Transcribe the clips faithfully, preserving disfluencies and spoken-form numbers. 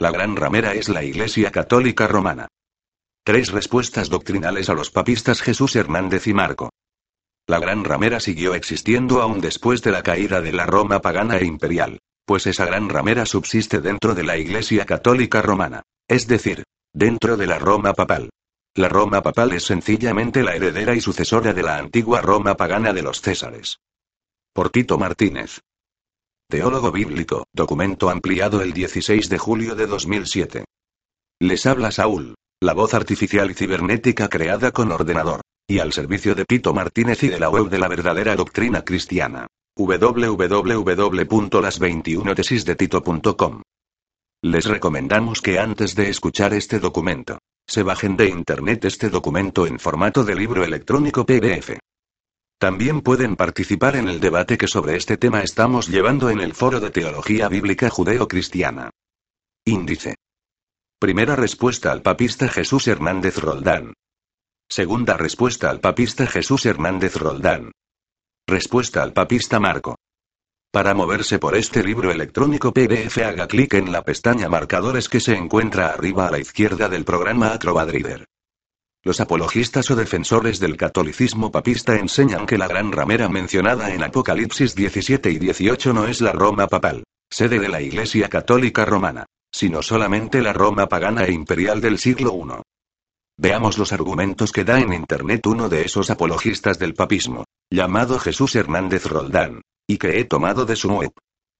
La Gran Ramera es la Iglesia Católica Romana. Tres respuestas doctrinales a los papistas Jesús Hernández y Marco. La Gran Ramera siguió existiendo aún después de la caída de la Roma pagana e imperial, pues esa Gran Ramera subsiste dentro de la Iglesia Católica Romana, es decir, dentro de la Roma papal. La Roma papal es sencillamente la heredera y sucesora de la antigua Roma pagana de los Césares. Por Tito Martínez. Teólogo bíblico, documento ampliado el dieciséis de julio de dos mil siete. Les habla Saúl, la voz artificial y cibernética creada con ordenador, y al servicio de Tito Martínez y de la web de la verdadera doctrina cristiana. doble u doble u doble u punto las veintiuna tesis de tito punto com. Les recomendamos que antes de escuchar este documento, se bajen de internet este documento en formato de libro electrónico P D F. También pueden participar en el debate que sobre este tema estamos llevando en el Foro de Teología Bíblica Judeo-Cristiana. Índice. Primera respuesta al papista Jesús Hernández Roldán. Segunda respuesta al papista Jesús Hernández Roldán. Respuesta al papista Marco. Para moverse por este libro electrónico P D F haga clic en la pestaña Marcadores que se encuentra arriba a la izquierda del programa Acrobat Reader. Los apologistas o defensores del catolicismo papista enseñan que la Gran Ramera mencionada en Apocalipsis diecisiete y dieciocho no es la Roma papal, sede de la Iglesia Católica Romana, sino solamente la Roma pagana e imperial del siglo primero. Veamos los argumentos que da en internet uno de esos apologistas del papismo, llamado Jesús Hernández Roldán, y que he tomado de su web.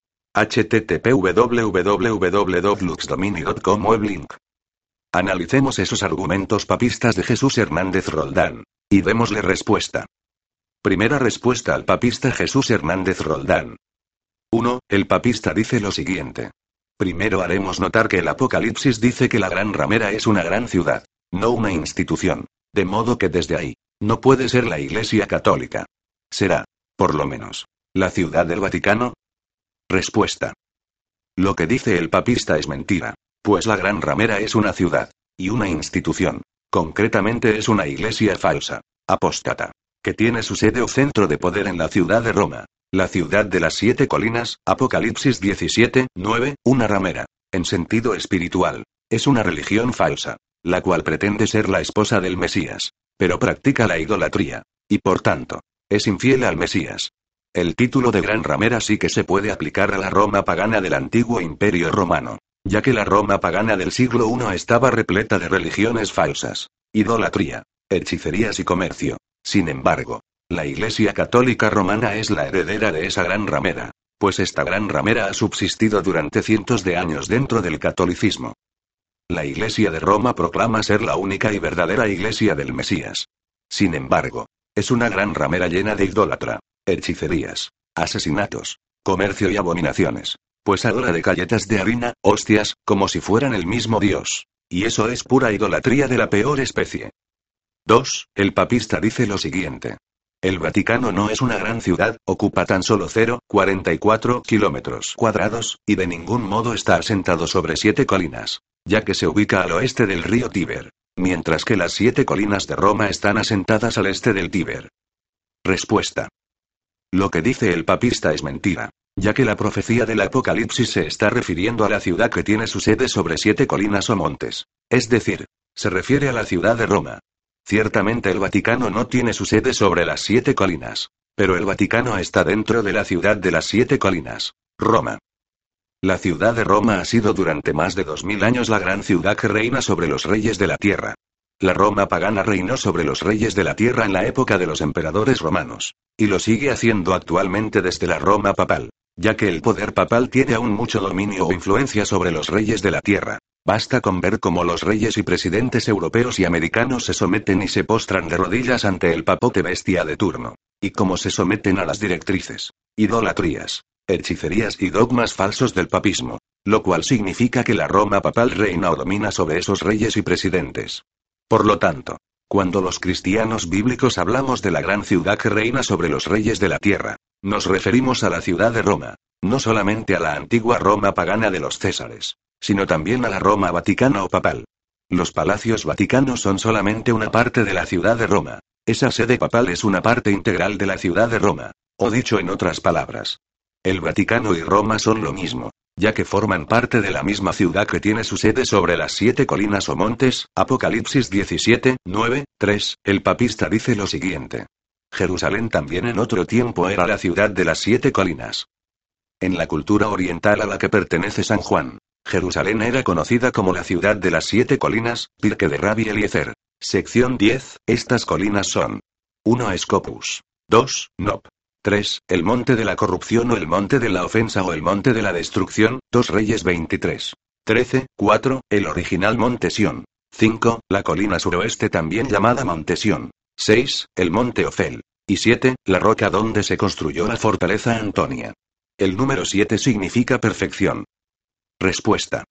H T T P w w w punto fluxdomini punto com web link. Analicemos esos argumentos papistas de Jesús Hernández Roldán, y démosle respuesta. Primera respuesta al papista Jesús Hernández Roldán. uno. El papista dice lo siguiente. Primero haremos notar que el Apocalipsis dice que la Gran Ramera es una gran ciudad, no una institución, de modo que desde ahí, no puede ser la Iglesia Católica. Será, por lo menos, la ciudad del Vaticano. Respuesta. Lo que dice el papista es mentira, pues la Gran Ramera es una ciudad, y una institución, concretamente es una iglesia falsa, apóstata, que tiene su sede o centro de poder en la ciudad de Roma, la ciudad de las siete colinas, Apocalipsis diecisiete, nueve, una ramera, en sentido espiritual, es una religión falsa, la cual pretende ser la esposa del Mesías, pero practica la idolatría, y por tanto, es infiel al Mesías. El título de Gran Ramera sí que se puede aplicar a la Roma pagana del antiguo Imperio Romano, ya que la Roma pagana del siglo primero estaba repleta de religiones falsas, idolatría, hechicerías y comercio. Sin embargo, la Iglesia Católica Romana es la heredera de esa Gran Ramera, pues esta Gran Ramera ha subsistido durante cientos de años dentro del catolicismo. La Iglesia de Roma proclama ser la única y verdadera Iglesia del Mesías. Sin embargo, es una Gran Ramera llena de idólatra, hechicerías, asesinatos, comercio y abominaciones, pues adora de galletas de harina, hostias, como si fueran el mismo Dios. Y eso es pura idolatría de la peor especie. dos. El papista dice lo siguiente. El Vaticano no es una gran ciudad, ocupa tan solo cero punto cuarenta y cuatro kilómetros cuadrados, y de ningún modo está asentado sobre siete colinas, ya que se ubica al oeste del río Tíber, mientras que las siete colinas de Roma están asentadas al este del Tíber. Respuesta. Lo que dice el papista es mentira, ya que la profecía del Apocalipsis se está refiriendo a la ciudad que tiene su sede sobre siete colinas o montes, es decir, se refiere a la ciudad de Roma. Ciertamente el Vaticano no tiene su sede sobre las siete colinas, pero el Vaticano está dentro de la ciudad de las siete colinas, Roma. La ciudad de Roma ha sido durante más de dos mil años la gran ciudad que reina sobre los reyes de la tierra. La Roma pagana reinó sobre los reyes de la tierra en la época de los emperadores romanos, y lo sigue haciendo actualmente desde la Roma papal, ya que el poder papal tiene aún mucho dominio o influencia sobre los reyes de la tierra. Basta con ver cómo los reyes y presidentes europeos y americanos se someten y se postran de rodillas ante el papote bestia de turno, y cómo se someten a las directrices, idolatrías, hechicerías y dogmas falsos del papismo, lo cual significa que la Roma papal reina o domina sobre esos reyes y presidentes. Por lo tanto, cuando los cristianos bíblicos hablamos de la gran ciudad que reina sobre los reyes de la tierra, nos referimos a la ciudad de Roma, no solamente a la antigua Roma pagana de los Césares, sino también a la Roma vaticana o papal. Los palacios vaticanos son solamente una parte de la ciudad de Roma. Esa sede papal es una parte integral de la ciudad de Roma. O dicho en otras palabras, el Vaticano y Roma son lo mismo, ya que forman parte de la misma ciudad que tiene su sede sobre las siete colinas o montes. Apocalipsis diecisiete, nueve, tres, el papista dice lo siguiente. Jerusalén también en otro tiempo era la ciudad de las siete colinas. En la cultura oriental a la que pertenece San Juan, Jerusalén era conocida como la ciudad de las siete colinas. Pirke de Rabbi Eliezer. Sección diez, estas colinas son. uno. Escopus. dos. Nob. tres. El monte de la corrupción o el monte de la ofensa o el monte de la destrucción. dos Reyes veintitrés. trece. cuatro. El original monte Sión. cinco. La colina suroeste también llamada monte Sión. seis. El monte Ofel. Y siete. La roca donde se construyó la fortaleza Antonia. El número siete significa perfección. Respuesta.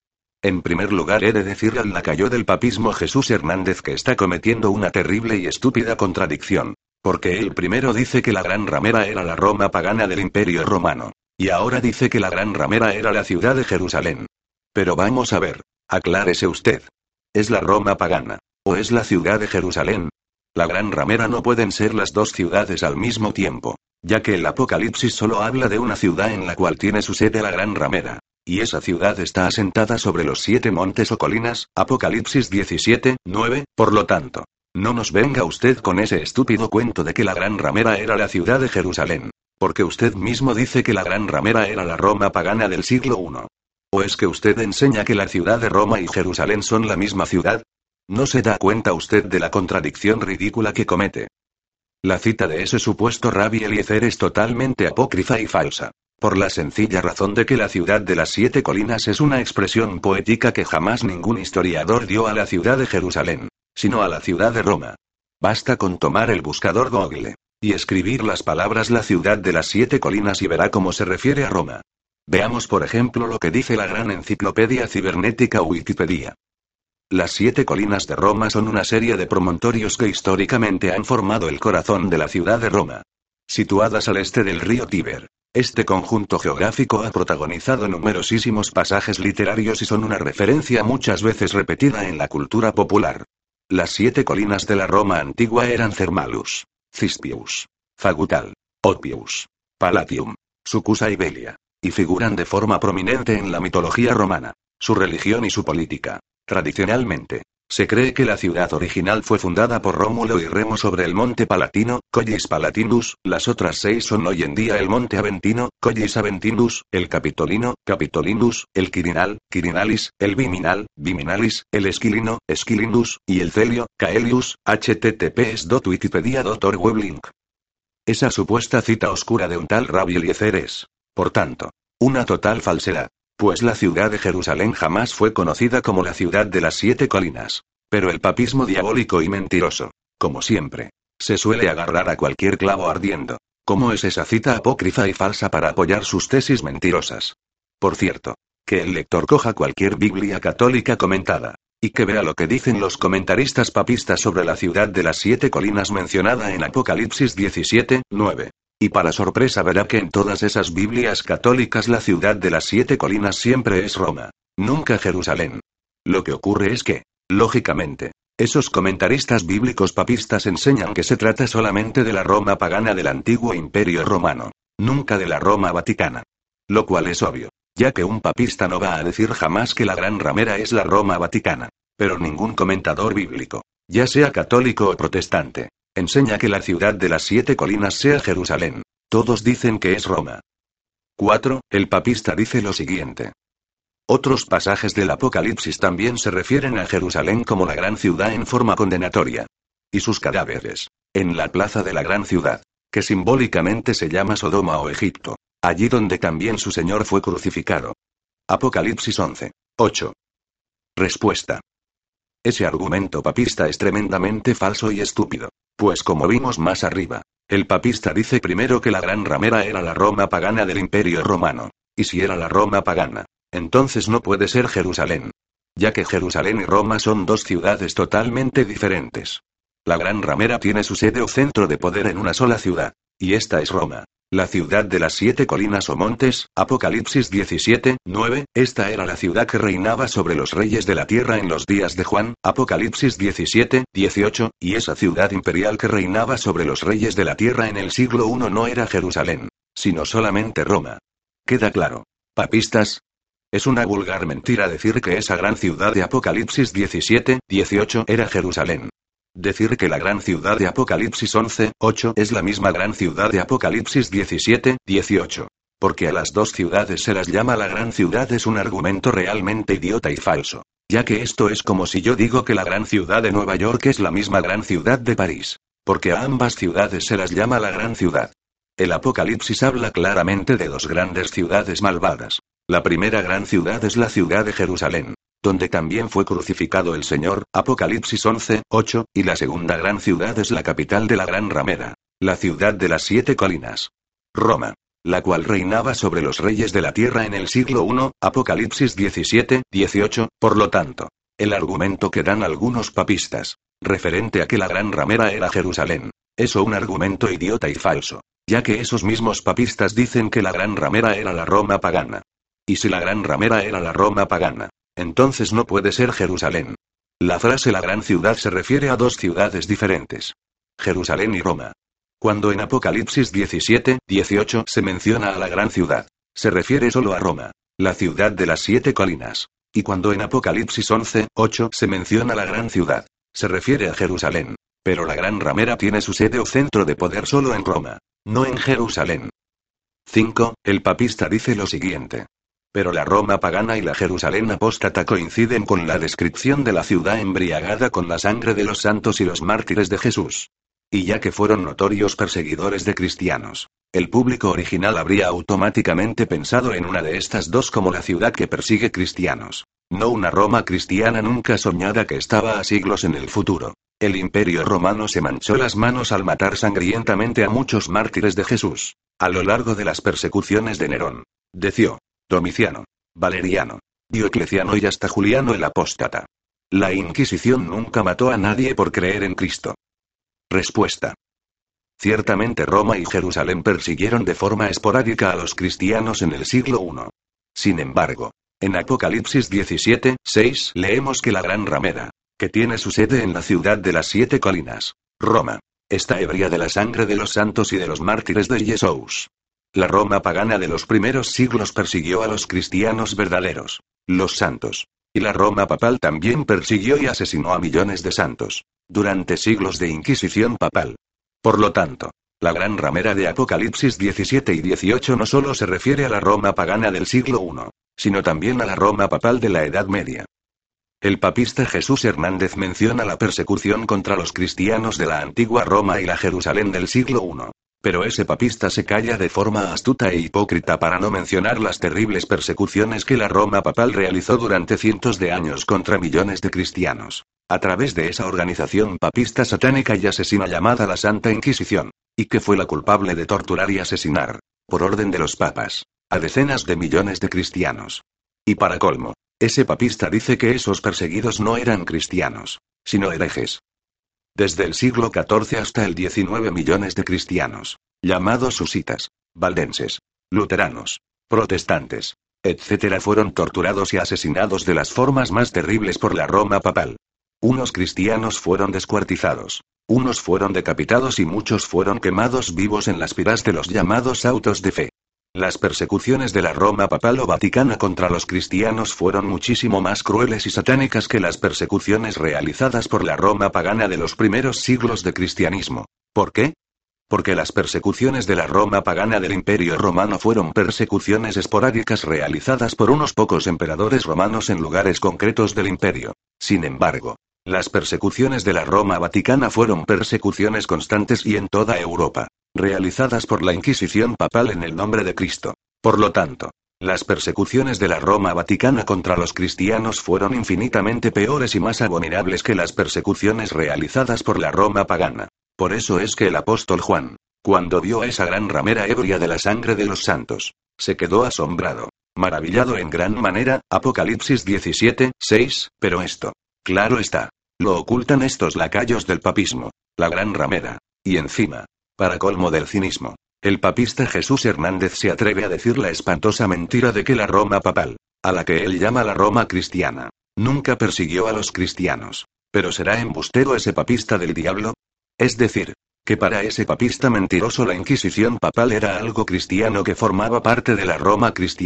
En primer lugar he de decirle al lacayo del papismo Jesús Hernández que está cometiendo una terrible y estúpida contradicción. Porque él primero dice que la gran ramera era la Roma pagana del Imperio Romano. Y ahora dice que la gran ramera era la ciudad de Jerusalén. Pero vamos a ver, aclárese usted. ¿Es la Roma pagana? ¿O es la ciudad de Jerusalén? La gran ramera no pueden ser las dos ciudades al mismo tiempo, ya que el Apocalipsis solo habla de una ciudad en la cual tiene su sede la gran ramera. Y esa ciudad está asentada sobre los siete montes o colinas. Apocalipsis diecisiete, nueve, por lo tanto. No nos venga usted con ese estúpido cuento de que la gran ramera era la ciudad de Jerusalén. Porque usted mismo dice que la gran ramera era la Roma pagana del siglo primero. ¿O es que usted enseña que la ciudad de Roma y Jerusalén son la misma ciudad? ¿No se da cuenta usted de la contradicción ridícula que comete? La cita de ese supuesto Rabbi Eliezer es totalmente apócrifa y falsa. Por la sencilla razón de que la ciudad de las siete colinas es una expresión poética que jamás ningún historiador dio a la ciudad de Jerusalén, sino a la ciudad de Roma. Basta con tomar el buscador Google y escribir las palabras la ciudad de las siete colinas y verá cómo se refiere a Roma. Veamos por ejemplo lo que dice la gran enciclopedia cibernética Wikipedia. Las siete colinas de Roma son una serie de promontorios que históricamente han formado el corazón de la ciudad de Roma. Situadas al este del río Tíber. Este conjunto geográfico ha protagonizado numerosísimos pasajes literarios y son una referencia muchas veces repetida en la cultura popular. Las siete colinas de la Roma antigua eran Thermalus, Cispius, Fagutal, Opius, Palatium, Sucusa y Velia, y figuran de forma prominente en la mitología romana, su religión y su política. Tradicionalmente, se cree que la ciudad original fue fundada por Rómulo y Remo sobre el monte Palatino, Collis Palatinus. Las otras seis son hoy en día el monte Aventino, Collis Aventinus, el Capitolino, Capitolinus, el Quirinal, Quirinalis, el Viminal, Viminalis, el Esquilino, Esquilinus, y el Celio, Caelius. https punto wikipedia punto org weblink. Esa supuesta cita oscura de un tal Rabbi Eliezer es, por tanto, una total falsedad. Pues la ciudad de Jerusalén jamás fue conocida como la ciudad de las siete colinas. Pero el papismo diabólico y mentiroso, como siempre, se suele agarrar a cualquier clavo ardiendo. ¿Cómo es esa cita apócrifa y falsa para apoyar sus tesis mentirosas? Por cierto, que el lector coja cualquier Biblia católica comentada, y que vea lo que dicen los comentaristas papistas sobre la ciudad de las siete colinas mencionada en Apocalipsis diecisiete, nueve. Y para sorpresa verá que en todas esas Biblias católicas la ciudad de las siete colinas siempre es Roma, nunca Jerusalén. Lo que ocurre es que, lógicamente, esos comentaristas bíblicos papistas enseñan que se trata solamente de la Roma pagana del antiguo Imperio Romano, nunca de la Roma vaticana. Lo cual es obvio, ya que un papista no va a decir jamás que la gran ramera es la Roma vaticana. Pero ningún comentador bíblico, ya sea católico o protestante, enseña que la ciudad de las siete colinas sea Jerusalén. Todos dicen que es Roma. cuatro. El papista dice lo siguiente. Otros pasajes del Apocalipsis también se refieren a Jerusalén como la gran ciudad en forma condenatoria. Y sus cadáveres, en la plaza de la gran ciudad, que simbólicamente se llama Sodoma o Egipto, allí donde también su Señor fue crucificado. Apocalipsis once, ocho. Respuesta. Ese argumento papista es tremendamente falso y estúpido. Pues como vimos más arriba, el papista dice primero que la gran ramera era la Roma pagana del Imperio Romano. Y si era la Roma pagana, entonces no puede ser Jerusalén. Ya que Jerusalén y Roma son dos ciudades totalmente diferentes. La gran ramera tiene su sede o centro de poder en una sola ciudad. Y esta es Roma. La ciudad de las siete colinas o montes, Apocalipsis diecisiete, nueve, esta era la ciudad que reinaba sobre los reyes de la tierra en los días de Juan, Apocalipsis diecisiete, dieciocho, y esa ciudad imperial que reinaba sobre los reyes de la tierra en el siglo primero no era Jerusalén, sino solamente Roma. ¿Queda claro, papistas? Es una vulgar mentira decir que esa gran ciudad de Apocalipsis diecisiete, dieciocho era Jerusalén. Decir que la gran ciudad de Apocalipsis once, ocho es la misma gran ciudad de Apocalipsis diecisiete, dieciocho. Porque a las dos ciudades se las llama la gran ciudad es un argumento realmente idiota y falso. Ya que esto es como si yo digo que la gran ciudad de Nueva York es la misma gran ciudad de París. Porque a ambas ciudades se las llama la gran ciudad. El Apocalipsis habla claramente de dos grandes ciudades malvadas. La primera gran ciudad es la ciudad de Jerusalén, donde también fue crucificado el Señor, Apocalipsis once, ocho, y la segunda gran ciudad es la capital de la gran ramera, la ciudad de las siete colinas. Roma, la cual reinaba sobre los reyes de la tierra en el siglo primero, Apocalipsis diecisiete, dieciocho, por lo tanto, el argumento que dan algunos papistas, referente a que la gran ramera era Jerusalén, es un argumento idiota y falso, ya que esos mismos papistas dicen que la gran ramera era la Roma pagana. Y si la gran ramera era la Roma pagana, entonces no puede ser Jerusalén. La frase la gran ciudad se refiere a dos ciudades diferentes. Jerusalén y Roma. Cuando en Apocalipsis diecisiete, dieciocho se menciona a la gran ciudad, se refiere solo a Roma, la ciudad de las siete colinas. Y cuando en Apocalipsis once, ocho se menciona la gran ciudad, se refiere a Jerusalén. Pero la gran ramera tiene su sede o centro de poder solo en Roma, no en Jerusalén. cinco. El papista dice lo siguiente. Pero la Roma pagana y la Jerusalén apóstata coinciden con la descripción de la ciudad embriagada con la sangre de los santos y los mártires de Jesús. Y ya que fueron notorios perseguidores de cristianos, el público original habría automáticamente pensado en una de estas dos como la ciudad que persigue cristianos, no una Roma cristiana nunca soñada que estaba a siglos en el futuro. El imperio romano se manchó las manos al matar sangrientamente a muchos mártires de Jesús, a lo largo de las persecuciones de Nerón, Decio, Domiciano, Valeriano, Diocleciano y hasta Juliano el apóstata. La Inquisición nunca mató a nadie por creer en Cristo. Respuesta. Ciertamente Roma y Jerusalén persiguieron de forma esporádica a los cristianos en el siglo primero. Sin embargo, en Apocalipsis diecisiete, seis leemos que la gran ramera, que tiene su sede en la ciudad de las siete colinas, Roma, está ebria de la sangre de los santos y de los mártires de Jesús. La Roma pagana de los primeros siglos persiguió a los cristianos verdaderos, los santos. Y la Roma papal también persiguió y asesinó a millones de santos, durante siglos de Inquisición papal. Por lo tanto, la gran ramera de Apocalipsis diecisiete y dieciocho no solo se refiere a la Roma pagana del siglo primero, sino también a la Roma papal de la Edad Media. El papista Jesús Hernández menciona la persecución contra los cristianos de la antigua Roma y la Jerusalén del siglo primero. Pero ese papista se calla de forma astuta e hipócrita para no mencionar las terribles persecuciones que la Roma papal realizó durante cientos de años contra millones de cristianos, a través de esa organización papista satánica y asesina llamada la Santa Inquisición, y que fue la culpable de torturar y asesinar, por orden de los papas, a decenas de millones de cristianos. Y para colmo, ese papista dice que esos perseguidos no eran cristianos, sino herejes. Desde el siglo catorce hasta el diecinueve millones de cristianos, llamados husitas, valdenses, luteranos, protestantes, etcétera fueron torturados y asesinados de las formas más terribles por la Roma papal. Unos cristianos fueron descuartizados, unos fueron decapitados y muchos fueron quemados vivos en las piras de los llamados autos de fe. Las persecuciones de la Roma papal o vaticana contra los cristianos fueron muchísimo más crueles y satánicas que las persecuciones realizadas por la Roma pagana de los primeros siglos de cristianismo. ¿Por qué? Porque las persecuciones de la Roma pagana del Imperio Romano fueron persecuciones esporádicas realizadas por unos pocos emperadores romanos en lugares concretos del imperio. Sin embargo, las persecuciones de la Roma vaticana fueron persecuciones constantes y en toda Europa, realizadas por la Inquisición papal en el nombre de Cristo. Por lo tanto, las persecuciones de la Roma vaticana contra los cristianos fueron infinitamente peores y más abominables que las persecuciones realizadas por la Roma pagana. Por eso es que el apóstol Juan, cuando vio a esa gran ramera ebria de la sangre de los santos, se quedó asombrado, maravillado en gran manera, Apocalipsis diecisiete, seis, pero esto, claro está, lo ocultan estos lacayos del papismo, la gran ramera, y encima, para colmo del cinismo, el papista Jesús Hernández se atreve a decir la espantosa mentira de que la Roma papal, a la que él llama la Roma cristiana, nunca persiguió a los cristianos. ¿Pero será embustero ese papista del diablo? Es decir, que para ese papista mentiroso la Inquisición papal era algo cristiano que formaba parte de la Roma cristiana.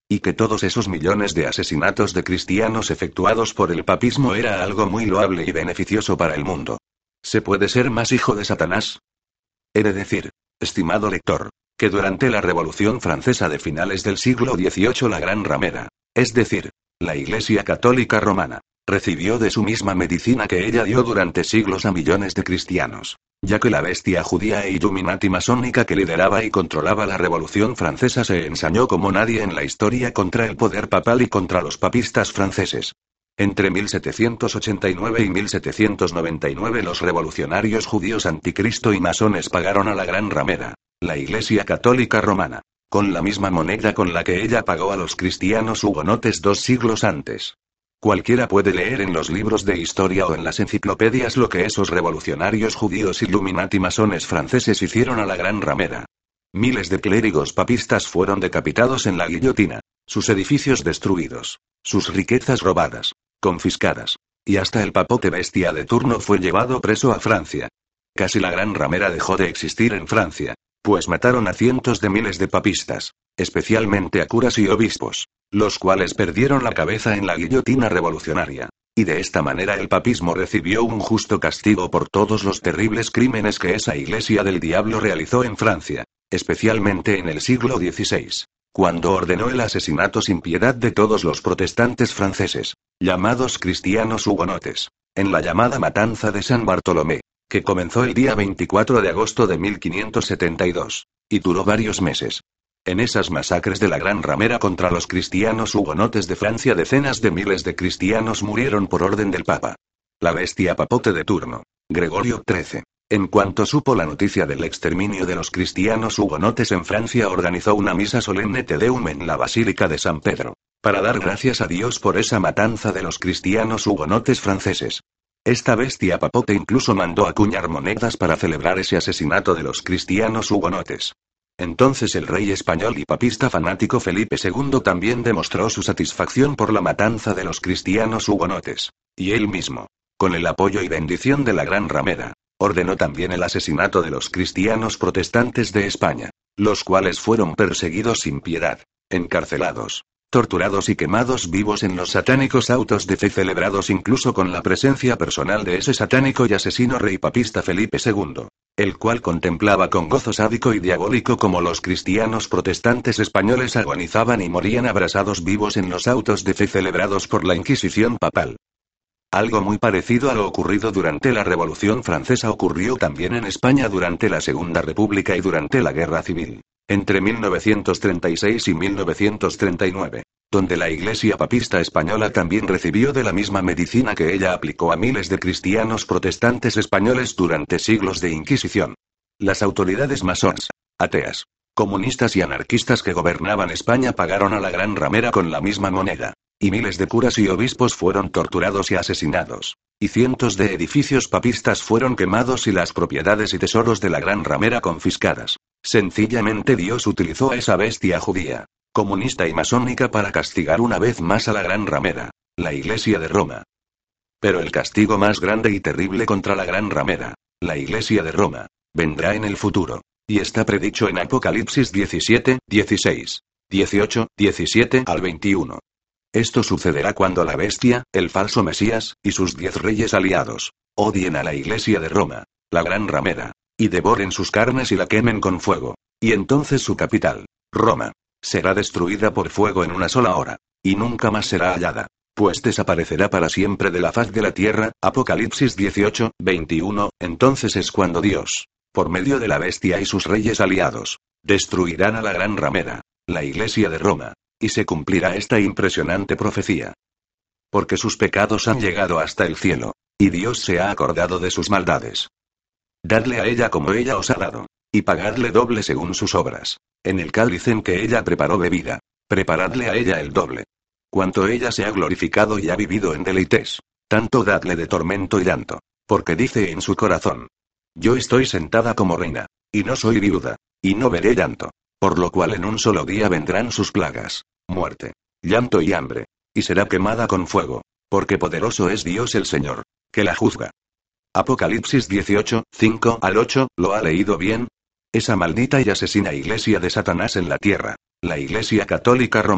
Y que todos esos millones de asesinatos de cristianos efectuados por el papismo era algo muy loable y beneficioso para el mundo. ¿Se puede ser más hijo de Satanás? He de decir, estimado lector, que durante la Revolución Francesa de finales del siglo dieciocho la Gran Ramera, es decir, la Iglesia Católica Romana, recibió de su misma medicina que ella dio durante siglos a millones de cristianos, ya que la bestia judía e Illuminati masónica que lideraba y controlaba la Revolución Francesa se ensañó como nadie en la historia contra el poder papal y contra los papistas franceses. Entre mil setecientos ochenta y nueve y mil setecientos noventa y nueve los revolucionarios judíos anticristo y masones pagaron a la Gran Ramera, la Iglesia Católica Romana, con la misma moneda con la que ella pagó a los cristianos hugonotes dos siglos antes. Cualquiera puede leer en los libros de historia o en las enciclopedias lo que esos revolucionarios judíos Illuminati masones franceses hicieron a la Gran Ramera. Miles de clérigos papistas fueron decapitados en la guillotina, sus edificios destruidos, sus riquezas robadas, confiscadas, y hasta el papote bestia de turno fue llevado preso a Francia. Casi la Gran Ramera dejó de existir en Francia, pues mataron a cientos de miles de papistas, especialmente a curas y obispos, los cuales perdieron la cabeza en la guillotina revolucionaria. Y de esta manera el papismo recibió un justo castigo por todos los terribles crímenes que esa iglesia del diablo realizó en Francia, especialmente en el siglo dieciséis, cuando ordenó el asesinato sin piedad de todos los protestantes franceses, llamados cristianos hugonotes, en la llamada Matanza de San Bartolomé, que comenzó el día veinticuatro de agosto de mil quinientos setenta y dos, y duró varios meses. En esas masacres de la Gran Ramera contra los cristianos hugonotes de Francia decenas de miles de cristianos murieron por orden del Papa. La bestia papote de turno, Gregorio trece, en cuanto supo la noticia del exterminio de los cristianos hugonotes en Francia organizó una misa solemne Te Deum en la Basílica de San Pedro, para dar gracias a Dios por esa matanza de los cristianos hugonotes franceses. Esta bestia papote incluso mandó acuñar monedas para celebrar ese asesinato de los cristianos hugonotes. Entonces el rey español y papista fanático Felipe segundo también demostró su satisfacción por la matanza de los cristianos hugonotes, y él mismo, con el apoyo y bendición de la Gran Ramera, ordenó también el asesinato de los cristianos protestantes de España, los cuales fueron perseguidos sin piedad, encarcelados, torturados y quemados vivos en los satánicos autos de fe celebrados incluso con la presencia personal de ese satánico y asesino rey papista Felipe segundo, el cual contemplaba con gozo sádico y diabólico como los cristianos protestantes españoles agonizaban y morían abrasados vivos en los autos de fe celebrados por la Inquisición papal. Algo muy parecido a lo ocurrido durante la Revolución Francesa ocurrió también en España durante la Segunda República y durante la Guerra Civil, entre mil novecientos treinta y seis y mil novecientos treinta y nueve, donde la Iglesia papista española también recibió de la misma medicina que ella aplicó a miles de cristianos protestantes españoles durante siglos de Inquisición. Las autoridades masonas, ateas, comunistas y anarquistas que gobernaban España pagaron a la Gran Ramera con la misma moneda, y miles de curas y obispos fueron torturados y asesinados, y cientos de edificios papistas fueron quemados y las propiedades y tesoros de la Gran Ramera confiscadas. Sencillamente Dios utilizó a esa bestia judía, comunista y masónica para castigar una vez más a la Gran Ramera, la Iglesia de Roma. Pero el castigo más grande y terrible contra la Gran Ramera, la Iglesia de Roma, vendrá en el futuro, y está predicho en Apocalipsis diecisiete, dieciséis, dieciocho, diecisiete al veintiuno. Esto sucederá cuando la bestia, el falso Mesías, y sus diez reyes aliados, odien a la Iglesia de Roma, la Gran Ramera, y devoren sus carnes y la quemen con fuego, y entonces su capital, Roma, será destruida por fuego en una sola hora, y nunca más será hallada, pues desaparecerá para siempre de la faz de la tierra. Apocalipsis dieciocho, veintiuno. Entonces es cuando Dios, por medio de la bestia y sus reyes aliados, destruirán a la Gran Ramera, la Iglesia de Roma, y se cumplirá esta impresionante profecía. Porque sus pecados han llegado hasta el cielo, y Dios se ha acordado de sus maldades. Dadle a ella como ella os ha dado, y pagadle doble según sus obras. En el cáliz en que ella preparó bebida, preparadle a ella el doble. Cuanto ella se ha glorificado y ha vivido en deleites, tanto dadle de tormento y llanto, porque dice en su corazón: yo estoy sentada como reina, y no soy viuda, y no veré llanto, por lo cual en un solo día vendrán sus plagas, muerte, llanto y hambre, y será quemada con fuego, porque poderoso es Dios el Señor, que la juzga. Apocalipsis dieciocho, cinco al ocho, ¿lo ha leído bien? Esa maldita y asesina iglesia de Satanás en la tierra, la Iglesia Católica Romana,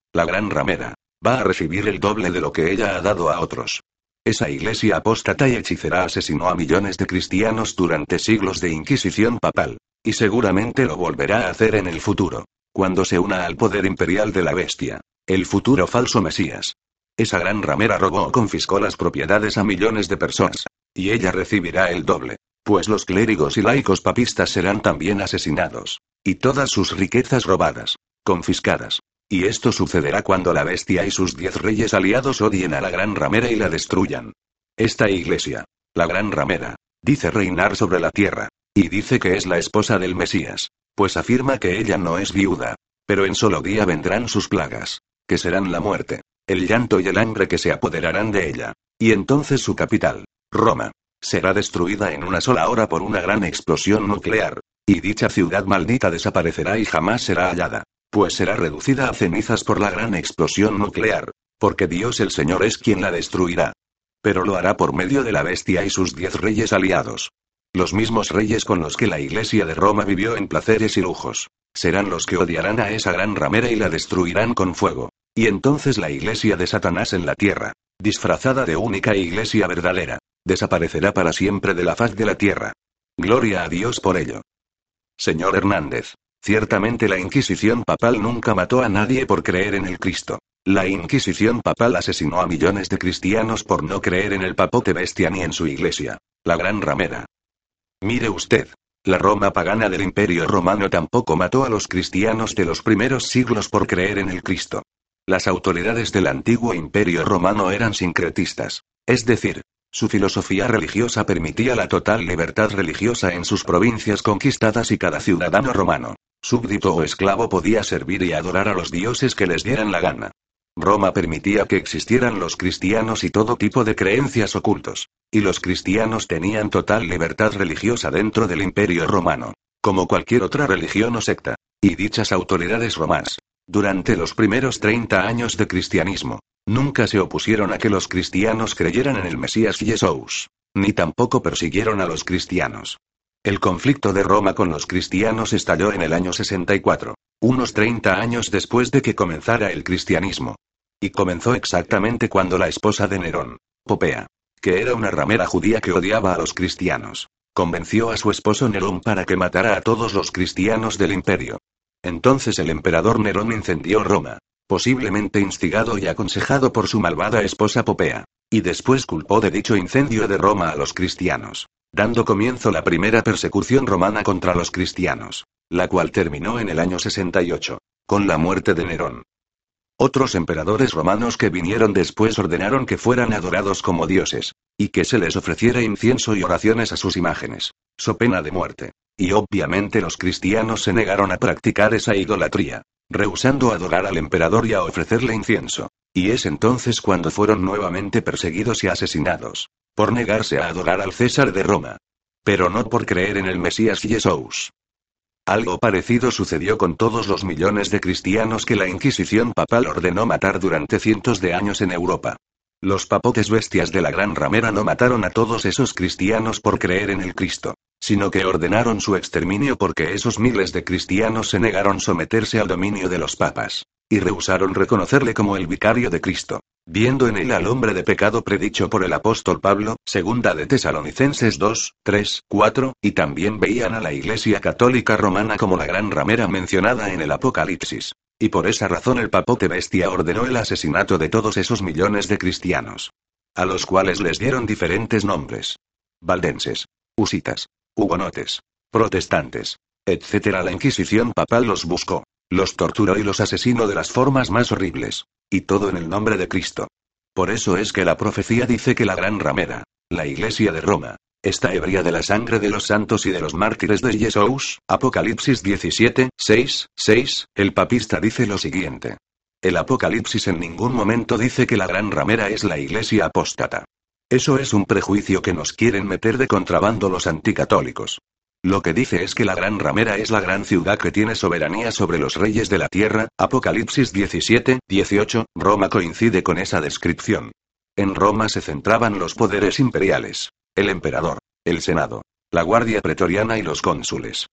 La gran ramera va a recibir el doble de lo que ella ha dado a otros. Esa iglesia apóstata y hechicera asesinó a millones de cristianos durante siglos de inquisición papal. Y seguramente lo volverá a hacer en el futuro. Cuando se una al poder imperial de la bestia. El futuro falso Mesías. Esa gran ramera robó o confiscó las propiedades a millones de personas. Y ella recibirá el doble. Pues los clérigos y laicos papistas serán también asesinados. Y todas sus riquezas robadas. Confiscadas. Y esto sucederá cuando la bestia y sus diez reyes aliados odien a la gran ramera y la destruyan. Esta iglesia, la gran ramera, dice reinar sobre la tierra. Y dice que es la esposa del Mesías. Pues afirma que ella no es viuda. Pero en solo día vendrán sus plagas. Que serán la muerte, el llanto y el hambre que se apoderarán de ella. Y entonces su capital, Roma, será destruida en una sola hora por una gran explosión nuclear. Y dicha ciudad maldita desaparecerá y jamás será hallada. Pues será reducida a cenizas por la gran explosión nuclear. Porque Dios el Señor es quien la destruirá. Pero lo hará por medio de la bestia y sus diez reyes aliados. Los mismos reyes con los que la iglesia de Roma vivió en placeres y lujos. Serán los que odiarán a esa gran ramera y la destruirán con fuego. Y entonces la iglesia de Satanás en la tierra, disfrazada de única iglesia verdadera, desaparecerá para siempre de la faz de la tierra. Gloria a Dios por ello. Señor Hernández, ciertamente la Inquisición papal nunca mató a nadie por creer en el Cristo. La Inquisición papal asesinó a millones de cristianos por no creer en el papote bestia ni en su iglesia, la gran ramera. Mire usted. La Roma pagana del Imperio Romano tampoco mató a los cristianos de los primeros siglos por creer en el Cristo. Las autoridades del antiguo Imperio Romano eran sincretistas. Es decir, su filosofía religiosa permitía la total libertad religiosa en sus provincias conquistadas y cada ciudadano romano, súbdito o esclavo podía servir y adorar a los dioses que les dieran la gana. Roma permitía que existieran los cristianos y todo tipo de creencias ocultos. Y los cristianos tenían total libertad religiosa dentro del Imperio Romano, como cualquier otra religión o secta. Y dichas autoridades romanas, durante los primeros treinta años de cristianismo, nunca se opusieron a que los cristianos creyeran en el Mesías Jesús, ni tampoco persiguieron a los cristianos. El conflicto de Roma con los cristianos estalló en el año sesenta y cuatro, unos treinta años después de que comenzara el cristianismo. Y comenzó exactamente cuando la esposa de Nerón, Popea, que era una ramera judía que odiaba a los cristianos, convenció a su esposo Nerón para que matara a todos los cristianos del imperio. Entonces el emperador Nerón incendió Roma, posiblemente instigado y aconsejado por su malvada esposa Popea, y después culpó de dicho incendio de Roma a los cristianos, dando comienzo la primera persecución romana contra los cristianos, la cual terminó en el año sesenta y ocho, con la muerte de Nerón. Otros emperadores romanos que vinieron después ordenaron que fueran adorados como dioses, y que se les ofreciera incienso y oraciones a sus imágenes, so pena de muerte. Y obviamente los cristianos se negaron a practicar esa idolatría, rehusando adorar al emperador y a ofrecerle incienso. Y es entonces cuando fueron nuevamente perseguidos y asesinados, por negarse a adorar al César de Roma. Pero no por creer en el Mesías Jesús. Algo parecido sucedió con todos los millones de cristianos que la Inquisición papal ordenó matar durante cientos de años en Europa. Los papotes bestias de la Gran Ramera no mataron a todos esos cristianos por creer en el Cristo, sino que ordenaron su exterminio porque esos miles de cristianos se negaron someterse al dominio de los papas, y rehusaron reconocerle como el vicario de Cristo, viendo en él al hombre de pecado predicho por el apóstol Pablo, segunda de Tesalonicenses dos, tres, cuatro, y también veían a la Iglesia Católica Romana como la Gran Ramera mencionada en el Apocalipsis. Y por esa razón el papote bestia ordenó el asesinato de todos esos millones de cristianos, a los cuales les dieron diferentes nombres: valdenses, husitas, hugonotes, protestantes, etcétera. La Inquisición papal los buscó, los torturó y los asesinó de las formas más horribles, y todo en el nombre de Cristo. Por eso es que la profecía dice que la Gran Ramera, la Iglesia de Roma, está ebria de la sangre de los santos y de los mártires de Jesús. Apocalipsis diecisiete, seis, seis. El papista dice lo siguiente. El Apocalipsis en ningún momento dice que la Gran Ramera es la Iglesia apóstata. Eso es un prejuicio que nos quieren meter de contrabando los anticatólicos. Lo que dice es que la Gran Ramera es la gran ciudad que tiene soberanía sobre los reyes de la tierra. Apocalipsis diecisiete, dieciocho. Roma coincide con esa descripción. En Roma se centraban los poderes imperiales: el emperador, el senado, la guardia pretoriana y los cónsules.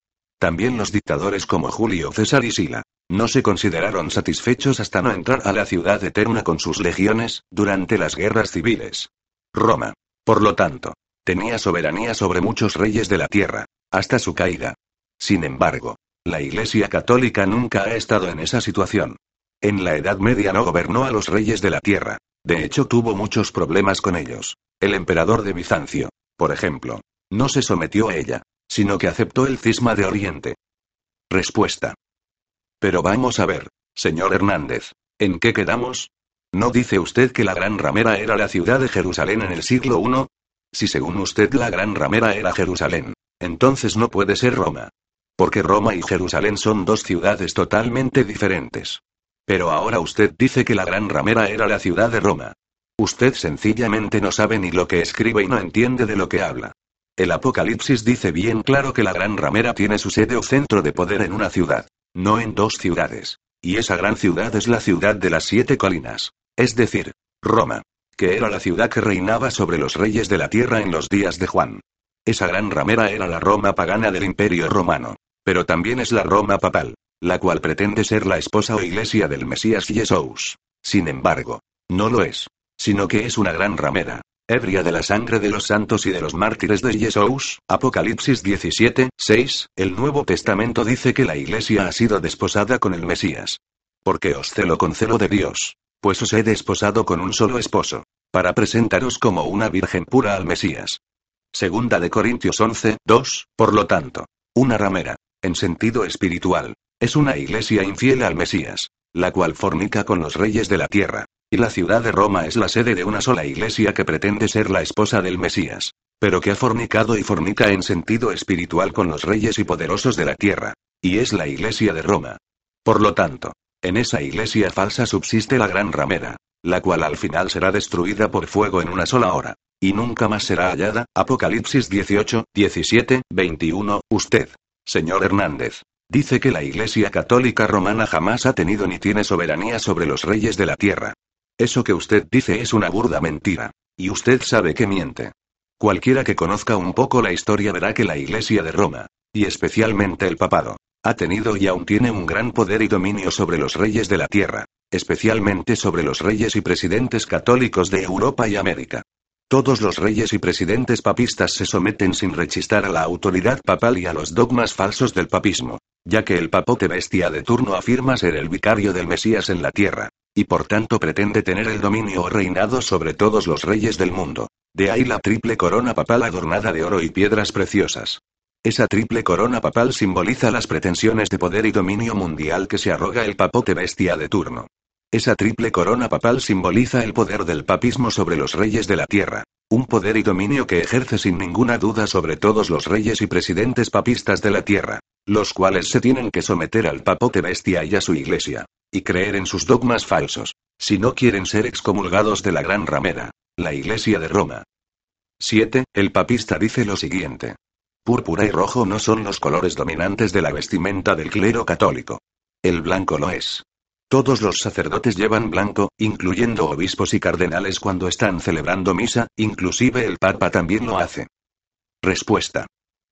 También los dictadores como Julio César y Sila no se consideraron satisfechos hasta no entrar a la ciudad eterna con sus legiones, durante las guerras civiles. Roma, por lo tanto, tenía soberanía sobre muchos reyes de la tierra, hasta su caída. Sin embargo, la Iglesia Católica nunca ha estado en esa situación. En la Edad Media no gobernó a los reyes de la tierra, de hecho tuvo muchos problemas con ellos. El emperador de Bizancio, por ejemplo, no se sometió a ella, sino que aceptó el cisma de Oriente. Respuesta. Pero vamos a ver, señor Hernández, ¿en qué quedamos? ¿No dice usted que la Gran Ramera era la ciudad de Jerusalén en el siglo primero? Si según usted la Gran Ramera era Jerusalén, entonces no puede ser Roma. Porque Roma y Jerusalén son dos ciudades totalmente diferentes. Pero ahora usted dice que la Gran Ramera era la ciudad de Roma. Usted sencillamente no sabe ni lo que escribe y no entiende de lo que habla. El Apocalipsis dice bien claro que la Gran Ramera tiene su sede o centro de poder en una ciudad, no en dos ciudades. Y esa gran ciudad es la ciudad de las siete colinas. Es decir, Roma, que era la ciudad que reinaba sobre los reyes de la tierra en los días de Juan. Esa gran ramera era la Roma pagana del Imperio Romano. Pero también es la Roma papal, la cual pretende ser la esposa o iglesia del Mesías Jesús. Sin embargo, no lo es, sino que es una gran ramera, ebria de la sangre de los santos y de los mártires de Jesús. Apocalipsis diecisiete, seis, el Nuevo Testamento dice que la iglesia ha sido desposada con el Mesías. Porque os celo con celo de Dios, pues os he desposado con un solo esposo, para presentaros como una virgen pura al Mesías. Segunda de Corintios once, dos, por lo tanto, una ramera, en sentido espiritual, es una iglesia infiel al Mesías, la cual fornica con los reyes de la tierra, y la ciudad de Roma es la sede de una sola iglesia que pretende ser la esposa del Mesías, pero que ha fornicado y fornica en sentido espiritual con los reyes y poderosos de la tierra, y es la iglesia de Roma. Por lo tanto, en esa iglesia falsa subsiste la gran ramera, la cual al final será destruida por fuego en una sola hora, y nunca más será hallada. Apocalipsis dieciocho, diecisiete, veintiuno, usted, señor Hernández, dice que la Iglesia Católica Romana jamás ha tenido ni tiene soberanía sobre los reyes de la tierra. Eso que usted dice es una burda mentira, y usted sabe que miente. Cualquiera que conozca un poco la historia verá que la Iglesia de Roma, y especialmente el papado, ha tenido y aún tiene un gran poder y dominio sobre los reyes de la tierra, especialmente sobre los reyes y presidentes católicos de Europa y América. Todos los reyes y presidentes papistas se someten sin rechistar a la autoridad papal y a los dogmas falsos del papismo, ya que el papote bestia de turno afirma ser el vicario del Mesías en la tierra, y por tanto pretende tener el dominio o reinado sobre todos los reyes del mundo. De ahí la triple corona papal adornada de oro y piedras preciosas. Esa triple corona papal simboliza las pretensiones de poder y dominio mundial que se arroga el papote bestia de turno. Esa triple corona papal simboliza el poder del papismo sobre los reyes de la tierra, un poder y dominio que ejerce sin ninguna duda sobre todos los reyes y presidentes papistas de la tierra, los cuales se tienen que someter al papote bestia y a su iglesia, y creer en sus dogmas falsos, si no quieren ser excomulgados de la gran ramera, la iglesia de Roma. siete. El papista dice lo siguiente. Púrpura y rojo no son los colores dominantes de la vestimenta del clero católico. El blanco lo es. Todos los sacerdotes llevan blanco, incluyendo obispos y cardenales cuando están celebrando misa, inclusive el Papa también lo hace. Respuesta.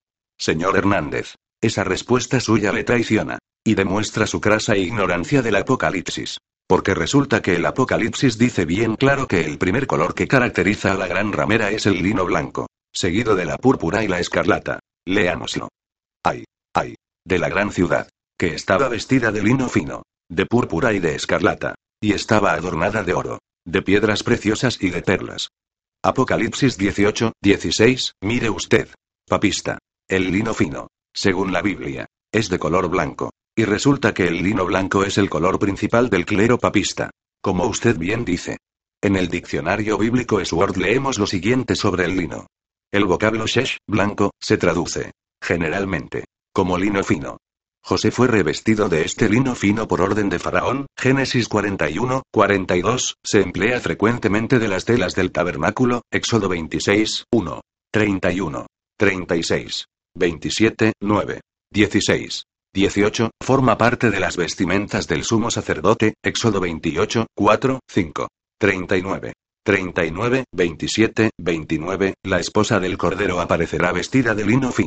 Señor Hernández, esa respuesta suya le traiciona, y demuestra su crasa ignorancia del Apocalipsis. Porque resulta que el Apocalipsis dice bien claro que el primer color que caracteriza a la gran ramera es el lino blanco, seguido de la púrpura y la escarlata. Leámoslo. Ay, ay, de la gran ciudad, que estaba vestida de lino fino, de púrpura y de escarlata, y estaba adornada de oro, de piedras preciosas y de perlas. Apocalipsis dieciocho, dieciséis, mire usted, papista, el lino fino, según la Biblia, es de color blanco, y resulta que el lino blanco es el color principal del clero papista, como usted bien dice. En el diccionario bíblico Sword leemos lo siguiente sobre el lino. El vocablo shesh, blanco, se traduce, generalmente, como lino fino. José fue revestido de este lino fino por orden de Faraón, Génesis cuarenta y uno, cuarenta y dos, se emplea frecuentemente de las telas del tabernáculo, Éxodo veintiséis, uno, treinta y uno, treinta y seis, veintisiete, nueve, dieciséis, dieciocho, forma parte de las vestimentas del sumo sacerdote, Éxodo veintiocho, cuatro, cinco, treinta y nueve, treinta y nueve, veintisiete, veintinueve, la esposa del Cordero aparecerá vestida de lino fino.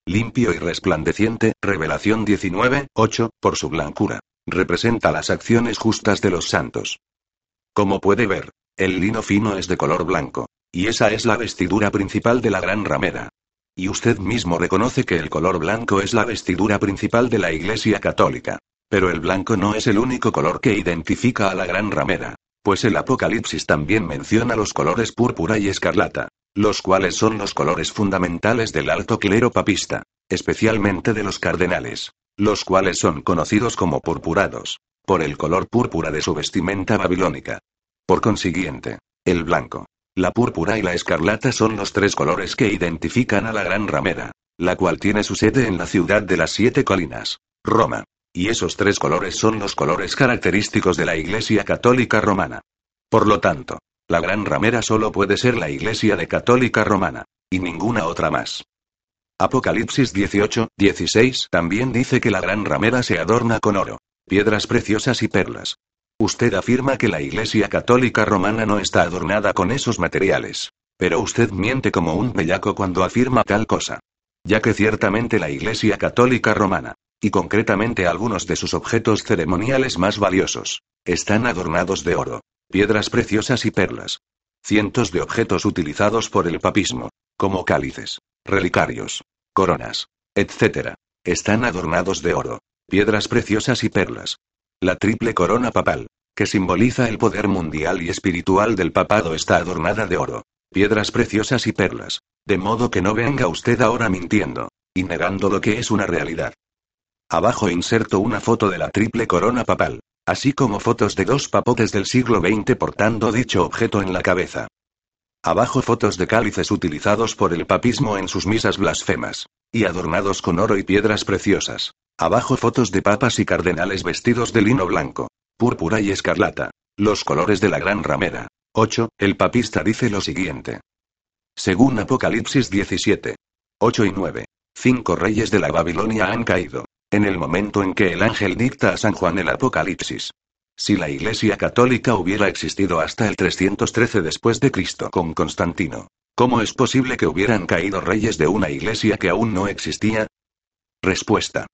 limpio y resplandeciente, Revelación diecinueve, ocho, por su blancura. Representa las acciones justas de los santos. Como puede ver, el lino fino es de color blanco. Y esa es la vestidura principal de la gran ramera. Y usted mismo reconoce que el color blanco es la vestidura principal de la Iglesia Católica. Pero el blanco no es el único color que identifica a la gran ramera. Pues el Apocalipsis también menciona los colores púrpura y escarlata, los cuales son los colores fundamentales del alto clero papista, especialmente de los cardenales, los cuales son conocidos como purpurados, por el color púrpura de su vestimenta babilónica. Por consiguiente, el blanco, la púrpura y la escarlata son los tres colores que identifican a la gran ramera, la cual tiene su sede en la ciudad de las siete colinas, Roma. Y esos tres colores son los colores característicos de la Iglesia Católica Romana. Por lo tanto, la gran ramera solo puede ser la Iglesia de Católica Romana, y ninguna otra más. Apocalipsis dieciocho, dieciséis también dice que la gran ramera se adorna con oro, piedras preciosas y perlas. Usted afirma que la Iglesia Católica Romana no está adornada con esos materiales. Pero usted miente como un bellaco cuando afirma tal cosa. Ya que ciertamente la Iglesia Católica Romana, y concretamente algunos de sus objetos ceremoniales más valiosos, están adornados de oro, piedras preciosas y perlas. Cientos de objetos utilizados por el papismo, como cálices, relicarios, coronas, etcétera, están adornados de oro, piedras preciosas y perlas. La triple corona papal, que simboliza el poder mundial y espiritual del papado, está adornada de oro, piedras preciosas y perlas, de modo que no venga usted ahora mintiendo, y negando lo que es una realidad. Abajo inserto una foto de la triple corona papal, así como fotos de dos papotes del siglo veinte portando dicho objeto en la cabeza. Abajo fotos de cálices utilizados por el papismo en sus misas blasfemas, y adornados con oro y piedras preciosas. Abajo fotos de papas y cardenales vestidos de lino blanco, púrpura y escarlata, los colores de la gran ramera. ocho. El papista dice lo siguiente. Según Apocalipsis diecisiete, ocho y nueve, cinco reyes de la Babilonia han caído. En el momento en que el ángel dicta a San Juan el Apocalipsis. Si la Iglesia Católica hubiera existido hasta el trescientos trece después de Cristo con Constantino, ¿cómo es posible que hubieran caído reyes de una iglesia que aún no existía? Respuesta.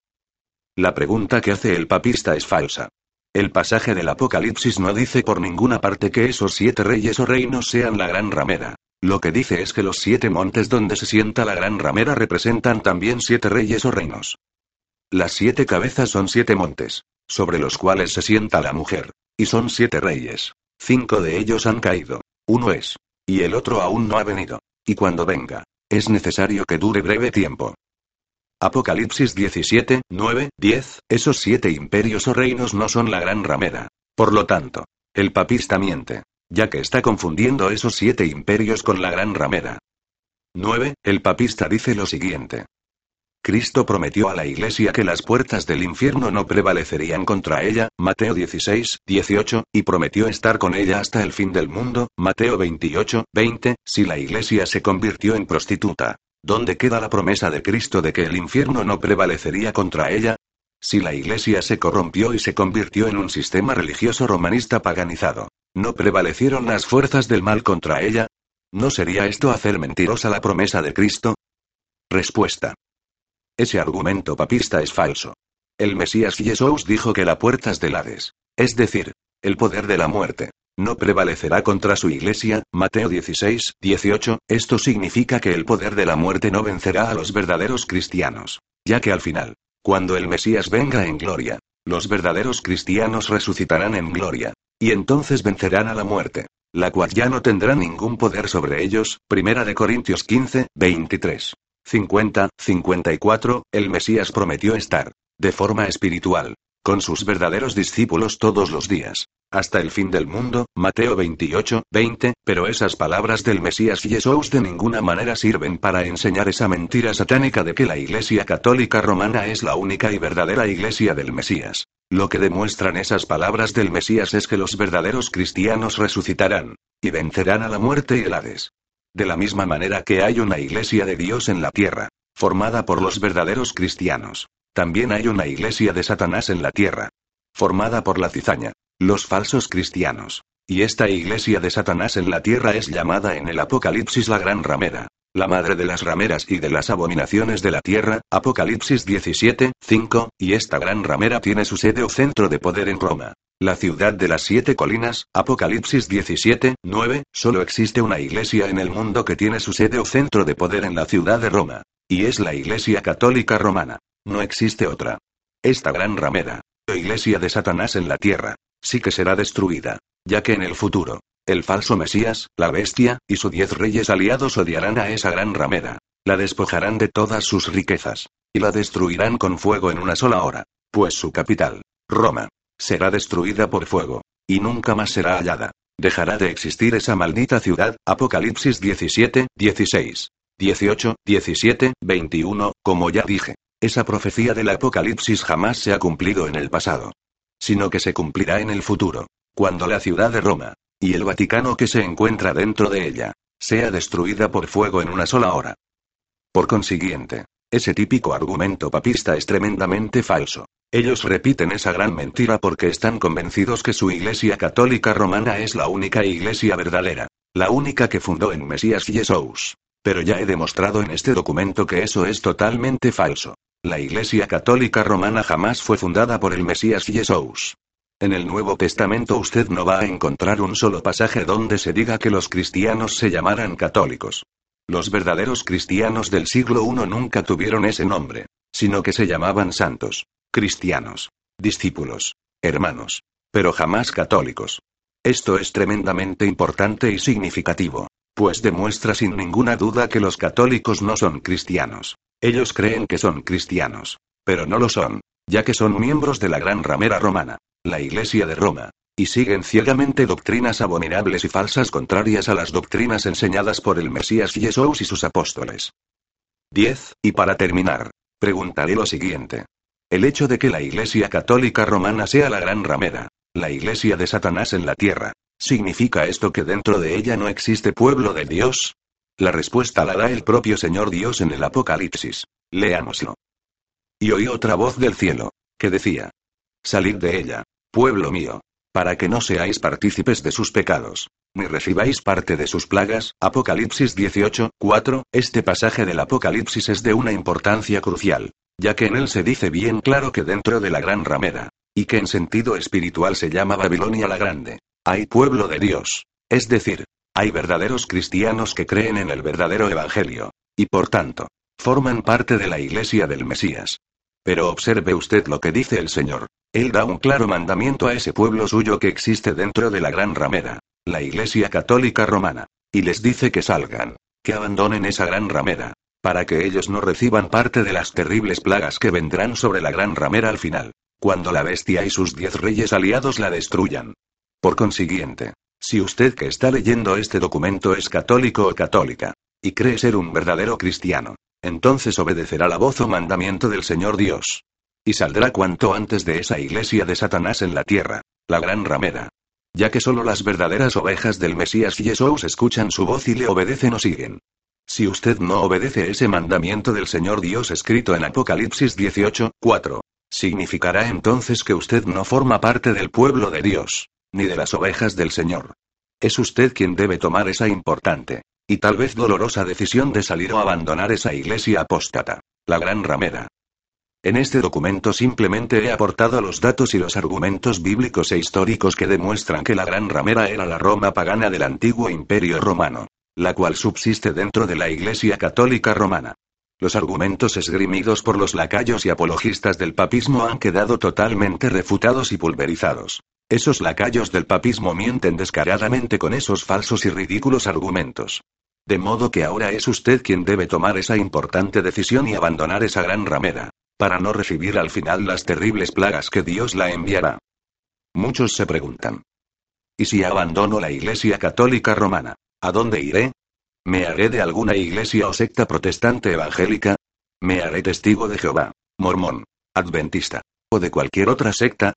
La pregunta que hace el papista es falsa. El pasaje del Apocalipsis no dice por ninguna parte que esos siete reyes o reinos sean la gran ramera. Lo que dice es que los siete montes donde se sienta la gran ramera representan también siete reyes o reinos. Las siete cabezas son siete montes, sobre los cuales se sienta la mujer, y son siete reyes. Cinco de ellos han caído. Uno es, y el otro aún no ha venido. Y cuando venga, es necesario que dure breve tiempo. Apocalipsis diecisiete, nueve, diez, esos siete imperios o reinos no son la gran ramera. Por lo tanto, el papista miente, ya que está confundiendo esos siete imperios con la gran ramera. nueve. El papista dice lo siguiente. Cristo prometió a la Iglesia que las puertas del infierno no prevalecerían contra ella, Mateo dieciséis, dieciocho, y prometió estar con ella hasta el fin del mundo, Mateo veintiocho, veinte, si la Iglesia se convirtió en prostituta. ¿Dónde queda la promesa de Cristo de que el infierno no prevalecería contra ella? Si la Iglesia se corrompió y se convirtió en un sistema religioso romanista paganizado, ¿no prevalecieron las fuerzas del mal contra ella? ¿No sería esto hacer mentirosa la promesa de Cristo? Respuesta. Ese argumento papista es falso. El Mesías Jesús dijo que las puertas del Hades, es decir, el poder de la muerte, no prevalecerá contra su iglesia, Mateo dieciséis, dieciocho, esto significa que el poder de la muerte no vencerá a los verdaderos cristianos, ya que al final, cuando el Mesías venga en gloria, los verdaderos cristianos resucitarán en gloria, y entonces vencerán a la muerte, la cual ya no tendrá ningún poder sobre ellos, Primera de Corintios quince, veintitrés. cincuenta, cincuenta y cuatro, el Mesías prometió estar, de forma espiritual, con sus verdaderos discípulos todos los días, hasta el fin del mundo, Mateo veintiocho, veinte, pero esas palabras del Mesías Jesús de ninguna manera sirven para enseñar esa mentira satánica de que la Iglesia Católica Romana es la única y verdadera Iglesia del Mesías. Lo que demuestran esas palabras del Mesías es que los verdaderos cristianos resucitarán, y vencerán a la muerte y el Hades. De la misma manera que hay una iglesia de Dios en la tierra, formada por los verdaderos cristianos, también hay una iglesia de Satanás en la tierra, formada por la cizaña, los falsos cristianos. Y esta iglesia de Satanás en la tierra es llamada en el Apocalipsis la gran ramera. la madre de las rameras y de las abominaciones de la tierra, Apocalipsis diecisiete, cinco, y esta gran ramera tiene su sede o centro de poder en Roma. La ciudad de las siete colinas, Apocalipsis diecisiete, nueve, solo existe una iglesia en el mundo que tiene su sede o centro de poder en la ciudad de Roma. Y es la Iglesia Católica Romana. No existe otra. Esta gran ramera, o iglesia de Satanás en la tierra, sí que será destruida, ya que en el futuro, el falso Mesías, la bestia, y sus diez reyes aliados odiarán a esa gran ramera. La despojarán de todas sus riquezas. Y la destruirán con fuego en una sola hora. Pues su capital, Roma, será destruida por fuego. Y nunca más será hallada. Dejará de existir esa maldita ciudad. Apocalipsis diecisiete, dieciséis, dieciocho, diecisiete, veintiuno, como ya dije. Esa profecía del Apocalipsis jamás se ha cumplido en el pasado. Sino que se cumplirá en el futuro. Cuando la ciudad de Roma, y el Vaticano que se encuentra dentro de ella, sea destruida por fuego en una sola hora. Por consiguiente, ese típico argumento papista es tremendamente falso. Ellos repiten esa gran mentira porque están convencidos que su Iglesia Católica Romana es la única iglesia verdadera, la única que fundó en Mesías Jesús. Pero ya he demostrado en este documento que eso es totalmente falso. La Iglesia Católica Romana jamás fue fundada por el Mesías Jesús. En el Nuevo Testamento usted no va a encontrar un solo pasaje donde se diga que los cristianos se llamaran católicos. Los verdaderos cristianos del siglo primero nunca tuvieron ese nombre, sino que se llamaban santos, cristianos, discípulos, hermanos, pero jamás católicos. Esto es tremendamente importante y significativo, pues demuestra sin ninguna duda que los católicos no son cristianos. Ellos creen que son cristianos, pero no lo son, ya que son miembros de la gran ramera romana, la Iglesia de Roma, y siguen ciegamente doctrinas abominables y falsas contrarias a las doctrinas enseñadas por el Mesías Jesús y sus apóstoles. diez. Y para terminar, preguntaré lo siguiente. El hecho de que la Iglesia Católica Romana sea la gran ramera, la Iglesia de Satanás en la tierra, ¿significa esto que dentro de ella no existe pueblo de Dios? La respuesta la da el propio Señor Dios en el Apocalipsis. Leámoslo. Y oí otra voz del cielo, que decía: Salid de ella, pueblo mío, para que no seáis partícipes de sus pecados, ni recibáis parte de sus plagas. Apocalipsis dieciocho, cuatro. Este pasaje del Apocalipsis es de una importancia crucial, ya que en él se dice bien claro que dentro de la gran ramera, y que en sentido espiritual se llama Babilonia la Grande, hay pueblo de Dios, es decir, hay verdaderos cristianos que creen en el verdadero evangelio, y por tanto, forman parte de la iglesia del Mesías. Pero observe usted lo que dice el Señor. Él da un claro mandamiento a ese pueblo suyo que existe dentro de la gran ramera, la Iglesia Católica Romana, y les dice que salgan, que abandonen esa gran ramera, para que ellos no reciban parte de las terribles plagas que vendrán sobre la gran ramera al final, cuando la bestia y sus diez reyes aliados la destruyan. Por consiguiente, si usted que está leyendo este documento es católico o católica, y cree ser un verdadero cristiano, entonces obedecerá la voz o mandamiento del Señor Dios. Y saldrá cuanto antes de esa iglesia de Satanás en la tierra, la gran ramera. Ya que solo las verdaderas ovejas del Mesías Jesús escuchan su voz y le obedecen o siguen. Si usted no obedece ese mandamiento del Señor Dios escrito en Apocalipsis dieciocho, cuatro, significará entonces que usted no forma parte del pueblo de Dios, ni de las ovejas del Señor. Es usted quien debe tomar esa importante, y tal vez dolorosa decisión de salir o abandonar esa iglesia apóstata, la gran ramera. En este documento simplemente he aportado los datos y los argumentos bíblicos e históricos que demuestran que la gran ramera era la Roma pagana del antiguo imperio romano, la cual subsiste dentro de la Iglesia Católica Romana. Los argumentos esgrimidos por los lacayos y apologistas del papismo han quedado totalmente refutados y pulverizados. Esos lacayos del papismo mienten descaradamente con esos falsos y ridículos argumentos. De modo que ahora es usted quien debe tomar esa importante decisión y abandonar esa gran ramera, para no recibir al final las terribles plagas que Dios la enviará. Muchos se preguntan: ¿y si abandono la Iglesia Católica Romana, a dónde iré? ¿Me haré de alguna iglesia o secta protestante evangélica? ¿Me haré testigo de Jehová, mormón, adventista, o de cualquier otra secta?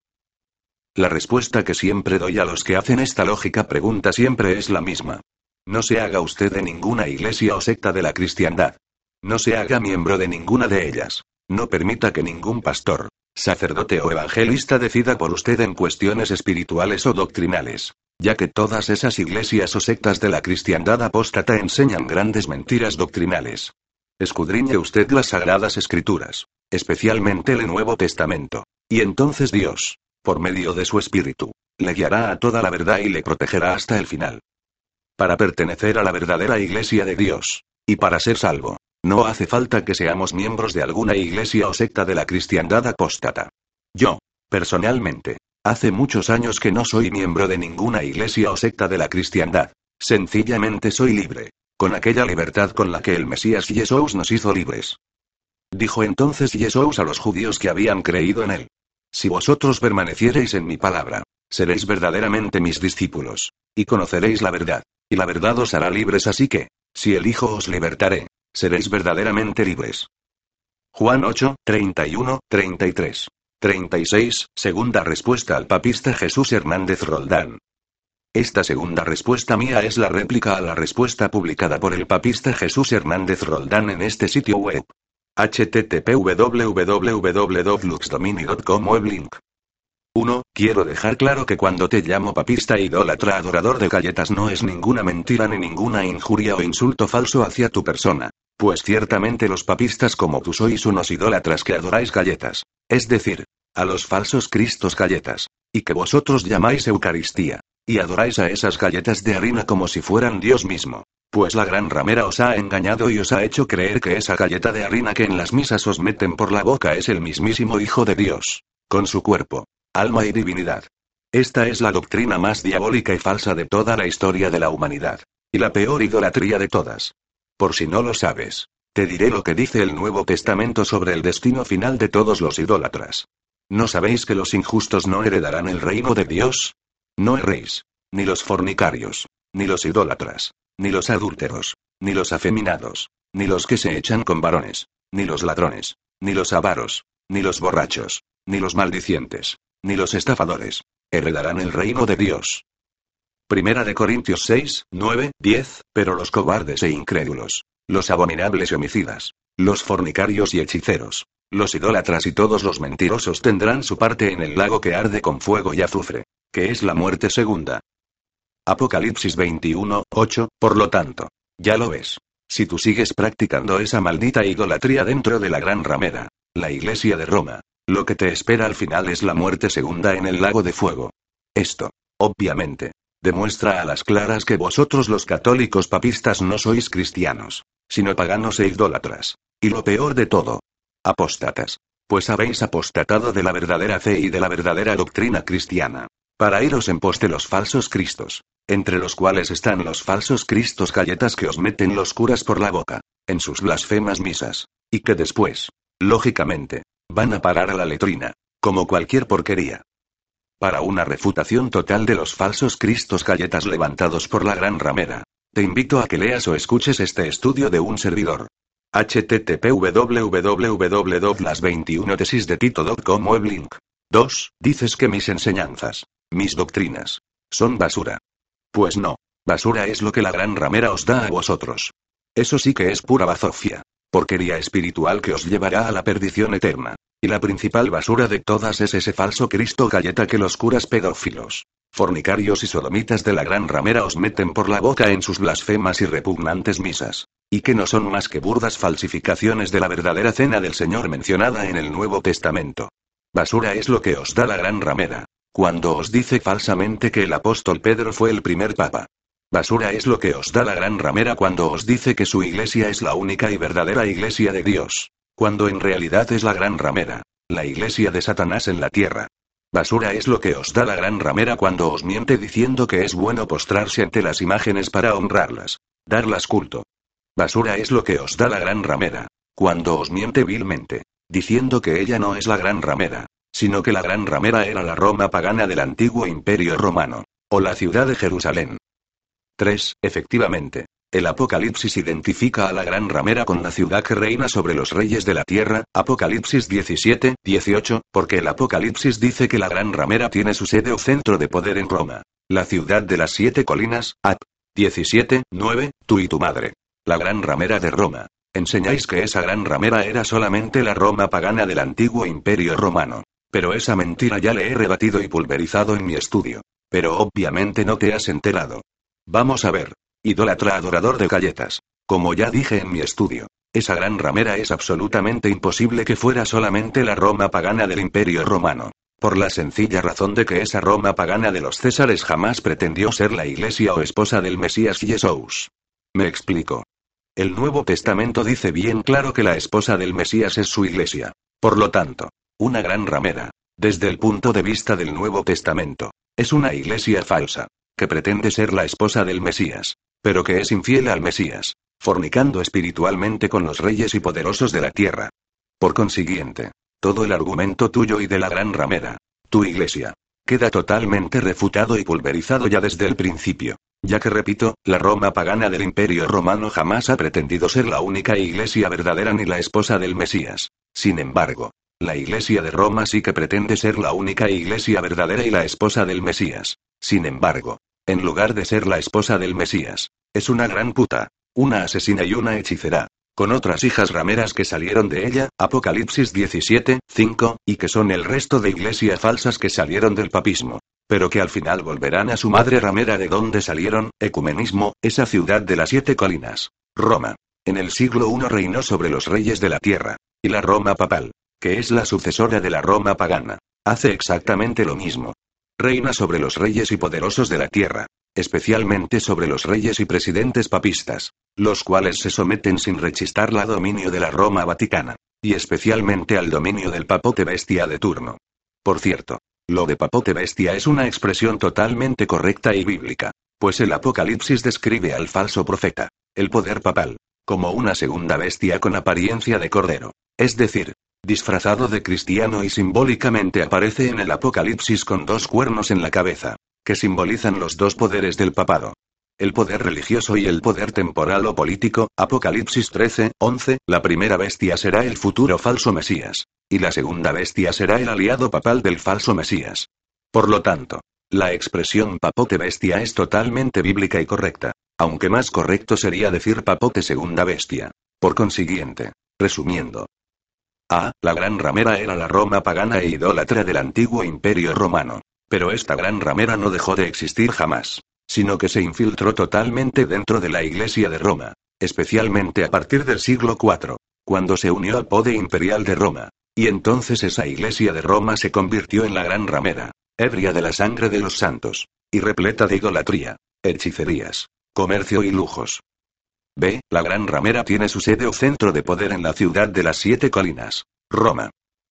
La respuesta que siempre doy a los que hacen esta lógica pregunta siempre es la misma. No se haga usted de ninguna iglesia o secta de la cristiandad. No se haga miembro de ninguna de ellas. No permita que ningún pastor, sacerdote o evangelista decida por usted en cuestiones espirituales o doctrinales. ya que todas esas iglesias o sectas de la cristiandad apóstata enseñan grandes mentiras doctrinales. Escudriñe usted las Sagradas Escrituras, especialmente el Nuevo Testamento, y entonces Dios, por medio de su Espíritu, le guiará a toda la verdad y le protegerá hasta el final. Para pertenecer a la verdadera Iglesia de Dios, y para ser salvo, no hace falta que seamos miembros de alguna iglesia o secta de la cristiandad apóstata. Yo, personalmente, hace muchos años que no soy miembro de ninguna iglesia o secta de la cristiandad, sencillamente soy libre, con aquella libertad con la que el Mesías Jesús nos hizo libres. Dijo entonces Jesús a los judíos que habían creído en él: si vosotros permaneciereis en mi palabra, seréis verdaderamente mis discípulos, y conoceréis la verdad, y la verdad os hará libres, así que, si el Hijo os libertaré, seréis verdaderamente libres. Juan ocho, treinta y uno, treinta y tres. treinta y seis, segunda respuesta al papista Jesús Hernández Roldán. Esta segunda respuesta mía es la réplica a la respuesta publicada por el papista Jesús Hernández Roldán en este sitio web. h t t p w w w punto fluxdomini punto com web link. uno. Quiero dejar claro que cuando te llamo papista idólatra adorador de galletas no es ninguna mentira ni ninguna injuria o insulto falso hacia tu persona, pues ciertamente los papistas como tú sois unos idólatras que adoráis galletas, es decir, a los falsos cristos galletas, y que vosotros llamáis Eucaristía, y adoráis a esas galletas de harina como si fueran Dios mismo, pues la gran ramera os ha engañado y os ha hecho creer que esa galleta de harina que en las misas os meten por la boca es el mismísimo Hijo de Dios, con su cuerpo, alma y divinidad. Esta es la doctrina más diabólica y falsa de toda la historia de la humanidad, y la peor idolatría de todas. Por si no lo sabes, te diré lo que dice el Nuevo Testamento sobre el destino final de todos los idólatras. ¿No sabéis que los injustos no heredarán el reino de Dios? No erréis, ni los fornicarios, ni los idólatras, ni los adúlteros, ni los afeminados, ni los que se echan con varones, ni los ladrones, ni los avaros, ni los borrachos, ni los maldicientes, ni los estafadores, heredarán el reino de Dios. Primera de Corintios seis, nueve, diez, pero los cobardes e incrédulos, los abominables y homicidas, los fornicarios y hechiceros, los idólatras y todos los mentirosos tendrán su parte en el lago que arde con fuego y azufre, que es la muerte segunda. Apocalipsis veintiuno, ocho, por lo tanto, ya lo ves. Si tú sigues practicando esa maldita idolatría dentro de la gran ramera, la Iglesia de Roma, lo que te espera al final es la muerte segunda en el lago de fuego. Esto, obviamente, demuestra a las claras que vosotros los católicos papistas no sois cristianos, sino paganos e idólatras, y lo peor de todo, apóstatas, pues habéis apostatado de la verdadera fe y de la verdadera doctrina cristiana, para iros en pos de los falsos cristos, entre los cuales están los falsos cristos galletas que os meten los curas por la boca, en sus blasfemas misas, y que después, lógicamente, van a parar a la letrina, como cualquier porquería. Para una refutación total de los falsos cristos galletas levantados por la gran ramera, te invito a que leas o escuches este estudio de un servidor. h t t p w w w punto las veintiuna tesis de tito punto com web link. dos. Dices que mis enseñanzas, mis doctrinas, son basura. Pues no, basura es lo que la gran ramera os da a vosotros. Eso sí que es pura bazofia, porquería espiritual que os llevará a la perdición eterna. Y la principal basura de todas es ese falso Cristo galleta que los curas pedófilos, fornicarios y sodomitas de la gran ramera os meten por la boca en sus blasfemas y repugnantes misas, y que no son más que burdas falsificaciones de la verdadera cena del Señor mencionada en el Nuevo Testamento. Basura es lo que os da la gran ramera, cuando os dice falsamente que el apóstol Pedro fue el primer papa. Basura es lo que os da la gran ramera cuando os dice que su iglesia es la única y verdadera iglesia de Dios, cuando en realidad es la gran ramera, la iglesia de Satanás en la tierra. Basura es lo que os da la gran ramera cuando os miente diciendo que es bueno postrarse ante las imágenes para honrarlas, darlas culto. Basura es lo que os da la gran ramera, cuando os miente vilmente, diciendo que ella no es la gran ramera, sino que la gran ramera era la Roma pagana del antiguo imperio romano, o la ciudad de Jerusalén. tres. Efectivamente, el Apocalipsis identifica a la gran ramera con la ciudad que reina sobre los reyes de la tierra, Apocalipsis diecisiete, dieciocho, porque el Apocalipsis dice que la gran ramera tiene su sede o centro de poder en Roma, la ciudad de las siete colinas, Ap. diecisiete, nueve, tú y tu madre. La gran ramera de Roma. Enseñáis que esa gran ramera era solamente la Roma pagana del antiguo imperio romano, pero esa mentira ya le he rebatido y pulverizado en mi estudio. Pero obviamente no te has enterado. Vamos a ver. Idólatra adorador de galletas. Como ya dije en mi estudio, esa gran ramera es absolutamente imposible que fuera solamente la Roma pagana del Imperio Romano. Por la sencilla razón de que esa Roma pagana de los Césares jamás pretendió ser la iglesia o esposa del Mesías Jesús. Me explico. El Nuevo Testamento dice bien claro que la esposa del Mesías es su iglesia. Por lo tanto, una gran ramera, desde el punto de vista del Nuevo Testamento, es una iglesia falsa, que pretende ser la esposa del Mesías, pero que es infiel al Mesías, fornicando espiritualmente con los reyes y poderosos de la tierra. Por consiguiente, todo el argumento tuyo y de la gran ramera, tu iglesia, queda totalmente refutado y pulverizado ya desde el principio, ya que repito, la Roma pagana del Imperio Romano jamás ha pretendido ser la única iglesia verdadera ni la esposa del Mesías. Sin embargo, la iglesia de Roma sí que pretende ser la única iglesia verdadera y la esposa del Mesías. Sin embargo, en lugar de ser la esposa del Mesías, es una gran puta, una asesina y una hechicera, con otras hijas rameras que salieron de ella, Apocalipsis diecisiete, cinco, y que son el resto de iglesias falsas que salieron del papismo, pero que al final volverán a su madre ramera de donde salieron, ecumenismo, esa ciudad de las siete colinas, Roma. En el siglo primero reinó sobre los reyes de la tierra, y la Roma papal, que es la sucesora de la Roma pagana, hace exactamente lo mismo. Reina sobre los reyes y poderosos de la tierra, especialmente sobre los reyes y presidentes papistas, los cuales se someten sin rechistar al dominio de la Roma Vaticana, y especialmente al dominio del papote bestia de turno. Por cierto, lo de papote bestia es una expresión totalmente correcta y bíblica, pues el Apocalipsis describe al falso profeta, el poder papal, como una segunda bestia con apariencia de cordero, es decir, disfrazado de cristiano y simbólicamente aparece en el Apocalipsis con dos cuernos en la cabeza, que simbolizan los dos poderes del papado. El poder religioso y el poder temporal o político, Apocalipsis trece, once, la primera bestia será el futuro falso Mesías, y la segunda bestia será el aliado papal del falso Mesías. Por lo tanto, la expresión papote bestia es totalmente bíblica y correcta, aunque más correcto sería decir papote segunda bestia. Por consiguiente, resumiendo, A. La gran ramera era la Roma pagana e idólatra del antiguo Imperio Romano. Pero esta gran ramera no dejó de existir jamás, sino que se infiltró totalmente dentro de la Iglesia de Roma, especialmente a partir del siglo cuarto, cuando se unió al poder imperial de Roma, y entonces esa Iglesia de Roma se convirtió en la gran ramera, ebria de la sangre de los santos, y repleta de idolatría, hechicerías, comercio y lujos. B. La gran ramera tiene su sede o centro de poder en la ciudad de las siete colinas, Roma.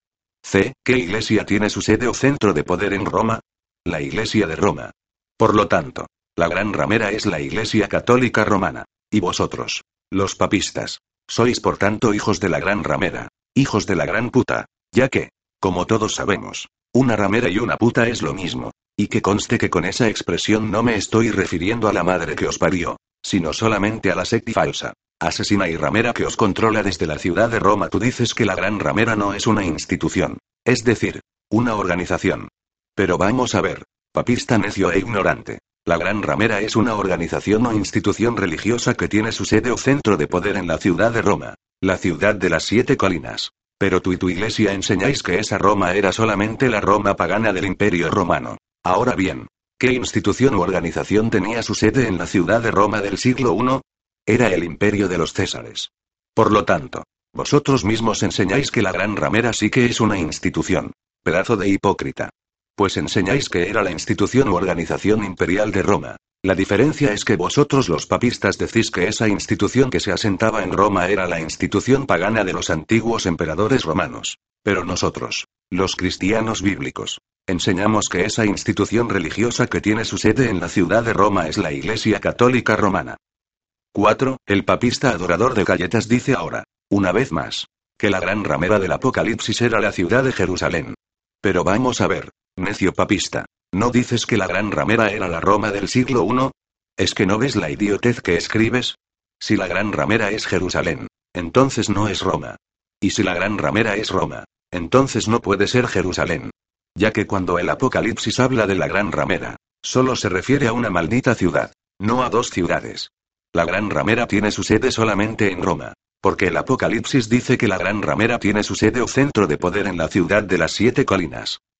C. ¿Qué iglesia tiene su sede o centro de poder en Roma? La Iglesia de Roma. Por lo tanto, la gran ramera es la Iglesia Católica Romana. Y vosotros, los papistas, sois por tanto hijos de la gran ramera, hijos de la gran puta, ya que, como todos sabemos, una ramera y una puta es lo mismo, y que conste que con esa expresión no me estoy refiriendo a la madre que os parió, sino solamente a la secta falsa, asesina y ramera que os controla desde la ciudad de Roma. Tú dices que la gran ramera no es una institución, es decir, una organización. Pero vamos a ver, papista necio e ignorante. La gran ramera es una organización o institución religiosa que tiene su sede o centro de poder en la ciudad de Roma, la ciudad de las siete colinas. Pero tú y tu iglesia enseñáis que esa Roma era solamente la Roma pagana del Imperio Romano. Ahora bien, ¿qué institución u organización tenía su sede en la ciudad de Roma del siglo primero? Era el imperio de los Césares. Por lo tanto, vosotros mismos enseñáis que la gran ramera sí que es una institución. Pedazo de hipócrita. Pues enseñáis que era la institución u organización imperial de Roma. La diferencia es que vosotros los papistas decís que esa institución que se asentaba en Roma era la institución pagana de los antiguos emperadores romanos. Pero nosotros, los cristianos bíblicos, enseñamos que esa institución religiosa que tiene su sede en la ciudad de Roma es la Iglesia Católica Romana. cuatro. El papista adorador de galletas dice ahora, una vez más, que la gran ramera del Apocalipsis era la ciudad de Jerusalén. Pero vamos a ver, necio papista, ¿no dices que la gran ramera era la Roma del siglo primero? ¿Es que no ves la idiotez que escribes? Si la gran ramera es Jerusalén, entonces no es Roma. Y si la gran ramera es Roma, entonces no puede ser Jerusalén. Ya que cuando el Apocalipsis habla de la gran ramera, solo se refiere a una maldita ciudad, no a dos ciudades. La gran ramera tiene su sede solamente en Roma, porque el Apocalipsis dice que la gran ramera tiene su sede o centro de poder en la ciudad de las siete colinas.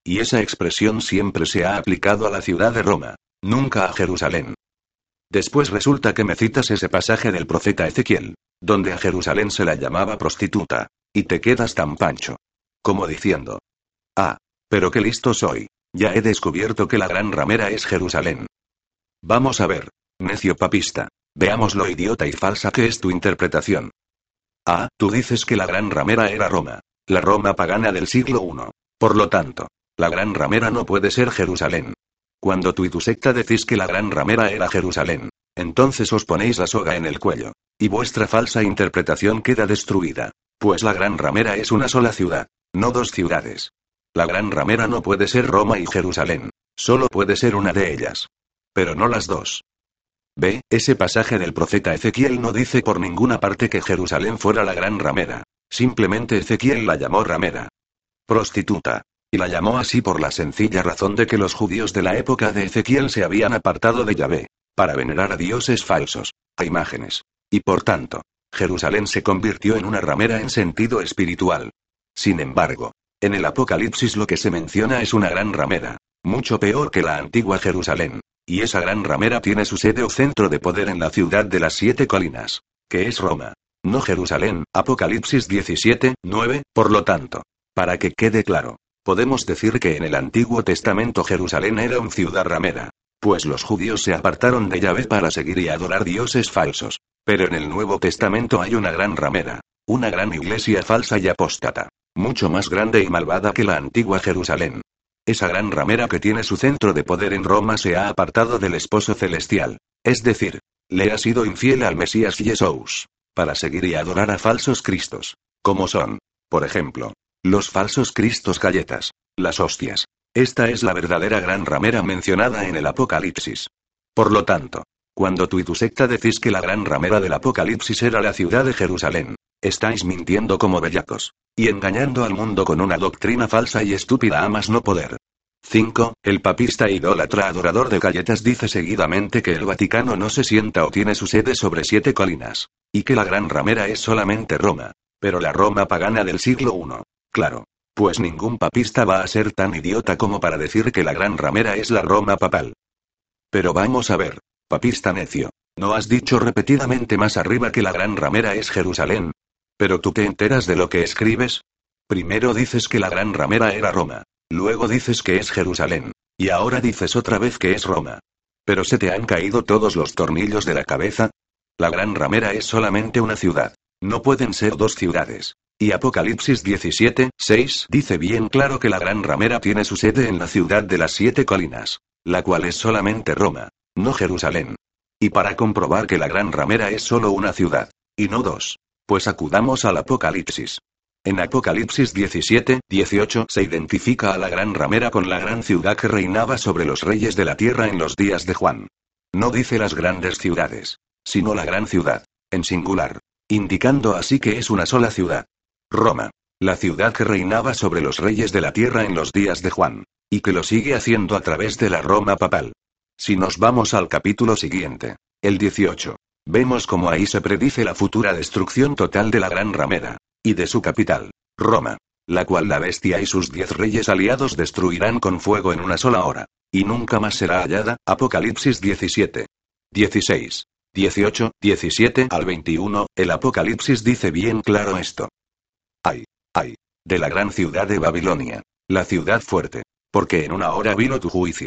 Y esa expresión siempre se ha aplicado a la ciudad de Roma, nunca a Jerusalén. Después resulta que me citas ese pasaje del profeta Ezequiel, donde a Jerusalén se la llamaba prostituta, y te quedas tan pancho. Como diciendo: ah, pero qué listo soy, ya he descubierto que la gran ramera es Jerusalén. Vamos a ver, necio papista, veamos lo idiota y falsa que es tu interpretación. Ah, tú dices que la gran ramera era Roma, la Roma pagana del siglo primero. Por lo tanto, la gran ramera no puede ser Jerusalén. Cuando tú y tu secta decís que la gran ramera era Jerusalén, entonces os ponéis la soga en el cuello, y vuestra falsa interpretación queda destruida, pues la gran ramera es una sola ciudad, no dos ciudades. La gran ramera no puede ser Roma y Jerusalén, solo puede ser una de ellas. Pero no las dos. Ve, ese pasaje del profeta Ezequiel no dice por ninguna parte que Jerusalén fuera la gran ramera, simplemente Ezequiel la llamó ramera. Prostituta. Y la llamó así por la sencilla razón de que los judíos de la época de Ezequiel se habían apartado de Yahvé, para venerar a dioses falsos, a imágenes. Y por tanto, Jerusalén se convirtió en una ramera en sentido espiritual. Sin embargo, en el Apocalipsis lo que se menciona es una gran ramera, mucho peor que la antigua Jerusalén, y esa gran ramera tiene su sede o centro de poder en la ciudad de las siete colinas, que es Roma, no Jerusalén, Apocalipsis diecisiete, nueve, por lo tanto, para que quede claro, podemos decir que en el Antiguo Testamento Jerusalén era una ciudad ramera, pues los judíos se apartaron de Yahvé para seguir y adorar dioses falsos, pero en el Nuevo Testamento hay una gran ramera, una gran iglesia falsa y apóstata, mucho más grande y malvada que la antigua Jerusalén. Esa gran ramera que tiene su centro de poder en Roma se ha apartado del esposo celestial, es decir, le ha sido infiel al Mesías Jesús, para seguir y adorar a falsos cristos, como son, por ejemplo, los falsos cristos galletas, las hostias. Esta es la verdadera gran ramera mencionada en el Apocalipsis. Por lo tanto, cuando tú y tu secta decís que la gran ramera del Apocalipsis era la ciudad de Jerusalén, estáis mintiendo como bellacos, y engañando al mundo con una doctrina falsa y estúpida a más no poder. cinco. El papista idólatra adorador de galletas dice seguidamente que el Vaticano no se sienta o tiene su sede sobre siete colinas, y que la gran ramera es solamente Roma, pero la Roma pagana del siglo primero. Claro, pues ningún papista va a ser tan idiota como para decir que la gran ramera es la Roma papal. Pero vamos a ver, papista necio, ¿no has dicho repetidamente más arriba que la gran ramera es Jerusalén? ¿Pero tú te enteras de lo que escribes? Primero dices que la gran ramera era Roma, luego dices que es Jerusalén, y ahora dices otra vez que es Roma. ¿Pero se te han caído todos los tornillos de la cabeza? La gran ramera es solamente una ciudad, no pueden ser dos ciudades. Y Apocalipsis diecisiete, seis dice bien claro que la gran ramera tiene su sede en la ciudad de las siete colinas, la cual es solamente Roma, no Jerusalén. Y para comprobar que la gran ramera es solo una ciudad, y no dos, pues acudamos al Apocalipsis. En Apocalipsis diecisiete, dieciocho se identifica a la gran ramera con la gran ciudad que reinaba sobre los reyes de la tierra en los días de Juan. No dice las grandes ciudades, sino la gran ciudad, en singular, indicando así que es una sola ciudad. Roma, la ciudad que reinaba sobre los reyes de la tierra en los días de Juan, y que lo sigue haciendo a través de la Roma papal. Si nos vamos al capítulo siguiente, el dieciocho, vemos cómo ahí se predice la futura destrucción total de la gran ramera, y de su capital, Roma, la cual la bestia y sus diez reyes aliados destruirán con fuego en una sola hora, y nunca más será hallada. Apocalipsis diecisiete, dieciséis, dieciocho, diecisiete al veintiuno, el Apocalipsis dice bien claro esto. Ay, ay, de la gran ciudad de Babilonia, la ciudad fuerte, porque en una hora vino tu juicio.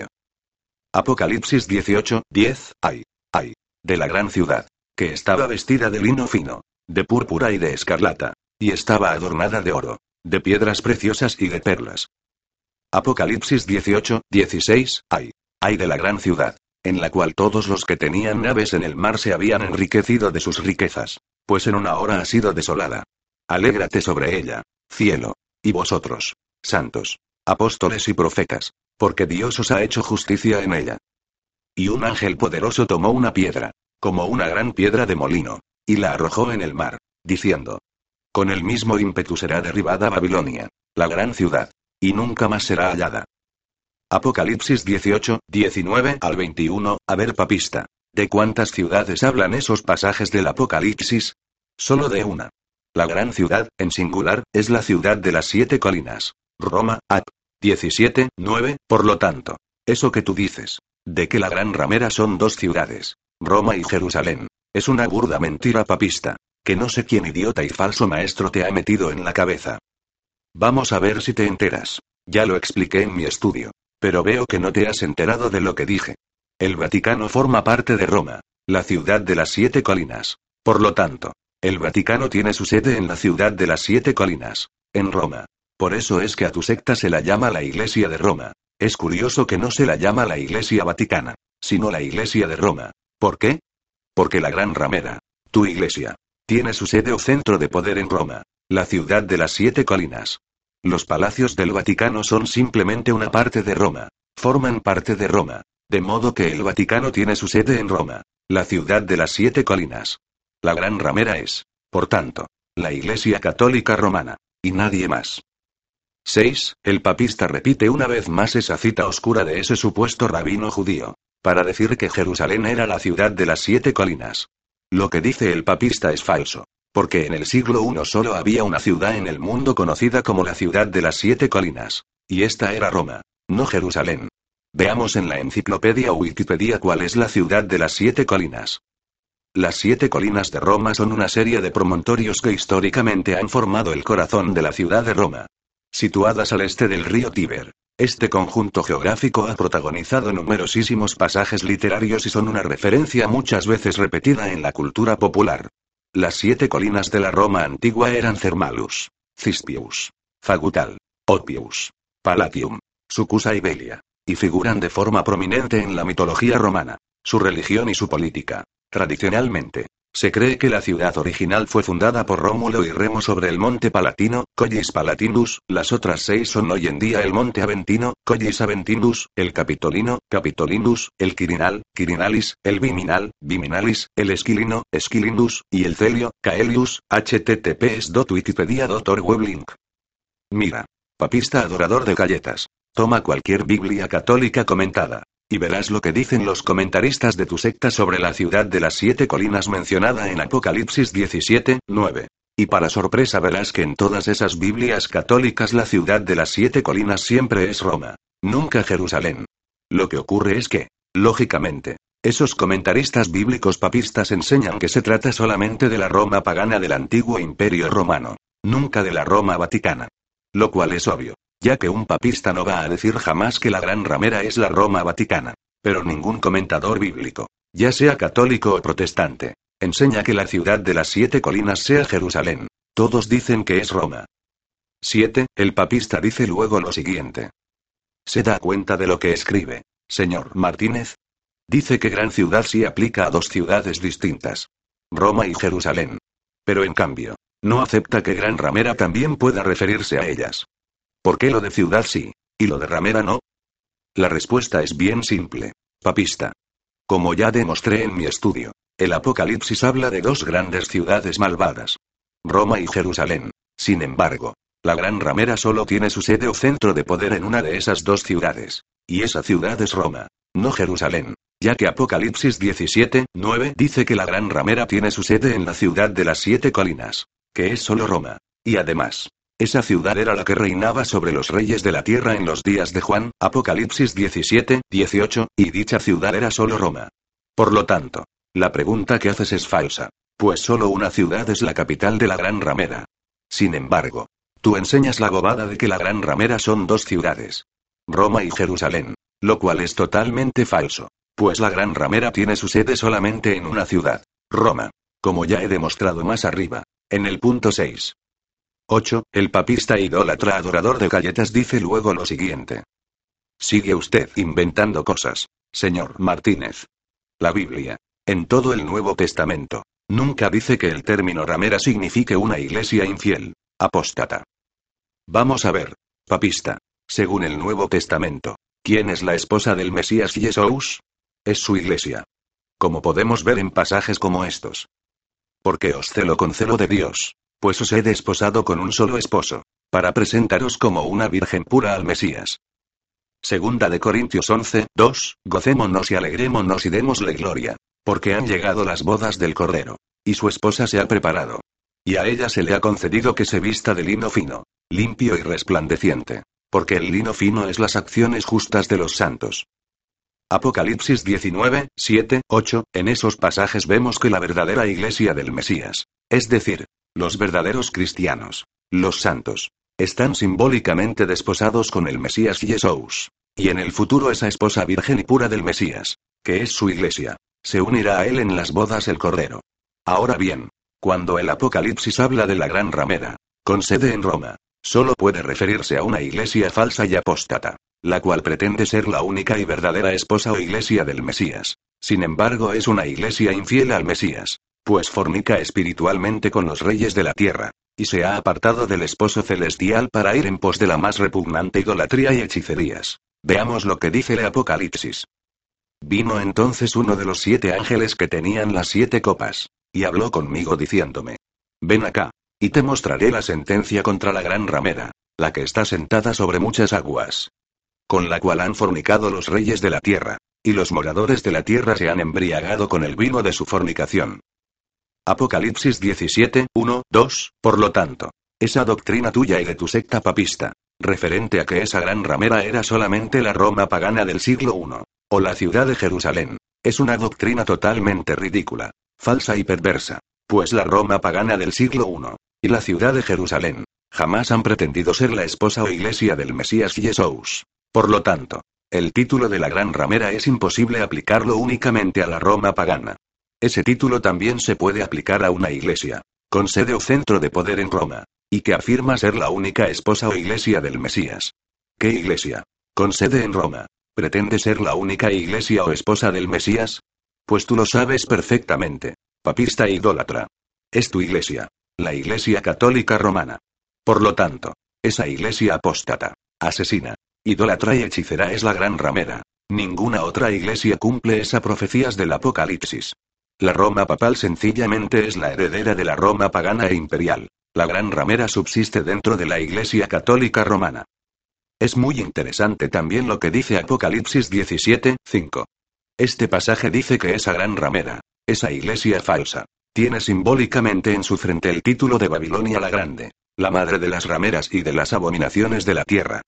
Apocalipsis dieciocho, diez, ay, ay, de la gran ciudad, que estaba vestida de lino fino, de púrpura y de escarlata, y estaba adornada de oro, de piedras preciosas y de perlas. Apocalipsis dieciocho, dieciséis, ay, ay de la gran ciudad, en la cual todos los que tenían naves en el mar se habían enriquecido de sus riquezas, pues en una hora ha sido desolada. Alégrate sobre ella, cielo, y vosotros, santos, apóstoles y profetas, porque Dios os ha hecho justicia en ella. Y un ángel poderoso tomó una piedra, como una gran piedra de molino, y la arrojó en el mar, diciendo: con el mismo ímpetu será derribada Babilonia, la gran ciudad, y nunca más será hallada. Apocalipsis dieciocho, diecinueve al veintiuno, a ver papista, ¿de cuántas ciudades hablan esos pasajes del Apocalipsis? Solo de una. La gran ciudad, en singular, es la ciudad de las siete colinas, Roma, Ap. diecisiete, nueve, por lo tanto, eso que tú dices, de que la Gran Ramera son dos ciudades, Roma y Jerusalén, es una burda mentira papista, que no sé quién idiota y falso maestro te ha metido en la cabeza. Vamos a ver si te enteras. Ya lo expliqué en mi estudio, pero veo que no te has enterado de lo que dije. El Vaticano forma parte de Roma, la ciudad de las siete colinas. Por lo tanto, el Vaticano tiene su sede en la ciudad de las siete colinas, en Roma. Por eso es que a tu secta se la llama la Iglesia de Roma. Es curioso que no se la llama la Iglesia Vaticana, sino la Iglesia de Roma. ¿Por qué? Porque la Gran Ramera, tu iglesia, tiene su sede o centro de poder en Roma, la ciudad de las siete colinas. Los palacios del Vaticano son simplemente una parte de Roma, forman parte de Roma, de modo que el Vaticano tiene su sede en Roma, la ciudad de las siete colinas. La Gran Ramera es, por tanto, la Iglesia Católica Romana, y nadie más. seis. El papista repite una vez más esa cita oscura de ese supuesto rabino judío, para decir que Jerusalén era la ciudad de las siete colinas. Lo que dice el papista es falso, porque en el siglo primero solo había una ciudad en el mundo conocida como la ciudad de las siete colinas, y esta era Roma, no Jerusalén. Veamos en la enciclopedia Wikipedia cuál es la ciudad de las siete colinas. Las siete colinas de Roma son una serie de promontorios que históricamente han formado el corazón de la ciudad de Roma. Situadas al este del río Tíber, este conjunto geográfico ha protagonizado numerosísimos pasajes literarios y son una referencia muchas veces repetida en la cultura popular. Las siete colinas de la Roma antigua eran Thermalus, Cispius, Fagutal, Opius, Palatium, Sucusa y Velia, y figuran de forma prominente en la mitología romana, su religión y su política. Tradicionalmente, se cree que la ciudad original fue fundada por Rómulo y Remo sobre el monte Palatino, Collis Palatinus, las otras seis son hoy en día el monte Aventino, Collis Aventinus, el Capitolino, Capitolinus, el Quirinal, Quirinalis, el Viminal, Viminalis, el Esquilino, Esquilindus, y el Celio, Caelius, https wikipedia punto org weblink. Mira, papista adorador de galletas, toma cualquier Biblia católica comentada, y verás lo que dicen los comentaristas de tu secta sobre la ciudad de las siete colinas mencionada en Apocalipsis diecisiete, nueve. Y para sorpresa verás que en todas esas Biblias católicas la ciudad de las siete colinas siempre es Roma, nunca Jerusalén. Lo que ocurre es que, lógicamente, esos comentaristas bíblicos papistas enseñan que se trata solamente de la Roma pagana del antiguo Imperio Romano, nunca de la Roma vaticana. Lo cual es obvio, ya que un papista no va a decir jamás que la Gran Ramera es la Roma vaticana. Pero ningún comentador bíblico, ya sea católico o protestante, enseña que la ciudad de las siete colinas sea Jerusalén. Todos dicen que es Roma. siete. El papista dice luego lo siguiente. ¿Se da cuenta de lo que escribe, señor Martínez? Dice que gran ciudad sí aplica a dos ciudades distintas, Roma y Jerusalén. Pero en cambio, no acepta que Gran Ramera también pueda referirse a ellas. ¿Por qué lo de ciudad sí, y lo de ramera no? La respuesta es bien simple, papista. Como ya demostré en mi estudio, el Apocalipsis habla de dos grandes ciudades malvadas, Roma y Jerusalén. Sin embargo, la Gran Ramera solo tiene su sede o centro de poder en una de esas dos ciudades, y esa ciudad es Roma, no Jerusalén, ya que Apocalipsis diecisiete, nueve dice que la Gran Ramera tiene su sede en la ciudad de las siete colinas, que es solo Roma, y además, esa ciudad era la que reinaba sobre los reyes de la tierra en los días de Juan, Apocalipsis diecisiete, dieciocho, y dicha ciudad era solo Roma. Por lo tanto, la pregunta que haces es falsa, pues solo una ciudad es la capital de la Gran Ramera. Sin embargo, tú enseñas la bobada de que la Gran Ramera son dos ciudades, Roma y Jerusalén, lo cual es totalmente falso, pues la Gran Ramera tiene su sede solamente en una ciudad, Roma, como ya he demostrado más arriba, en el punto seis. ocho. El papista idólatra adorador de galletas dice luego lo siguiente. Sigue usted inventando cosas, señor Martínez. La Biblia, en todo el Nuevo Testamento, nunca dice que el término ramera signifique una iglesia infiel, apóstata. Vamos a ver, papista, según el Nuevo Testamento, ¿quién es la esposa del Mesías Jesús? Es su iglesia. Como podemos ver en pasajes como estos. Porque os celo con celo de Dios, pues os he desposado con un solo esposo, para presentaros como una virgen pura al Mesías. Segunda de Corintios once, dos, gocémonos y alegrémonos y démosle gloria, porque han llegado las bodas del Cordero, y su esposa se ha preparado. Y a ella se le ha concedido que se vista de lino fino, limpio y resplandeciente, Porque el lino fino es las acciones justas de los santos. Apocalipsis diecinueve, siete, ocho, en esos pasajes vemos que la verdadera iglesia del Mesías, es decir, los verdaderos cristianos, los santos, están simbólicamente desposados con el Mesías Jesús. Y en el futuro esa esposa virgen y pura del Mesías, que es su iglesia, se unirá a él en las bodas del Cordero. Ahora bien, cuando el Apocalipsis habla de la gran ramera, con sede en Roma, solo puede referirse a una iglesia falsa y apóstata, la cual pretende ser la única y verdadera esposa o iglesia del Mesías. Sin embargo, es una iglesia infiel al Mesías, pues fornica espiritualmente con los reyes de la tierra, y se ha apartado del esposo celestial para ir en pos de la más repugnante idolatría y hechicerías. Veamos lo que dice el Apocalipsis. Vino entonces uno de los siete ángeles que tenían las siete copas, y habló conmigo diciéndome: Ven acá, y te mostraré la sentencia contra la gran ramera, la que está sentada sobre muchas aguas, con la cual han fornicado los reyes de la tierra, y los moradores de la tierra se han embriagado con el vino de su fornicación. Apocalipsis diecisiete, uno, dos, por lo tanto, esa doctrina tuya y de tu secta papista, referente a que esa gran ramera era solamente la Roma pagana del siglo primero, o la ciudad de Jerusalén, es una doctrina totalmente ridícula, falsa y perversa, pues la Roma pagana del siglo primero, y la ciudad de Jerusalén, jamás han pretendido ser la esposa o iglesia del Mesías Jesús. Por lo tanto, el título de la gran ramera es imposible aplicarlo únicamente a la Roma pagana. Ese título también se puede aplicar a una iglesia, con sede o centro de poder en Roma, y que afirma ser la única esposa o iglesia del Mesías. ¿Qué iglesia, con sede en Roma, pretende ser la única iglesia o esposa del Mesías? Pues tú lo sabes perfectamente, papista e idólatra. Es tu iglesia, la Iglesia Católica Romana. Por lo tanto, esa iglesia apóstata, asesina, idólatra y hechicera es la gran ramera. Ninguna otra iglesia cumple esas profecías del Apocalipsis. La Roma papal sencillamente es la heredera de la Roma pagana e imperial. La gran ramera subsiste dentro de la Iglesia Católica Romana. Es muy interesante también lo que dice Apocalipsis diecisiete, cinco. Este pasaje dice que esa gran ramera, esa iglesia falsa, tiene simbólicamente en su frente el título de Babilonia la Grande, la madre de las rameras y de las abominaciones de la tierra.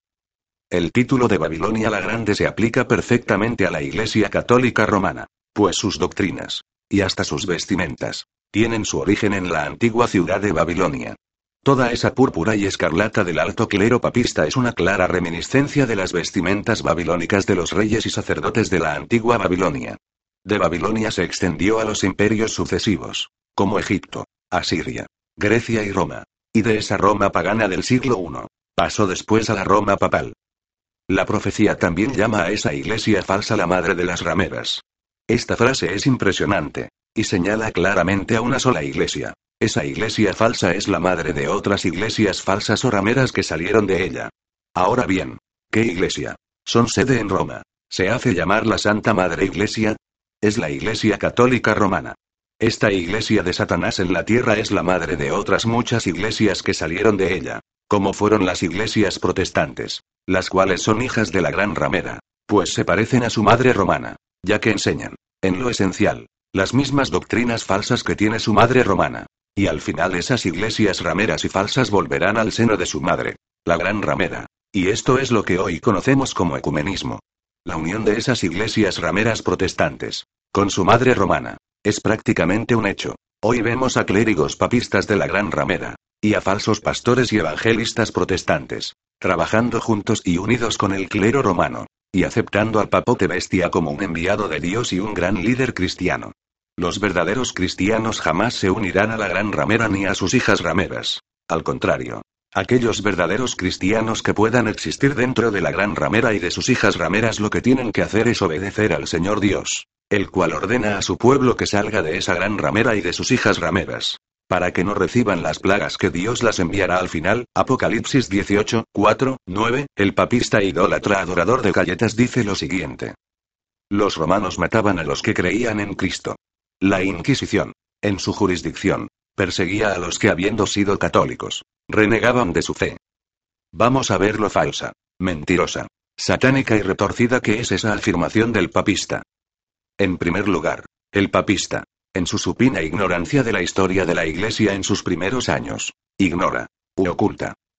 El título de Babilonia la Grande se aplica perfectamente a la Iglesia Católica Romana, pues sus doctrinas, y hasta sus vestimentas, tienen su origen en la antigua ciudad de Babilonia. Toda esa púrpura y escarlata del alto clero papista es una clara reminiscencia de las vestimentas babilónicas de los reyes y sacerdotes de la antigua Babilonia. De Babilonia se extendió a los imperios sucesivos, como Egipto, Asiria, Grecia y Roma. Y de esa Roma pagana del siglo primero, pasó después a la Roma papal. La profecía también llama a esa iglesia falsa la madre de las rameras. Esta frase es impresionante, y señala claramente a una sola iglesia. Esa iglesia falsa es la madre de otras iglesias falsas o rameras que salieron de ella. Ahora bien, ¿qué iglesia? Son sede en Roma. ¿Se hace llamar la Santa Madre Iglesia? Es la Iglesia Católica Romana. Esta iglesia de Satanás en la tierra es la madre de otras muchas iglesias que salieron de ella, como fueron las iglesias protestantes, las cuales son hijas de la gran ramera, pues se parecen a su madre romana, ya que enseñan, en lo esencial, las mismas doctrinas falsas que tiene su madre romana. Y al final esas iglesias rameras y falsas volverán al seno de su madre, la gran ramera. Y esto es lo que hoy conocemos como ecumenismo. La unión de esas iglesias rameras protestantes, con su madre romana, es prácticamente un hecho. Hoy vemos a clérigos papistas de la gran ramera, y a falsos pastores y evangelistas protestantes, trabajando juntos y unidos con el clero romano, y aceptando al papote bestia como un enviado de Dios y un gran líder cristiano. Los verdaderos cristianos jamás se unirán a la gran ramera ni a sus hijas rameras. Al contrario, aquellos verdaderos cristianos que puedan existir dentro de la gran ramera y de sus hijas rameras lo que tienen que hacer es obedecer al Señor Dios, el cual ordena a su pueblo que salga de esa gran ramera y de sus hijas rameras, para que no reciban las plagas que Dios las enviará al final. Apocalipsis dieciocho, cuatro, nueve, el papista idólatra adorador de galletas dice lo siguiente. Los romanos mataban a los que creían en Cristo. La Inquisición, en su jurisdicción, perseguía a los que habiendo sido católicos, renegaban de su fe. Vamos a ver lo falsa, mentirosa, satánica y retorcida que es esa afirmación del papista. En primer lugar, el papista, en su supina ignorancia de la historia de la Iglesia en sus primeros años, ignora, u oculta,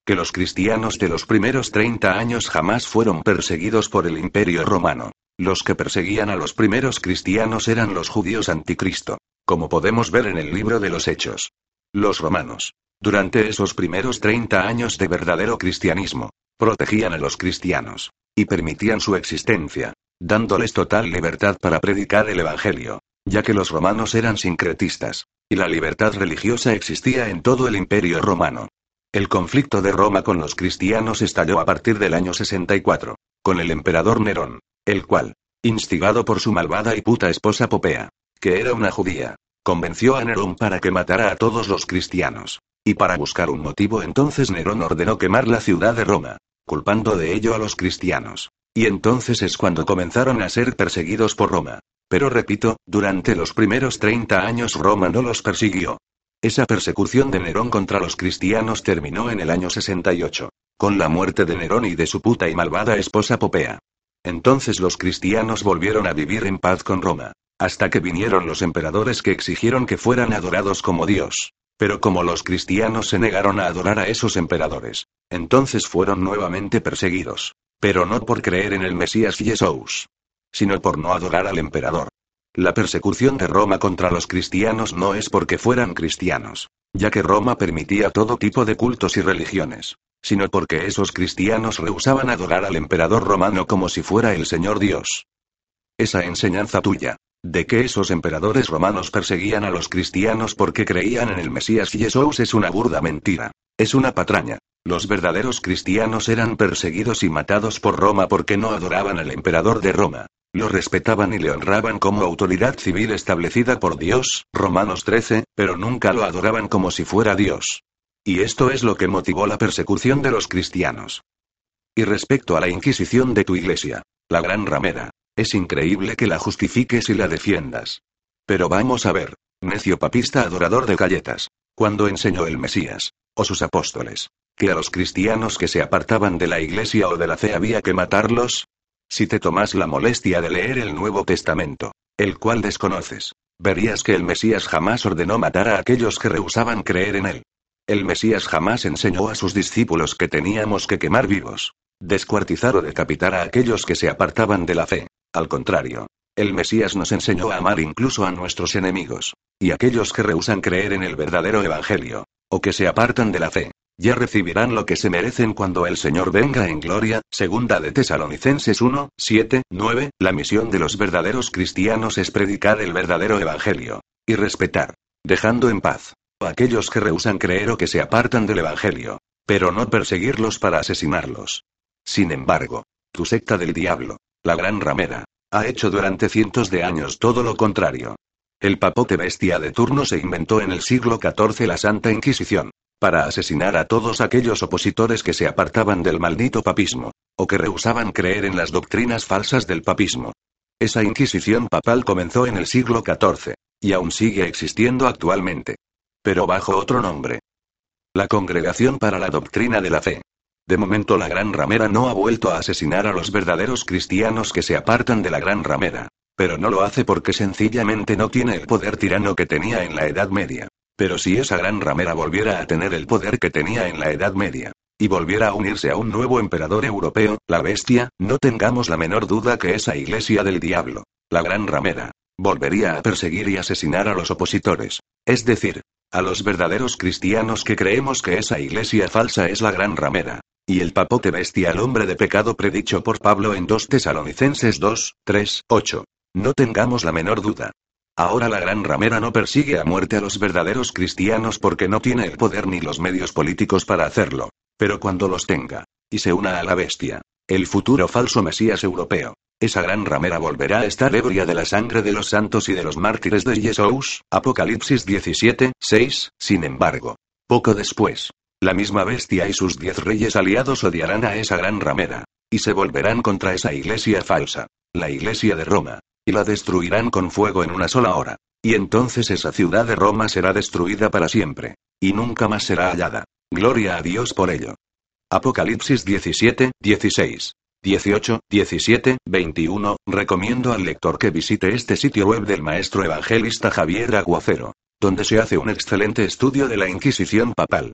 que los cristianos de los primeros treinta años jamás fueron perseguidos por el Imperio Romano. Los que perseguían a los primeros cristianos eran los judíos anticristo, como podemos ver en el libro de los Hechos. Los romanos, durante esos primeros treinta años de verdadero cristianismo, protegían a los cristianos, y permitían su existencia, dándoles total libertad para predicar el Evangelio, ya que los romanos eran sincretistas, y la libertad religiosa existía en todo el Imperio Romano. El conflicto de Roma con los cristianos estalló a partir del año sesenta y cuatro, con el emperador Nerón, el cual, instigado por su malvada y puta esposa Popea, que era una judía, convenció a Nerón para que matara a todos los cristianos. Y para buscar un motivo entonces Nerón ordenó quemar la ciudad de Roma, culpando de ello a los cristianos. Y entonces es cuando comenzaron a ser perseguidos por Roma. Pero repito, durante los primeros treinta años Roma no los persiguió. Esa persecución de Nerón contra los cristianos terminó en el año sesenta y ocho, con la muerte de Nerón y de su puta y malvada esposa Popea. Entonces los cristianos volvieron a vivir en paz con Roma, hasta que vinieron los emperadores que exigieron que fueran adorados como Dios. Pero como los cristianos se negaron a adorar a esos emperadores, entonces fueron nuevamente perseguidos. Pero no por creer en el Mesías Jesús, sino por no adorar al emperador. La persecución de Roma contra los cristianos no es porque fueran cristianos, ya que Roma permitía todo tipo de cultos y religiones, sino porque esos cristianos rehusaban adorar al emperador romano como si fuera el Señor Dios. Esa enseñanza tuya, de que esos emperadores romanos perseguían a los cristianos porque creían en el Mesías Jesús es una burda mentira. Es una patraña. Los verdaderos cristianos eran perseguidos y matados por Roma porque no adoraban al emperador de Roma. Lo respetaban y le honraban como autoridad civil establecida por Dios, Romanos trece, pero nunca lo adoraban como si fuera Dios. Y esto es lo que motivó la persecución de los cristianos. Y respecto a la Inquisición de tu iglesia, la Gran Ramera, es increíble que la justifiques y la defiendas. Pero vamos a ver, necio papista adorador de galletas, cuando enseñó el Mesías, o sus apóstoles, que a los cristianos que se apartaban de la iglesia o de la fe había que matarlos. Si te tomas la molestia de leer el Nuevo Testamento, el cual desconoces, verías que el Mesías jamás ordenó matar a aquellos que rehusaban creer en él. El Mesías jamás enseñó a sus discípulos que teníamos que quemar vivos, descuartizar o decapitar a aquellos que se apartaban de la fe. Al contrario, el Mesías nos enseñó a amar incluso a nuestros enemigos, y aquellos que rehusan creer en el verdadero Evangelio, o que se apartan de la fe, ya recibirán lo que se merecen cuando el Señor venga en gloria. Segunda de Tesalonicenses uno, siete, nueve. La misión de los verdaderos cristianos es predicar el verdadero Evangelio, y respetar, dejando en paz, a aquellos que rehusan creer o que se apartan del Evangelio, pero no perseguirlos para asesinarlos. Sin embargo, tu secta del diablo, la Gran Ramera, ha hecho durante cientos de años todo lo contrario. El papote bestia de turno se inventó en el siglo catorce la Santa Inquisición, para asesinar a todos aquellos opositores que se apartaban del maldito papismo, o que rehusaban creer en las doctrinas falsas del papismo. Esa Inquisición papal comenzó en el siglo catorce, y aún sigue existiendo actualmente. Pero bajo otro nombre. La Congregación para la Doctrina de la Fe. De momento la Gran Ramera no ha vuelto a asesinar a los verdaderos cristianos que se apartan de la Gran Ramera, pero no lo hace porque sencillamente no tiene el poder tirano que tenía en la Edad Media. Pero si esa Gran Ramera volviera a tener el poder que tenía en la Edad Media, y volviera a unirse a un nuevo emperador europeo, la bestia, no tengamos la menor duda que esa iglesia del diablo, la Gran Ramera, volvería a perseguir y asesinar a los opositores, es decir, a los verdaderos cristianos que creemos que esa iglesia falsa es la Gran Ramera. Y el papote bestia, el hombre de pecado predicho por Pablo en dos Tesalonicenses dos, tres, ocho. No tengamos la menor duda. Ahora la Gran Ramera no persigue a muerte a los verdaderos cristianos porque no tiene el poder ni los medios políticos para hacerlo. Pero cuando los tenga, y se una a la bestia, el futuro falso Mesías europeo, esa Gran Ramera volverá a estar ebria de la sangre de los santos y de los mártires de Jesús. Apocalipsis diecisiete, seis. Sin embargo, poco después, la misma bestia y sus diez reyes aliados odiarán a esa Gran Ramera, y se volverán contra esa iglesia falsa, la iglesia de Roma, y la destruirán con fuego en una sola hora. Y entonces esa ciudad de Roma será destruida para siempre, y nunca más será hallada. Gloria a Dios por ello. Apocalipsis diecisiete, dieciséis, dieciocho, diecisiete, veintiuno. Recomiendo al lector que visite este sitio web del maestro evangelista Javier Aguacero, donde se hace un excelente estudio de la Inquisición papal.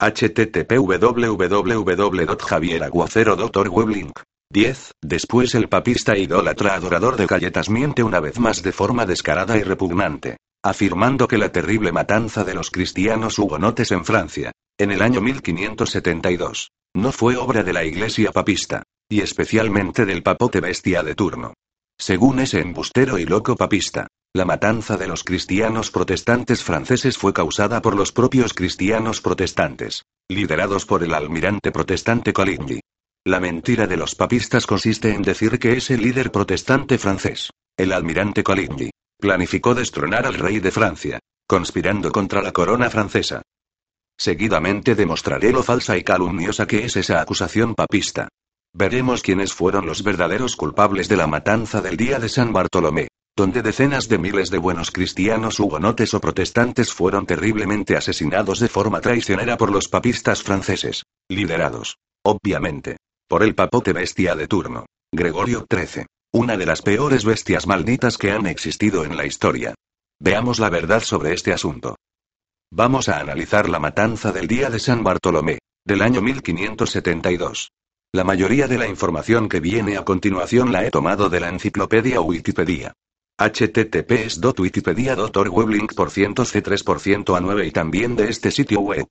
http www punto javier aguacero punto org link. diez. Después el papista idólatra adorador de galletas miente una vez más de forma descarada y repugnante, afirmando que la terrible matanza de los cristianos hugonotes en Francia, en el año mil quinientos setenta y dos, no fue obra de la iglesia papista, y especialmente del papote bestia de turno. Según ese embustero y loco papista, la matanza de los cristianos protestantes franceses fue causada por los propios cristianos protestantes, liderados por el almirante protestante Coligny. La mentira de los papistas consiste en decir que ese líder protestante francés, el almirante Coligny, planificó destronar al rey de Francia, conspirando contra la corona francesa. Seguidamente demostraré lo falsa y calumniosa que es esa acusación papista. Veremos quiénes fueron los verdaderos culpables de la matanza del día de San Bartolomé, donde decenas de miles de buenos cristianos hugonotes o protestantes fueron terriblemente asesinados de forma traicionera por los papistas franceses, liderados, obviamente, por el papote bestia de turno, Gregorio trece, una de las peores bestias malditas que han existido en la historia. Veamos la verdad sobre este asunto. Vamos a analizar la matanza del día de San Bartolomé, del año mil quinientos setenta y dos. La mayoría de la información que viene a continuación la he tomado de la enciclopedia Wikipedia. https punto wikipedia punto org link por ciento c tres por ciento a nueve y también de este sitio web.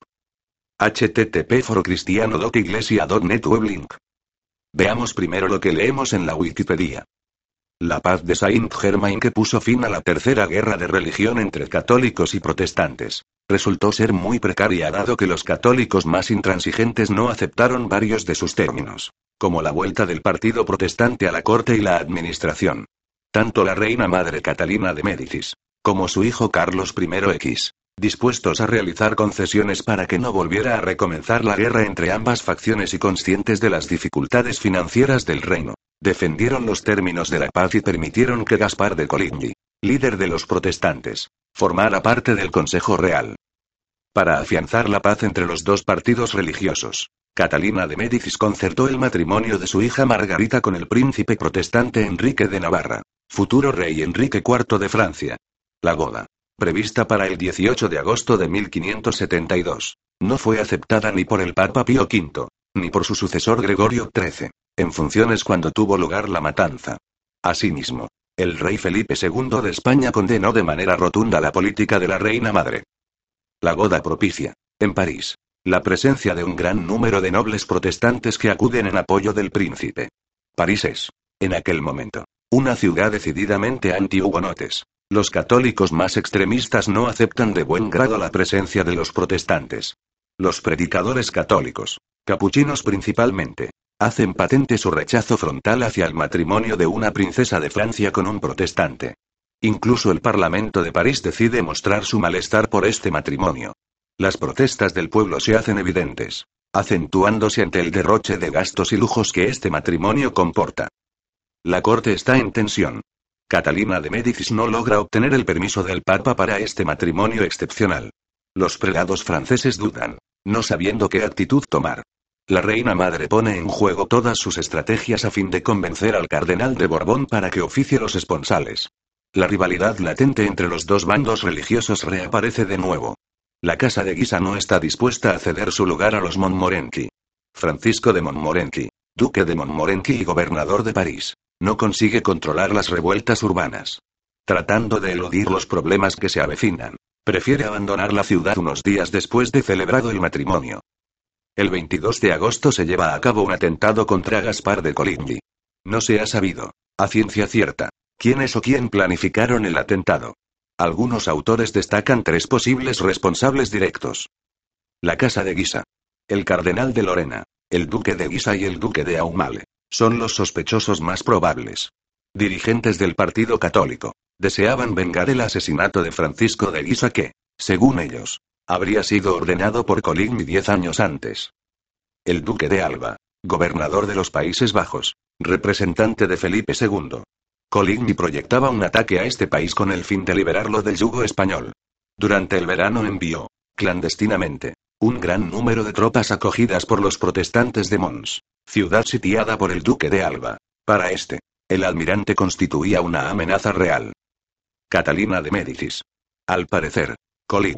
http forocristiano punto iglesia punto net web link. Veamos primero lo que leemos en la Wikipedia. La paz de Saint-Germain que puso fin a la tercera guerra de religión entre católicos y protestantes, resultó ser muy precaria dado que los católicos más intransigentes no aceptaron varios de sus términos, como la vuelta del partido protestante a la corte y la administración. Tanto la reina madre Catalina de Médicis, como su hijo Carlos primero X, dispuestos a realizar concesiones para que no volviera a recomenzar la guerra entre ambas facciones y conscientes de las dificultades financieras del reino, defendieron los términos de la paz y permitieron que Gaspar de Coligny, líder de los protestantes, formara parte del Consejo Real. Para afianzar la paz entre los dos partidos religiosos, Catalina de Médicis concertó el matrimonio de su hija Margarita con el príncipe protestante Enrique de Navarra, futuro rey Enrique cuarto de Francia. La boda, prevista para el dieciocho de agosto de mil quinientos setenta y dos, no fue aceptada ni por el Papa Pío quinto, ni por su sucesor Gregorio trece, en funciones cuando tuvo lugar la matanza. Asimismo, el rey Felipe segundo de España condenó de manera rotunda la política de la reina madre. La boda propicia, en París, la presencia de un gran número de nobles protestantes que acuden en apoyo del príncipe. París es, en aquel momento, una ciudad decididamente anti-hugonotes. Los católicos más extremistas no aceptan de buen grado la presencia de los protestantes. Los predicadores católicos, capuchinos principalmente, hacen patente su rechazo frontal hacia el matrimonio de una princesa de Francia con un protestante. Incluso el Parlamento de París decide mostrar su malestar por este matrimonio. Las protestas del pueblo se hacen evidentes, acentuándose ante el derroche de gastos y lujos que este matrimonio comporta. La corte está en tensión. Catalina de Médicis no logra obtener el permiso del Papa para este matrimonio excepcional. Los prelados franceses dudan, no sabiendo qué actitud tomar. La reina madre pone en juego todas sus estrategias a fin de convencer al cardenal de Borbón para que oficie los esponsales. La rivalidad latente entre los dos bandos religiosos reaparece de nuevo. La Casa de Guisa no está dispuesta a ceder su lugar a los Montmorency. Francisco de Montmorency, duque de Montmorency y gobernador de París, no consigue controlar las revueltas urbanas. Tratando de eludir los problemas que se avecinan, prefiere abandonar la ciudad unos días después de celebrado el matrimonio. El veintidós de agosto se lleva a cabo un atentado contra Gaspar de Coligny. No se ha sabido, a ciencia cierta, quiénes o quién planificaron el atentado. Algunos autores destacan tres posibles responsables directos. La Casa de Guisa, el cardenal de Lorena, el duque de Guisa y el duque de Aumale, son los sospechosos más probables. Dirigentes del Partido Católico deseaban vengar el asesinato de Francisco de Guisa que, según ellos, habría sido ordenado por Coligny diez años antes. El duque de Alba, gobernador de los Países Bajos, representante de Felipe segundo. Coligny proyectaba un ataque a este país con el fin de liberarlo del yugo español. Durante el verano envió, clandestinamente, un gran número de tropas acogidas por los protestantes de Mons, ciudad sitiada por el duque de Alba. Para este, el almirante constituía una amenaza real. Catalina de Médicis. Al parecer, Coligny,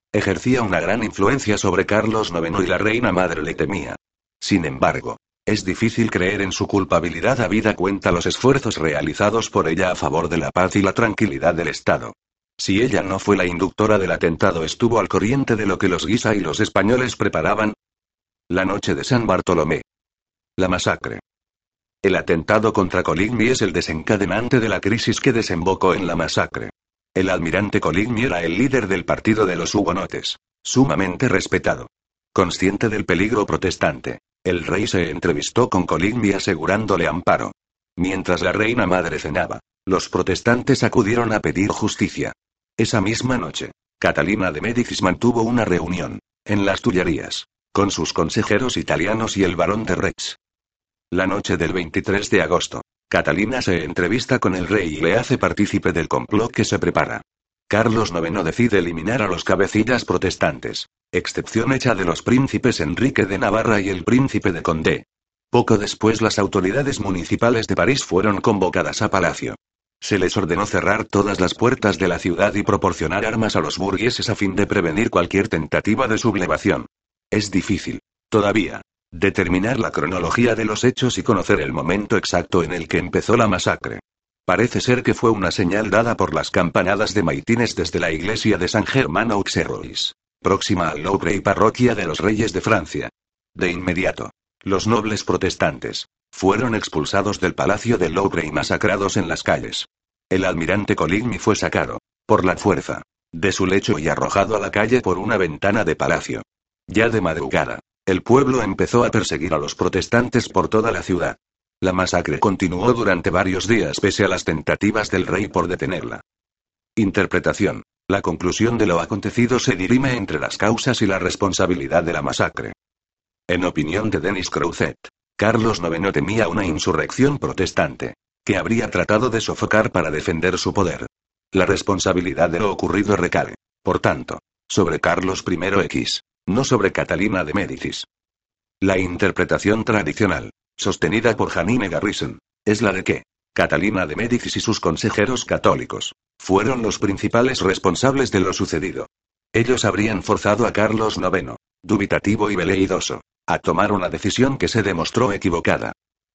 Ejercía una gran influencia sobre Carlos noveno y la reina madre le temía. Sin embargo, es difícil creer en su culpabilidad habida cuenta los esfuerzos realizados por ella a favor de la paz y la tranquilidad del Estado. Si ella no fue la inductora del atentado, estuvo al corriente de lo que los Guisa y los españoles preparaban. La noche de San Bartolomé. La masacre. El atentado contra Coligny es el desencadenante de la crisis que desembocó en la masacre. El almirante Coligny era el líder del partido de los hugonotes, sumamente respetado. Consciente del peligro protestante, el rey se entrevistó con Coligny asegurándole amparo. Mientras la reina madre cenaba, los protestantes acudieron a pedir justicia. Esa misma noche, Catalina de Médicis mantuvo una reunión, en las Tullerías, con sus consejeros italianos y el barón de Retz. La noche del veintitrés de agosto, Catalina se entrevista con el rey y le hace partícipe del complot que se prepara. Carlos noveno decide eliminar a los cabecillas protestantes, excepción hecha de los príncipes Enrique de Navarra y el príncipe de Condé. Poco después las autoridades municipales de París fueron convocadas a palacio. Se les ordenó cerrar todas las puertas de la ciudad y proporcionar armas a los burgueses a fin de prevenir cualquier tentativa de sublevación. Es difícil, todavía, determinar la cronología de los hechos y conocer el momento exacto en el que empezó la masacre. Parece ser que fue una señal dada por las campanadas de maitines desde la iglesia de San Germán Auxerrois, próxima al Louvre y parroquia de los Reyes de Francia. De inmediato, los nobles protestantes fueron expulsados del palacio del Louvre y masacrados en las calles. El almirante Coligny fue sacado, por la fuerza, de su lecho y arrojado a la calle por una ventana de palacio. Ya de madrugada, el pueblo empezó a perseguir a los protestantes por toda la ciudad. La masacre continuó durante varios días pese a las tentativas del rey por detenerla. Interpretación. La conclusión de lo acontecido se dirime entre las causas y la responsabilidad de la masacre. En opinión de Denis Crouzet, Carlos noveno temía una insurrección protestante, que habría tratado de sofocar para defender su poder. La responsabilidad de lo ocurrido recae, por tanto, sobre Carlos primero X, no sobre Catalina de Médicis. La interpretación tradicional, sostenida por Janine Garrison, es la de que Catalina de Médicis y sus consejeros católicos fueron los principales responsables de lo sucedido. Ellos habrían forzado a Carlos noveno, dubitativo y veleidoso, a tomar una decisión que se demostró equivocada.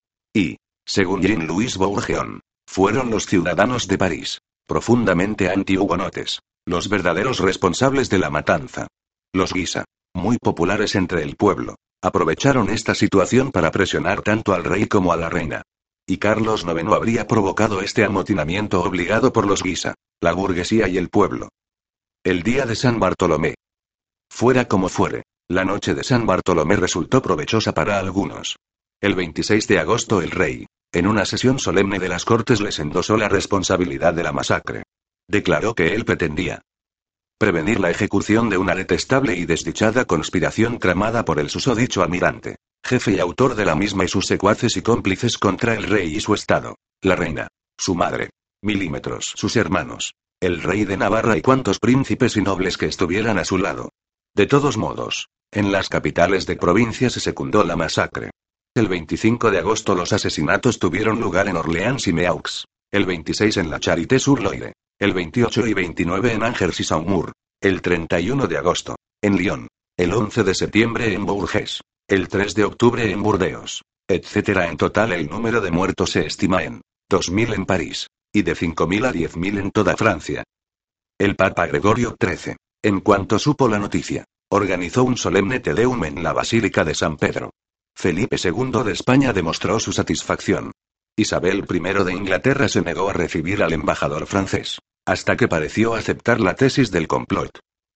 Y, según Jean-Louis Bourgeon, fueron los ciudadanos de París, profundamente anti-hugonotes, los verdaderos responsables de la matanza. Los Guisa, muy populares entre el pueblo, aprovecharon esta situación para presionar tanto al rey como a la reina. Y Carlos noveno habría provocado este amotinamiento obligado por los Guisa, la burguesía y el pueblo. El día de San Bartolomé. Fuera como fuere, la noche de San Bartolomé resultó provechosa para algunos. El veintiséis de agosto el rey, en una sesión solemne de las Cortes, les endosó la responsabilidad de la masacre. Declaró que él pretendía prevenir la ejecución de una detestable y desdichada conspiración tramada por el susodicho almirante, jefe y autor de la misma, y sus secuaces y cómplices contra el rey y su estado, la reina, su madre, milímetros, sus hermanos, el rey de Navarra y cuantos príncipes y nobles que estuvieran a su lado. De todos modos, en las capitales de provincia se secundó la masacre. El veinticinco de agosto los asesinatos tuvieron lugar en Orleans y Meaux, el veintiséis en la Charité-sur-Loire, el veintiocho y veintinueve en Angers y Saumur, el treinta y uno de agosto, en Lyon, el once de septiembre en Bourges, el tres de octubre en Burdeos, etcétera. En total el número de muertos se estima en dos mil en París, y de cinco mil a diez mil en toda Francia. El Papa Gregorio trece, en cuanto supo la noticia, organizó un solemne Te Deum en la Basílica de San Pedro. Felipe segundo de España demostró su satisfacción. Isabel primero de Inglaterra se negó a recibir al embajador francés, hasta que pareció aceptar la tesis del complot.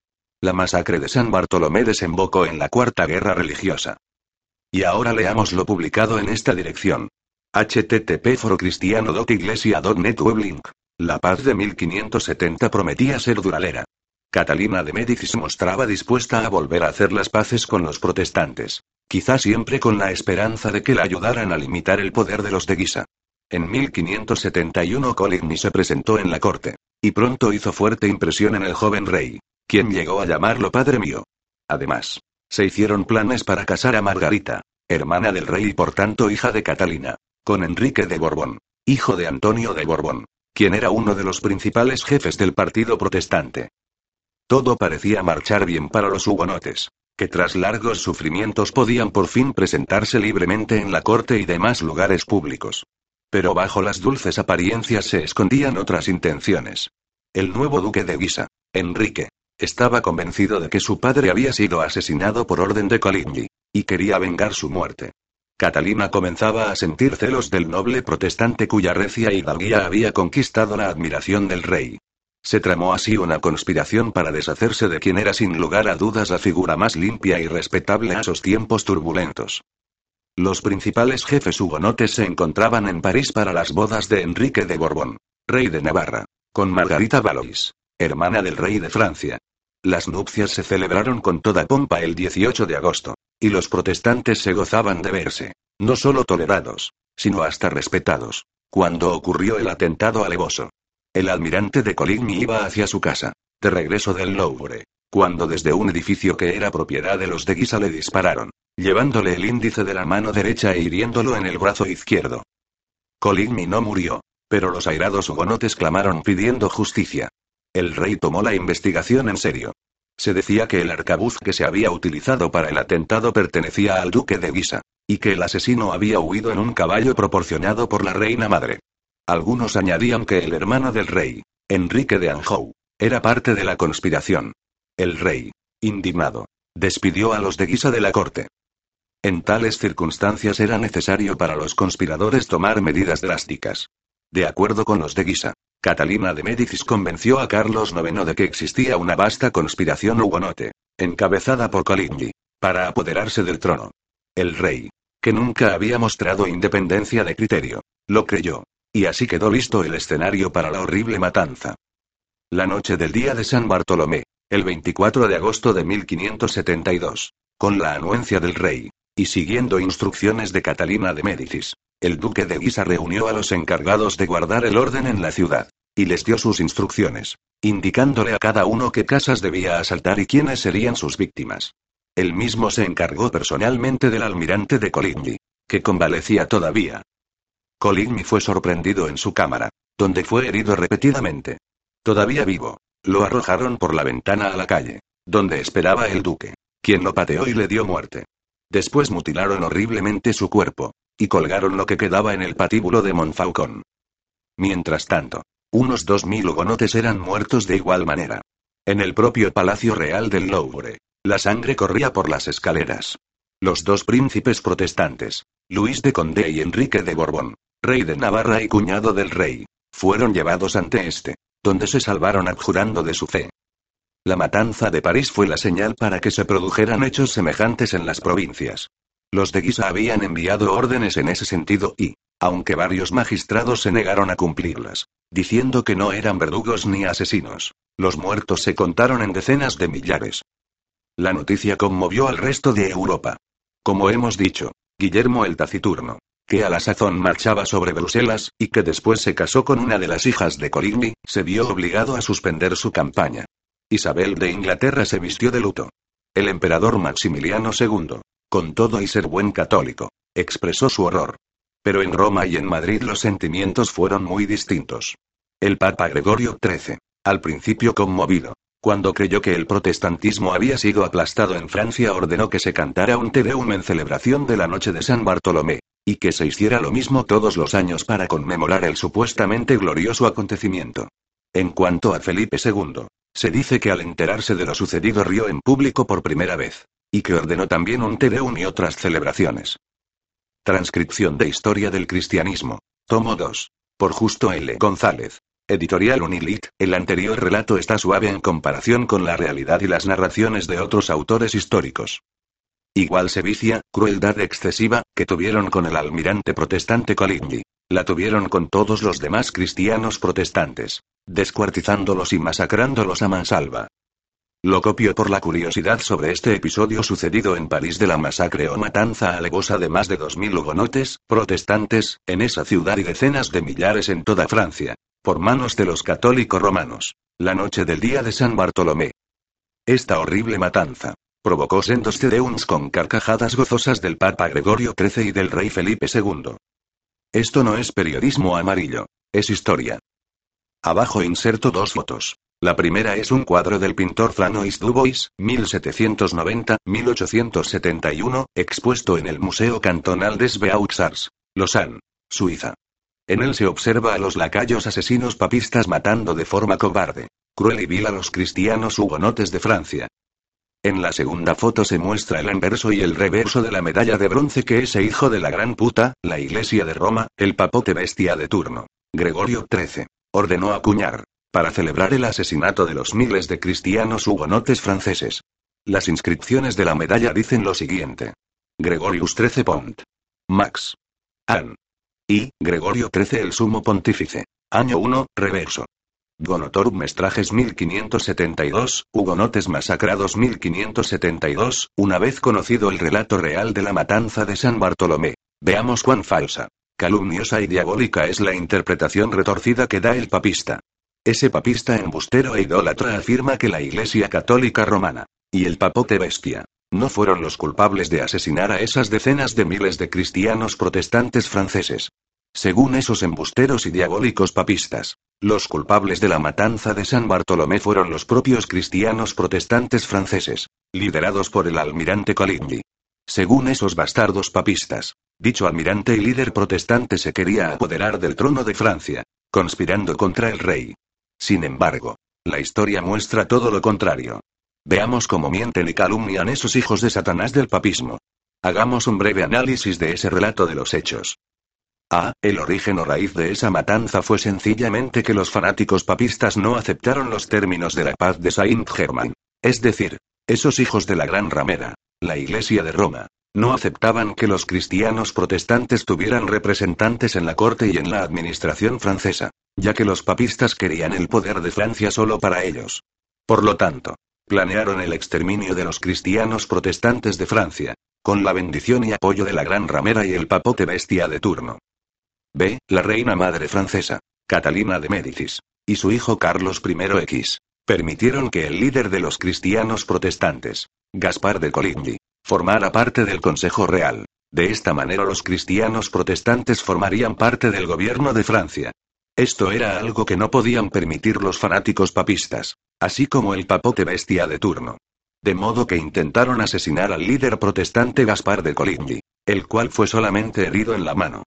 La masacre de San Bartolomé desembocó en la Cuarta Guerra Religiosa. Y ahora leamos lo publicado en esta dirección. http forocristiano.iglesia.net weblink. La paz de mil quinientos setenta prometía ser duradera. Catalina de Médicis mostraba dispuesta a volver a hacer las paces con los protestantes, quizá siempre con la esperanza de que la ayudaran a limitar el poder de los de Guisa. En mil quinientos setenta y uno Coligny se presentó en la corte, y pronto hizo fuerte impresión en el joven rey, quien llegó a llamarlo Padre Mío. Además, se hicieron planes para casar a Margarita, hermana del rey y por tanto hija de Catalina, con Enrique de Borbón, hijo de Antonio de Borbón, quien era uno de los principales jefes del partido protestante. Todo parecía marchar bien para los hugonotes, que tras largos sufrimientos podían por fin presentarse libremente en la corte y demás lugares públicos. Pero bajo las dulces apariencias se escondían otras intenciones. El nuevo duque de Guisa, Enrique, estaba convencido de que su padre había sido asesinado por orden de Coligny, y quería vengar su muerte. Catalina comenzaba a sentir celos del noble protestante cuya recia hidalguía había conquistado la admiración del rey. Se tramó así una conspiración para deshacerse de quien era sin lugar a dudas la figura más limpia y respetable a esos tiempos turbulentos. Los principales jefes hugonotes se encontraban en París para las bodas de Enrique de Borbón, rey de Navarra, con Margarita Valois, hermana del rey de Francia. Las nupcias se celebraron con toda pompa el dieciocho de agosto, y los protestantes se gozaban de verse, no solo tolerados, sino hasta respetados, cuando ocurrió el atentado alevoso. El almirante de Coligny iba hacia su casa, de regreso del Louvre, cuando desde un edificio que era propiedad de los de Guisa le dispararon, llevándole el índice de la mano derecha e hiriéndolo en el brazo izquierdo. Coligny no murió, pero los airados hugonotes clamaron pidiendo justicia. El rey tomó la investigación en serio. Se decía que el arcabuz que se había utilizado para el atentado pertenecía al duque de Guisa, y que el asesino había huido en un caballo proporcionado por la reina madre. Algunos añadían que el hermano del rey, Enrique de Anjou, era parte de la conspiración. El rey, indignado, despidió a los de Guisa de la corte. En tales circunstancias era necesario para los conspiradores tomar medidas drásticas. De acuerdo con los de Guisa, Catalina de Médicis convenció a Carlos noveno de que existía una vasta conspiración hugonote, encabezada por Coligny, para apoderarse del trono. El rey, que nunca había mostrado independencia de criterio, lo creyó. Y así quedó listo el escenario para la horrible matanza. La noche del día de San Bartolomé, el veinticuatro de agosto de mil quinientos setenta y dos, con la anuencia del rey, y siguiendo instrucciones de Catalina de Médicis, el duque de Guisa reunió a los encargados de guardar el orden en la ciudad, y les dio sus instrucciones, indicándole a cada uno qué casas debía asaltar y quiénes serían sus víctimas. Él mismo se encargó personalmente del almirante de Coligny, que convalecía todavía. Coligny fue sorprendido en su cámara, donde fue herido repetidamente. Todavía vivo, lo arrojaron por la ventana a la calle, donde esperaba el duque, quien lo pateó y le dio muerte. Después mutilaron horriblemente su cuerpo, y colgaron lo que quedaba en el patíbulo de Montfaucon. Mientras tanto, unos dos mil hugonotes eran muertos de igual manera. En el propio Palacio Real del Louvre, la sangre corría por las escaleras. Los dos príncipes protestantes, Luis de Condé y Enrique de Borbón, rey de Navarra y cuñado del rey, fueron llevados ante este, donde se salvaron abjurando de su fe. La matanza de París fue la señal para que se produjeran hechos semejantes en las provincias. Los de Guisa habían enviado órdenes en ese sentido y, aunque varios magistrados se negaron a cumplirlas, diciendo que no eran verdugos ni asesinos, los muertos se contaron en decenas de millares. La noticia conmovió al resto de Europa. Como hemos dicho, Guillermo el Taciturno, que a la sazón marchaba sobre Bruselas, y que después se casó con una de las hijas de Coligny, se vio obligado a suspender su campaña. Isabel de Inglaterra se vistió de luto. El emperador Maximiliano segundo, con todo y ser buen católico, expresó su horror. Pero en Roma y en Madrid los sentimientos fueron muy distintos. El Papa Gregorio trece, al principio conmovido, cuando creyó que el protestantismo había sido aplastado en Francia, ordenó que se cantara un Te Deum en celebración de la noche de San Bartolomé, y que se hiciera lo mismo todos los años para conmemorar el supuestamente glorioso acontecimiento. En cuanto a Felipe segundo, se dice que al enterarse de lo sucedido rió en público por primera vez, y que ordenó también un Te Deum y otras celebraciones. Transcripción de Historia del Cristianismo, tomo dos, por Justo L. González. Editorial Unilit. El anterior relato está suave en comparación con la realidad y las narraciones de otros autores históricos. Igual sevicia, crueldad excesiva, que tuvieron con el almirante protestante Coligny, la tuvieron con todos los demás cristianos protestantes, descuartizándolos y masacrándolos a mansalva. Lo copio por la curiosidad sobre este episodio sucedido en París de la masacre o matanza alevosa de más de dos mil hugonotes, protestantes, en esa ciudad y decenas de millares en toda Francia, por manos de los católicos romanos, la noche del día de San Bartolomé. Esta horrible matanza provocó sendos Te Deums con carcajadas gozosas del Papa Gregorio trece y del rey Felipe segundo. Esto no es periodismo amarillo, es historia. Abajo inserto dos fotos. La primera es un cuadro del pintor Flanois Dubois, mil setecientos noventa a mil ochocientos setenta y uno, expuesto en el Museo Cantonal des Beaux-Arts, Lausanne, Suiza. En él se observa a los lacayos asesinos papistas matando de forma cobarde, cruel y vil a los cristianos hugonotes de Francia. En la segunda foto se muestra el anverso y el reverso de la medalla de bronce que ese hijo de la gran puta, la Iglesia de Roma, el papote bestia de turno, Gregorio trece, ordenó acuñar, para celebrar el asesinato de los miles de cristianos hugonotes franceses. Las inscripciones de la medalla dicen lo siguiente. Gregorius trece Pont. Max. An. Y, Gregorio trece el sumo pontífice. Año uno, reverso. Gonotorum mestrajes mil quinientos setenta y dos, hugonotes masacrados mil quinientos setenta y dos, una vez conocido el relato real de la matanza de San Bartolomé. Veamos cuán falsa, calumniosa y diabólica es la interpretación retorcida que da el papista. Ese papista embustero e idólatra afirma que la Iglesia Católica Romana, y el papote bestia, no fueron los culpables de asesinar a esas decenas de miles de cristianos protestantes franceses. Según esos embusteros y diabólicos papistas, los culpables de la matanza de San Bartolomé fueron los propios cristianos protestantes franceses, liderados por el almirante Coligny. Según esos bastardos papistas, dicho almirante y líder protestante se quería apoderar del trono de Francia, conspirando contra el rey. Sin embargo, la historia muestra todo lo contrario. Veamos cómo mienten y calumnian esos hijos de Satanás del papismo. Hagamos un breve análisis de ese relato de los hechos. A. El origen o raíz de esa matanza fue sencillamente que los fanáticos papistas no aceptaron los términos de la paz de Saint-Germain. Es decir, esos hijos de la gran ramera, la Iglesia de Roma, no aceptaban que los cristianos protestantes tuvieran representantes en la corte y en la administración francesa, ya que los papistas querían el poder de Francia solo para ellos. Por lo tanto, planearon el exterminio de los cristianos protestantes de Francia, con la bendición y apoyo de la gran ramera y el papote bestia de turno. B. La reina madre francesa, Catalina de Médicis, y su hijo Carlos primero X, permitieron que el líder de los cristianos protestantes, Gaspar de Coligny, formara parte del Consejo Real. De esta manera los cristianos protestantes formarían parte del gobierno de Francia. Esto era algo que no podían permitir los fanáticos papistas, así como el papote bestia de turno. De modo que intentaron asesinar al líder protestante Gaspar de Coligny, el cual fue solamente herido en la mano.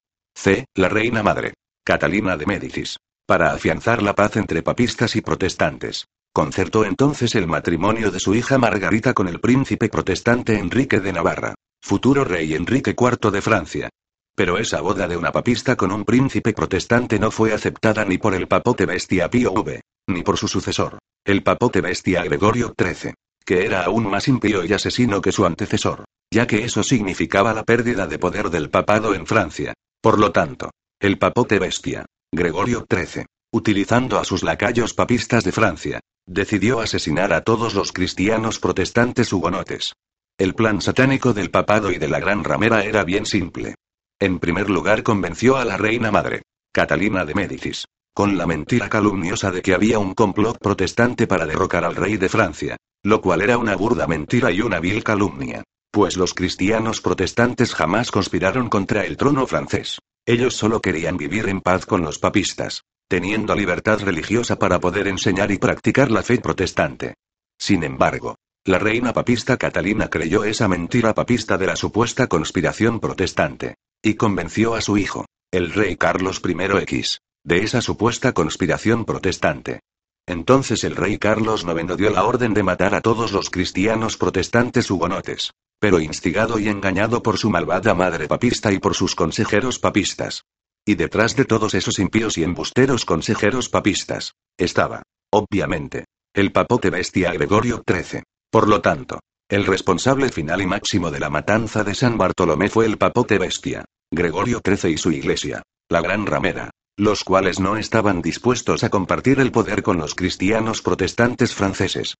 C. La reina madre, Catalina de Médicis, para afianzar la paz entre papistas y protestantes, concertó entonces el matrimonio de su hija Margarita con el príncipe protestante Enrique de Navarra, futuro rey Enrique cuarto de Francia. Pero esa boda de una papista con un príncipe protestante no fue aceptada ni por el papote bestia Pío V, ni por su sucesor, el papote bestia Gregorio trece, que era aún más impío y asesino que su antecesor, ya que eso significaba la pérdida de poder del papado en Francia. Por lo tanto, el papote bestia, Gregorio trece, utilizando a sus lacayos papistas de Francia, decidió asesinar a todos los cristianos protestantes hugonotes. El plan satánico del papado y de la gran ramera era bien simple. En primer lugar convenció a la reina madre, Catalina de Médicis, con la mentira calumniosa de que había un complot protestante para derrocar al rey de Francia, lo cual era una burda mentira y una vil calumnia, pues los cristianos protestantes jamás conspiraron contra el trono francés. Ellos solo querían vivir en paz con los papistas, teniendo libertad religiosa para poder enseñar y practicar la fe protestante. Sin embargo, la reina papista Catalina creyó esa mentira papista de la supuesta conspiración protestante, y convenció a su hijo, el rey Carlos primero X, de esa supuesta conspiración protestante. Entonces el rey Carlos noveno dio la orden de matar a todos los cristianos protestantes hugonotes, pero instigado y engañado por su malvada madre papista y por sus consejeros papistas. Y detrás de todos esos impíos y embusteros consejeros papistas, estaba, obviamente, el papote bestia Gregorio trece. Por lo tanto, el responsable final y máximo de la matanza de San Bartolomé fue el papote bestia, Gregorio trece y su iglesia, la gran ramera, los cuales no estaban dispuestos a compartir el poder con los cristianos protestantes franceses.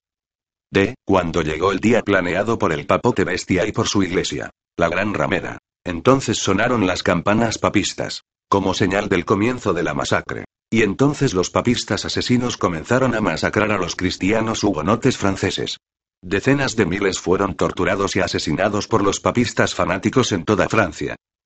D. Cuando llegó el día planeado por el papote bestia y por su iglesia, la gran ramera, entonces sonaron las campanas papistas, como señal del comienzo de la masacre, y entonces los papistas asesinos comenzaron a masacrar a los cristianos hugonotes franceses. Decenas de miles fueron torturados y asesinados por los papistas fanáticos en toda Francia.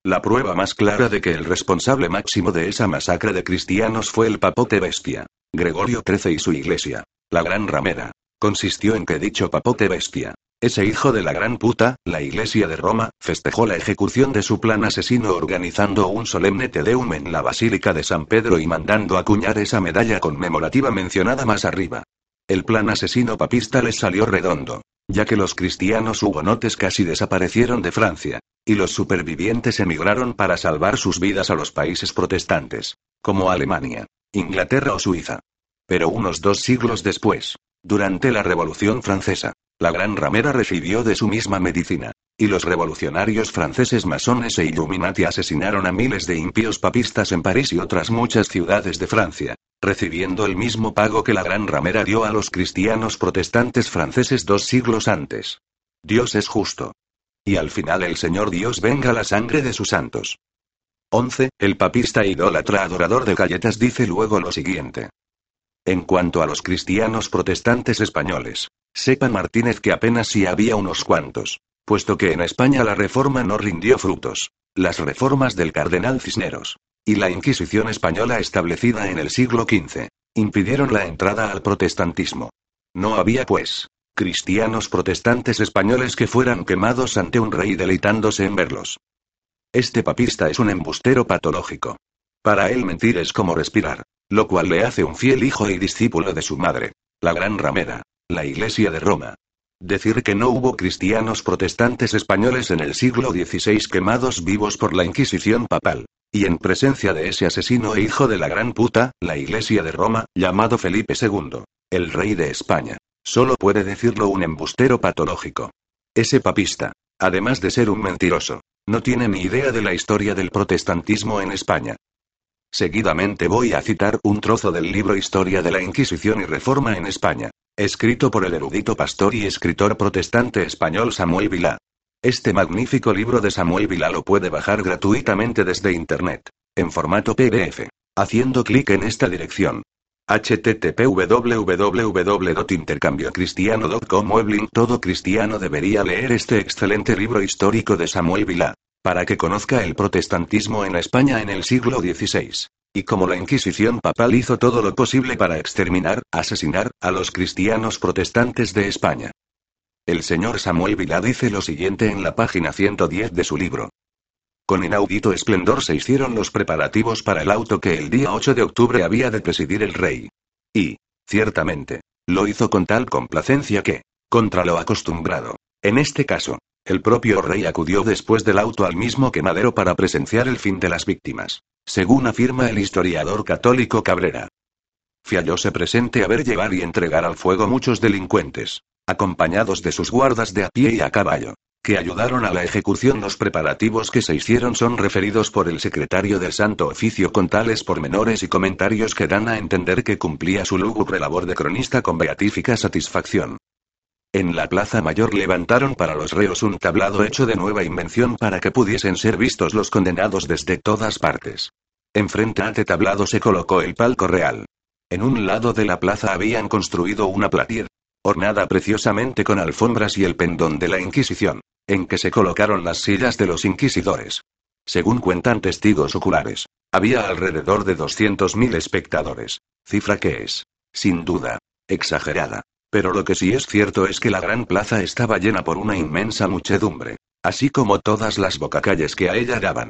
La prueba más clara de que el responsable máximo de esa masacre de cristianos fue el papote bestia, Gregorio trece y su iglesia, la Gran Ramera, consistió en que dicho papote bestia, ese hijo de la gran puta, la Iglesia de Roma, festejó la ejecución de su plan asesino organizando un solemne Te Deum en la Basílica de San Pedro y mandando acuñar esa medalla conmemorativa mencionada más arriba. El plan asesino papista les salió redondo, ya que los cristianos hugonotes casi desaparecieron de Francia, y los supervivientes emigraron para salvar sus vidas a los países protestantes, como Alemania, Inglaterra o Suiza. Pero unos dos siglos después, durante la Revolución Francesa, la Gran Ramera recibió de su misma medicina, y los revolucionarios franceses masones e Illuminati asesinaron a miles de impíos papistas en París y otras muchas ciudades de Francia, recibiendo el mismo pago que la Gran Ramera dio a los cristianos protestantes franceses dos siglos antes. Dios es justo. Y al final el Señor Dios venga la sangre de sus santos. once. El papista idólatra adorador de galletas dice luego lo siguiente. En cuanto a los cristianos protestantes españoles, sepa Martínez que apenas si había unos cuantos, puesto que en España la reforma no rindió frutos, las reformas del cardenal Cisneros, y la Inquisición española establecida en el siglo quince, impidieron la entrada al protestantismo. No había pues, cristianos protestantes españoles que fueran quemados ante un rey deleitándose en verlos. Este papista es un embustero patológico. Para él mentir es como respirar, lo cual le hace un fiel hijo y discípulo de su madre, la Gran Ramera, la Iglesia de Roma. Decir que no hubo cristianos protestantes españoles en el siglo dieciséis quemados vivos por la Inquisición papal, y en presencia de ese asesino e hijo de la gran puta, la Iglesia de Roma, llamado Felipe segundo, el rey de España, solo puede decirlo un embustero patológico. Ese papista, además de ser un mentiroso, no tiene ni idea de la historia del protestantismo en España. Seguidamente voy a citar un trozo del libro Historia de la Inquisición y Reforma en España, escrito por el erudito pastor y escritor protestante español Samuel Vilá. Este magnífico libro de Samuel Vilá lo puede bajar gratuitamente desde internet, en formato P D F, haciendo clic en esta dirección. h t t p w w w punto intercambiocristiano punto com Muebling. Todo cristiano debería leer este excelente libro histórico de Samuel Vilá, para que conozca el protestantismo en España en el siglo dieciséis, y cómo la Inquisición papal hizo todo lo posible para exterminar, asesinar, a los cristianos protestantes de España. El señor Samuel Vilá dice lo siguiente en la página ciento diez de su libro. Con inaudito esplendor se hicieron los preparativos para el auto que el día ocho de octubre había de presidir el rey. Y, ciertamente, lo hizo con tal complacencia que, contra lo acostumbrado, en este caso, el propio rey acudió después del auto al mismo quemadero para presenciar el fin de las víctimas, según afirma el historiador católico Cabrera. Fiallóse presente a ver llevar y entregar al fuego muchos delincuentes, acompañados de sus guardas de a pie y a caballo, que ayudaron a la ejecución. Los preparativos que se hicieron son referidos por el secretario del Santo Oficio con tales pormenores y comentarios que dan a entender que cumplía su lúgubre labor de cronista con beatífica satisfacción. En la Plaza Mayor levantaron para los reos un tablado hecho de nueva invención para que pudiesen ser vistos los condenados desde todas partes. Enfrente a este tablado se colocó el palco real. En un lado de la plaza habían construido una platier, ornada preciosamente con alfombras y el pendón de la Inquisición, en que se colocaron las sillas de los inquisidores. Según cuentan testigos oculares, había alrededor de doscientos mil espectadores, cifra que es, sin duda, exagerada. Pero lo que sí es cierto es que la gran plaza estaba llena por una inmensa muchedumbre, así como todas las bocacalles que a ella daban.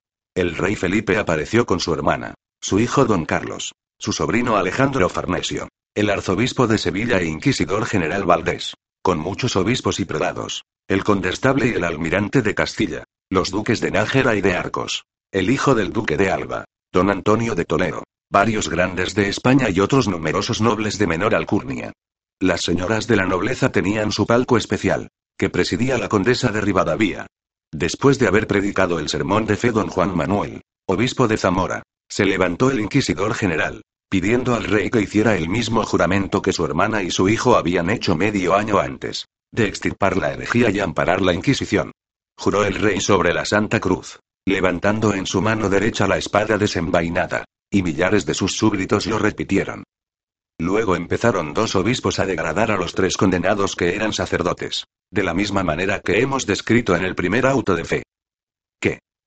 El rey Felipe apareció con su hermana, su hijo don Carlos, su sobrino Alejandro Farnesio, el arzobispo de Sevilla e inquisidor general Valdés, con muchos obispos y prelados, el condestable y el almirante de Castilla, los duques de Nájera y de Arcos, el hijo del duque de Alba, don Antonio de Toledo, varios grandes de España y otros numerosos nobles de menor alcurnia. Las señoras de la nobleza tenían su palco especial, que presidía la condesa de Rivadavia. Después de haber predicado el sermón de fe don Juan Manuel, obispo de Zamora, se levantó el inquisidor general, pidiendo al rey que hiciera el mismo juramento que su hermana y su hijo habían hecho medio año antes, de extirpar la herejía y amparar la Inquisición. Juró el rey sobre la Santa Cruz, levantando en su mano derecha la espada desenvainada, y millares de sus súbditos lo repitieron. Luego empezaron dos obispos a degradar a los tres condenados que eran sacerdotes, de la misma manera que hemos descrito en el primer auto de fe. Que,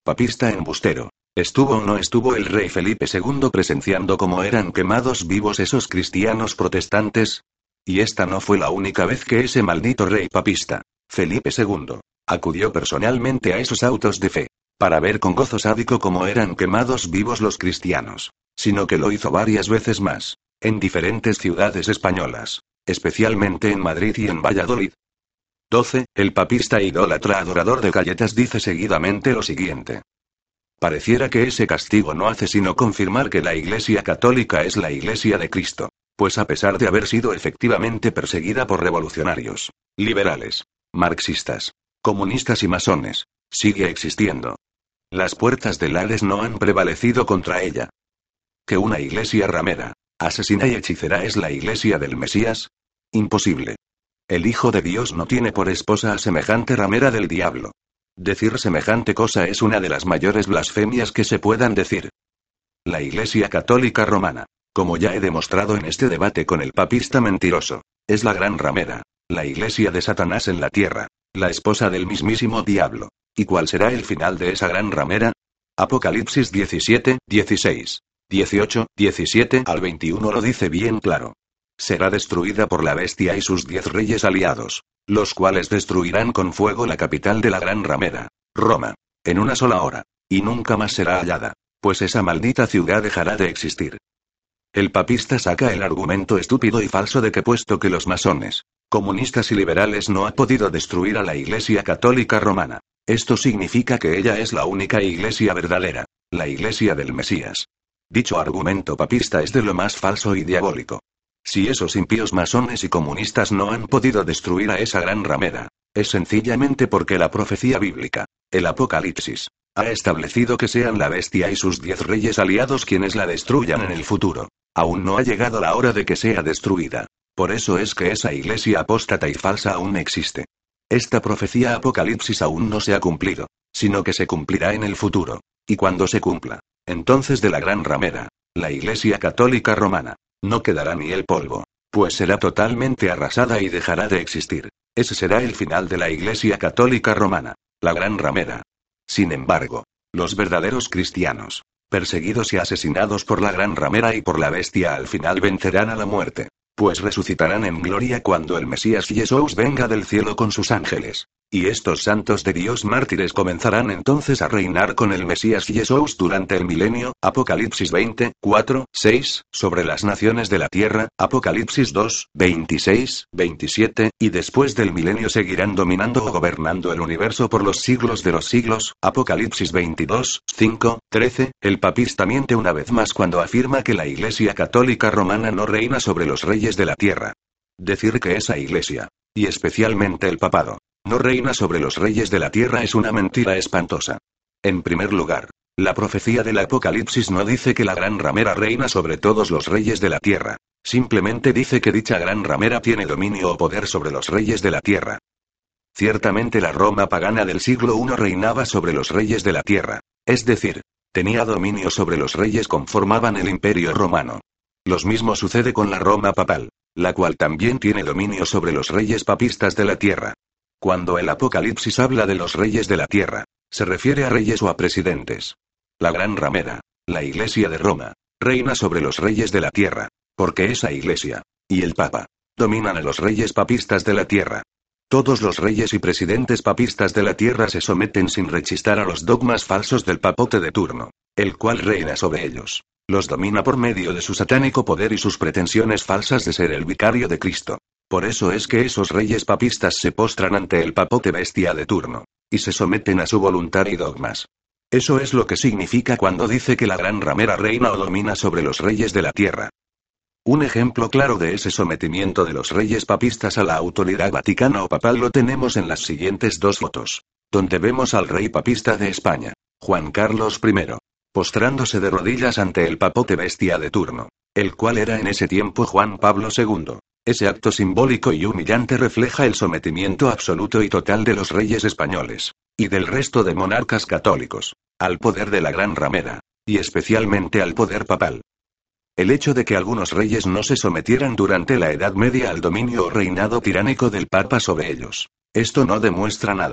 Papista embustero. ¿Estuvo o no estuvo el rey Felipe segundo presenciando cómo eran quemados vivos esos cristianos protestantes? Y esta no fue la única vez que ese maldito rey papista, Felipe segundo, acudió personalmente a esos autos de fe, para ver con gozo sádico cómo eran quemados vivos los cristianos, sino que lo hizo varias veces más, en diferentes ciudades españolas, especialmente en Madrid y en Valladolid. doce. El papista idólatra adorador de galletas dice seguidamente lo siguiente. Pareciera que ese castigo no hace sino confirmar que la Iglesia Católica es la Iglesia de Cristo, pues a pesar de haber sido efectivamente perseguida por revolucionarios, liberales, marxistas, comunistas y masones, sigue existiendo. Las puertas del Hades no han prevalecido contra ella. ¿Que una iglesia ramera, asesina y hechicera es la Iglesia del Mesías? Imposible. El Hijo de Dios no tiene por esposa a semejante ramera del diablo. Decir semejante cosa es una de las mayores blasfemias que se puedan decir. La Iglesia Católica Romana, como ya he demostrado en este debate con el papista mentiroso, es la gran ramera, la iglesia de Satanás en la tierra, la esposa del mismísimo diablo. ¿Y cuál será el final de esa gran ramera? Apocalipsis diecisiete, dieciséis, dieciocho, diecisiete al veintiuno lo dice bien claro. Será destruida por la bestia y sus diez reyes aliados, los cuales destruirán con fuego la capital de la gran ramera, Roma, en una sola hora, y nunca más será hallada, pues esa maldita ciudad dejará de existir. El papista saca el argumento estúpido y falso de que puesto que los masones, comunistas y liberales no han podido destruir a la Iglesia Católica Romana, esto significa que ella es la única iglesia verdadera, la Iglesia del Mesías. Dicho argumento papista es de lo más falso y diabólico. Si esos impíos masones y comunistas no han podido destruir a esa gran ramera, es sencillamente porque la profecía bíblica, el Apocalipsis, ha establecido que sean la bestia y sus diez reyes aliados quienes la destruyan en el futuro. Aún no ha llegado la hora de que sea destruida. Por eso es que esa iglesia apóstata y falsa aún existe. Esta profecía Apocalipsis aún no se ha cumplido, sino que se cumplirá en el futuro. Y cuando se cumpla, entonces de la gran ramera, la Iglesia Católica Romana, no quedará ni el polvo, pues será totalmente arrasada y dejará de existir. Ese será el final de la Iglesia Católica Romana, la gran ramera. Sin embargo, los verdaderos cristianos, perseguidos y asesinados por la gran ramera y por la bestia al final vencerán a la muerte, pues resucitarán en gloria cuando el Mesías Jesús venga del cielo con sus ángeles. Y estos santos de Dios mártires comenzarán entonces a reinar con el Mesías Jesús durante el milenio, Apocalipsis veinte, cuatro, seis, sobre las naciones de la tierra, Apocalipsis dos, veintiséis, veintisiete, y después del milenio seguirán dominando o gobernando el universo por los siglos de los siglos, Apocalipsis veintidós, cinco, trece, el papista miente una vez más cuando afirma que la Iglesia Católica Romana no reina sobre los reyes de la tierra. Decir que esa iglesia, y especialmente el papado, no reina sobre los reyes de la tierra es una mentira espantosa. En primer lugar, la profecía del Apocalipsis no dice que la gran ramera reina sobre todos los reyes de la tierra, simplemente dice que dicha gran ramera tiene dominio o poder sobre los reyes de la tierra. Ciertamente la Roma pagana del siglo primero reinaba sobre los reyes de la tierra, es decir, tenía dominio sobre los reyes conformaban el imperio romano. Lo mismo sucede con la Roma papal, la cual también tiene dominio sobre los reyes papistas de la tierra. Cuando el Apocalipsis habla de los reyes de la tierra, se refiere a reyes o a presidentes. La gran ramera, la Iglesia de Roma, reina sobre los reyes de la tierra, porque esa Iglesia, y el Papa, dominan a los reyes papistas de la tierra. Todos los reyes y presidentes papistas de la tierra se someten sin rechistar a los dogmas falsos del papote de turno, el cual reina sobre ellos. Los domina por medio de su satánico poder y sus pretensiones falsas de ser el vicario de Cristo. Por eso es que esos reyes papistas se postran ante el papote bestia de turno, y se someten a su voluntad y dogmas. Eso es lo que significa cuando dice que la gran ramera reina o domina sobre los reyes de la tierra. Un ejemplo claro de ese sometimiento de los reyes papistas a la autoridad vaticana o papal lo tenemos en las siguientes dos fotos, donde vemos al rey papista de España, Juan Carlos primero, postrándose de rodillas ante el papote bestia de turno, el cual era en ese tiempo Juan Pablo segundo. Ese acto simbólico y humillante refleja el sometimiento absoluto y total de los reyes españoles, y del resto de monarcas católicos, al poder de la gran ramera, y especialmente al poder papal. El hecho de que algunos reyes no se sometieran durante la Edad Media al dominio o reinado tiránico del Papa sobre ellos, esto no demuestra nada,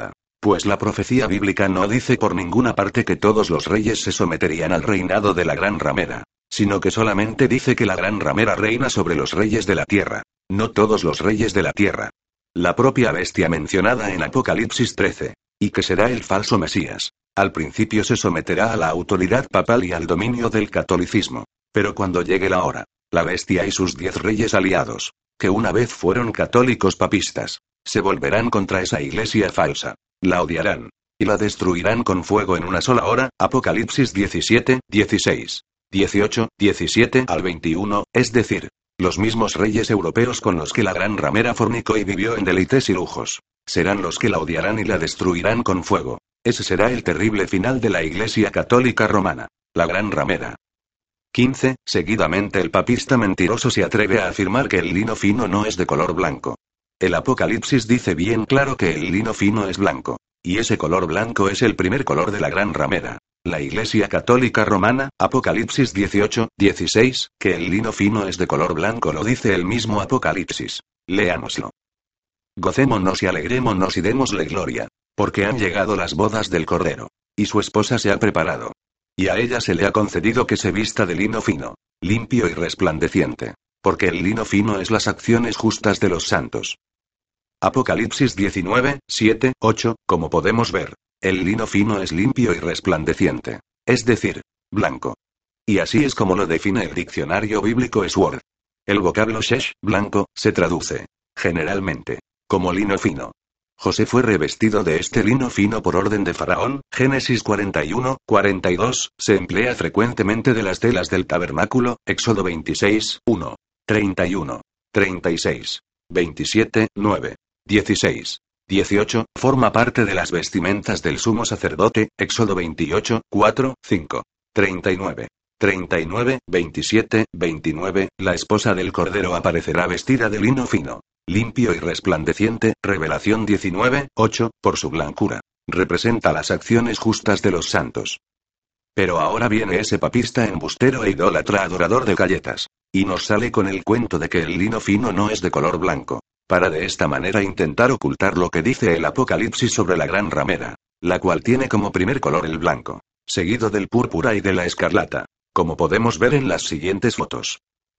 Pues la profecía bíblica no dice por ninguna parte que todos los reyes se someterían al reinado de la gran ramera, sino que solamente dice que la gran ramera reina sobre los reyes de la tierra, no todos los reyes de la tierra. La propia bestia mencionada en Apocalipsis trece, y que será el falso Mesías, al principio se someterá a la autoridad papal y al dominio del catolicismo, pero cuando llegue la hora, la bestia y sus diez reyes aliados, que una vez fueron católicos papistas, se volverán contra esa iglesia falsa, la odiarán, y la destruirán con fuego en una sola hora. Apocalipsis diecisiete, dieciséis, dieciocho, diecisiete al veintiuno, es decir, los mismos reyes europeos con los que la gran ramera fornicó y vivió en deleites y lujos, serán los que la odiarán y la destruirán con fuego. Ese será el terrible final de la Iglesia Católica Romana, la gran ramera. quince. Seguidamente el papista mentiroso se atreve a afirmar que el lino fino no es de color blanco. El Apocalipsis dice bien claro que el lino fino es blanco, y ese color blanco es el primer color de la gran ramera, la Iglesia Católica Romana. Apocalipsis dieciocho, dieciséis, que el lino fino es de color blanco lo dice el mismo Apocalipsis. Leámoslo. Gocémonos y alegrémonos y démosle gloria, porque han llegado las bodas del Cordero, y su esposa se ha preparado. Y a ella se le ha concedido que se vista de lino fino, limpio y resplandeciente, porque el lino fino es las acciones justas de los santos. Apocalipsis diecinueve, siete, ocho, como podemos ver, el lino fino es limpio y resplandeciente, es decir, blanco. Y así es como lo define el diccionario bíblico Sword. El vocablo shesh, blanco, se traduce, generalmente, como lino fino. José fue revestido de este lino fino por orden de Faraón. Génesis cuarenta y uno, cuarenta y dos, se emplea frecuentemente de las telas del tabernáculo. Éxodo veintiséis, uno, treinta y uno, treinta y seis, veintisiete, nueve, dieciséis, dieciocho, forma parte de las vestimentas del sumo sacerdote. Éxodo veintiocho, cuatro, cinco, treinta y nueve, treinta y nueve, veintisiete, veintinueve, la esposa del Cordero aparecerá vestida de lino fino, limpio y resplandeciente. Revelación diecinueve, ocho, por su blancura, representa las acciones justas de los santos. Pero ahora viene ese papista embustero e idólatra adorador de galletas, y nos sale con el cuento de que el lino fino no es de color blanco, para de esta manera intentar ocultar lo que dice el Apocalipsis sobre la gran ramera, la cual tiene como primer color el blanco, seguido del púrpura y de la escarlata, como podemos ver en las siguientes fotos.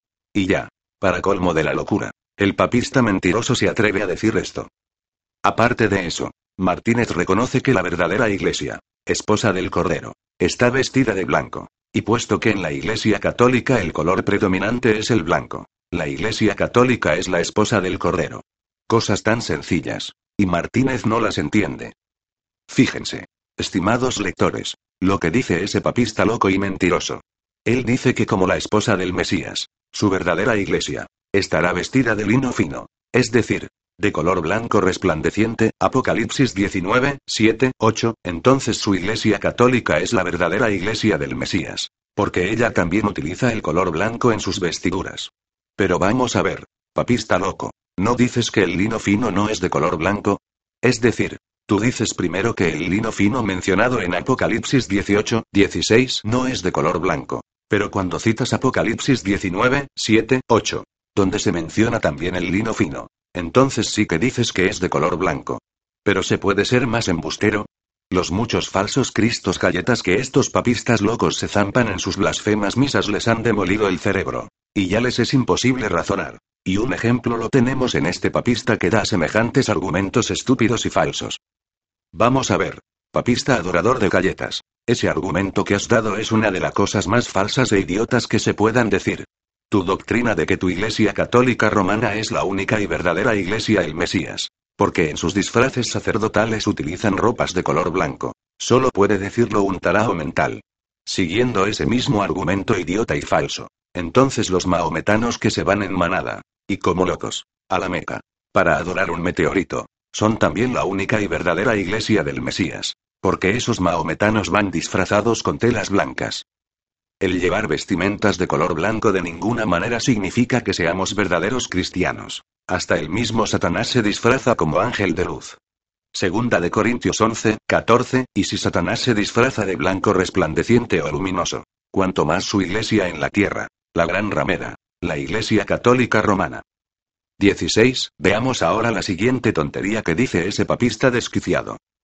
Y ya, para colmo de la locura, el papista mentiroso se atreve a decir esto. Aparte de eso, Martínez reconoce que la verdadera Iglesia, esposa del Cordero, está vestida de blanco, y puesto que en la Iglesia Católica el color predominante es el blanco, la Iglesia Católica es la esposa del Cordero. Cosas tan sencillas, y Martínez no las entiende. Fíjense, estimados lectores, lo que dice ese papista loco y mentiroso. Él dice que como la esposa del Mesías, su verdadera Iglesia, estará vestida de lino fino, es decir, de color blanco resplandeciente. Apocalipsis diecinueve, siete, ocho, entonces su Iglesia Católica es la verdadera Iglesia del Mesías, porque ella también utiliza el color blanco en sus vestiduras. Pero vamos a ver, papista loco, ¿no dices que el lino fino no es de color blanco? Es decir, tú dices primero que el lino fino mencionado en Apocalipsis dieciocho, dieciséis no es de color blanco, pero cuando citas Apocalipsis diecinueve, siete, ocho, donde se menciona también el lino fino, entonces sí que dices que es de color blanco. ¿Pero se puede ser más embustero? Los muchos falsos cristos galletas que estos papistas locos se zampan en sus blasfemas misas les han demolido el cerebro, y ya les es imposible razonar. Y un ejemplo lo tenemos en este papista que da semejantes argumentos estúpidos y falsos. Vamos a ver, papista adorador de galletas, ese argumento que has dado es una de las cosas más falsas e idiotas que se puedan decir. Tu doctrina de que tu Iglesia Católica Romana es la única y verdadera Iglesia el Mesías, porque en sus disfraces sacerdotales utilizan ropas de color blanco, solo puede decirlo un tarao mental. Siguiendo ese mismo argumento idiota y falso, entonces los mahometanos que se van en manada, y como locos, a la Meca, para adorar un meteorito, son también la única y verdadera Iglesia del Mesías, porque esos mahometanos van disfrazados con telas blancas. El llevar vestimentas de color blanco de ninguna manera significa que seamos verdaderos cristianos. Hasta el mismo Satanás se disfraza como ángel de luz. Segunda de Corintios once, catorce, y si Satanás se disfraza de blanco resplandeciente o luminoso, cuanto más su iglesia en la tierra, la gran ramera, la Iglesia Católica Romana. dieciséis. Veamos ahora la siguiente tontería que dice ese papista desquiciado.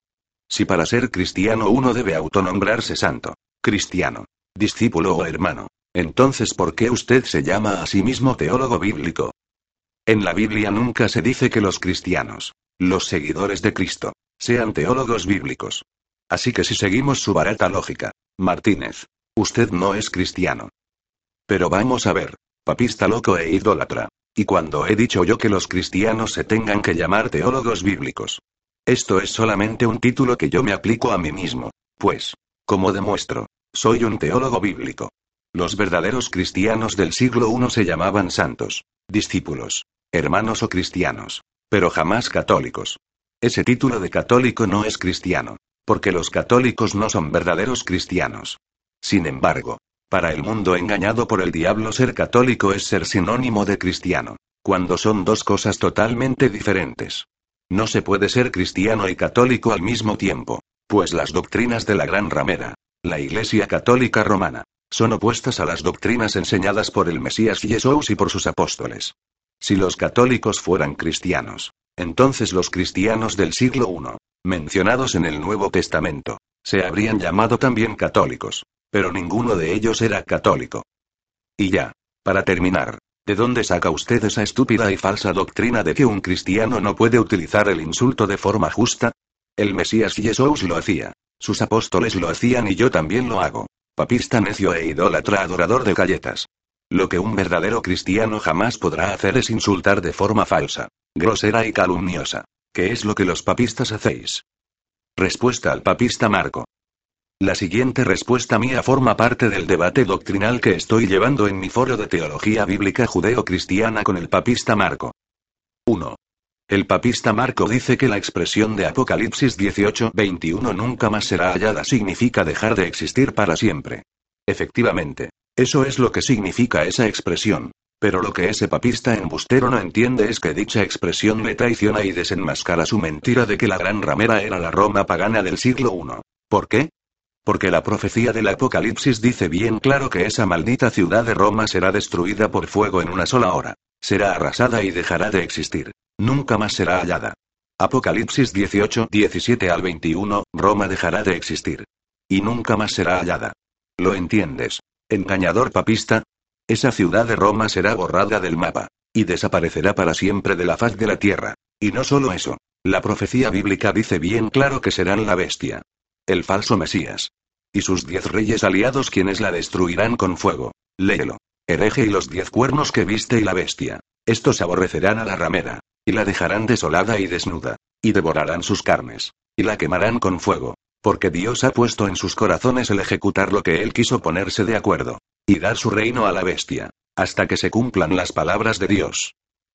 Si para ser cristiano uno debe autonombrarse santo, cristiano, discípulo o hermano, entonces ¿por qué usted se llama a sí mismo teólogo bíblico? En la Biblia nunca se dice que los cristianos, los seguidores de Cristo, sean teólogos bíblicos. Así que si seguimos su barata lógica, Martínez, usted no es cristiano. Pero vamos a ver, papista loco e idólatra. ¿Y cuando he dicho yo que los cristianos se tengan que llamar teólogos bíblicos? Esto es solamente un título que yo me aplico a mí mismo, pues, como demuestro, soy un teólogo bíblico. Los verdaderos cristianos del siglo primero se llamaban santos, discípulos, hermanos o cristianos, pero jamás católicos. Ese título de católico no es cristiano, porque los católicos no son verdaderos cristianos. Sin embargo, para el mundo engañado por el diablo, ser católico es ser sinónimo de cristiano, cuando son dos cosas totalmente diferentes. No se puede ser cristiano y católico al mismo tiempo, pues las doctrinas de la Gran Ramera, la Iglesia Católica Romana, son opuestas a las doctrinas enseñadas por el Mesías Jesús y por sus apóstoles. Si los católicos fueran cristianos, entonces los cristianos del siglo primero, mencionados en el Nuevo Testamento, se habrían llamado también católicos, pero ninguno de ellos era católico. Y ya, para terminar, ¿de dónde saca usted esa estúpida y falsa doctrina de que un cristiano no puede utilizar el insulto de forma justa? El Mesías Jesús lo hacía, sus apóstoles lo hacían y yo también lo hago. Papista necio e idólatra adorador de galletas. Lo que un verdadero cristiano jamás podrá hacer es insultar de forma falsa, grosera y calumniosa, que es lo que los papistas hacéis. Respuesta al papista Marco. La siguiente respuesta mía forma parte del debate doctrinal que estoy llevando en mi foro de teología bíblica judeo-cristiana con el papista Marco. uno. El papista Marco dice que la expresión de Apocalipsis dieciocho veintiuno nunca más será hallada significa dejar de existir para siempre. Efectivamente, eso es lo que significa esa expresión, pero lo que ese papista embustero no entiende es que dicha expresión le traiciona y desenmascara su mentira de que la Gran Ramera era la Roma pagana del siglo primero. ¿Por qué? Porque la profecía del Apocalipsis dice bien claro que esa maldita ciudad de Roma será destruida por fuego en una sola hora, será arrasada y dejará de existir. Nunca más será hallada. Apocalipsis dieciocho, diecisiete al veintiuno, Roma dejará de existir. Y nunca más será hallada. ¿Lo entiendes, engañador papista? Esa ciudad de Roma será borrada del mapa, y desaparecerá para siempre de la faz de la tierra. Y no solo eso, la profecía bíblica dice bien claro que serán la bestia, el falso Mesías, y sus diez reyes aliados quienes la destruirán con fuego. Léelo. Hereje y los diez cuernos que viste y la bestia. Estos aborrecerán a la ramera, y la dejarán desolada y desnuda, y devorarán sus carnes, y la quemarán con fuego, porque Dios ha puesto en sus corazones el ejecutar lo que Él quiso ponerse de acuerdo, y dar su reino a la bestia, hasta que se cumplan las palabras de Dios.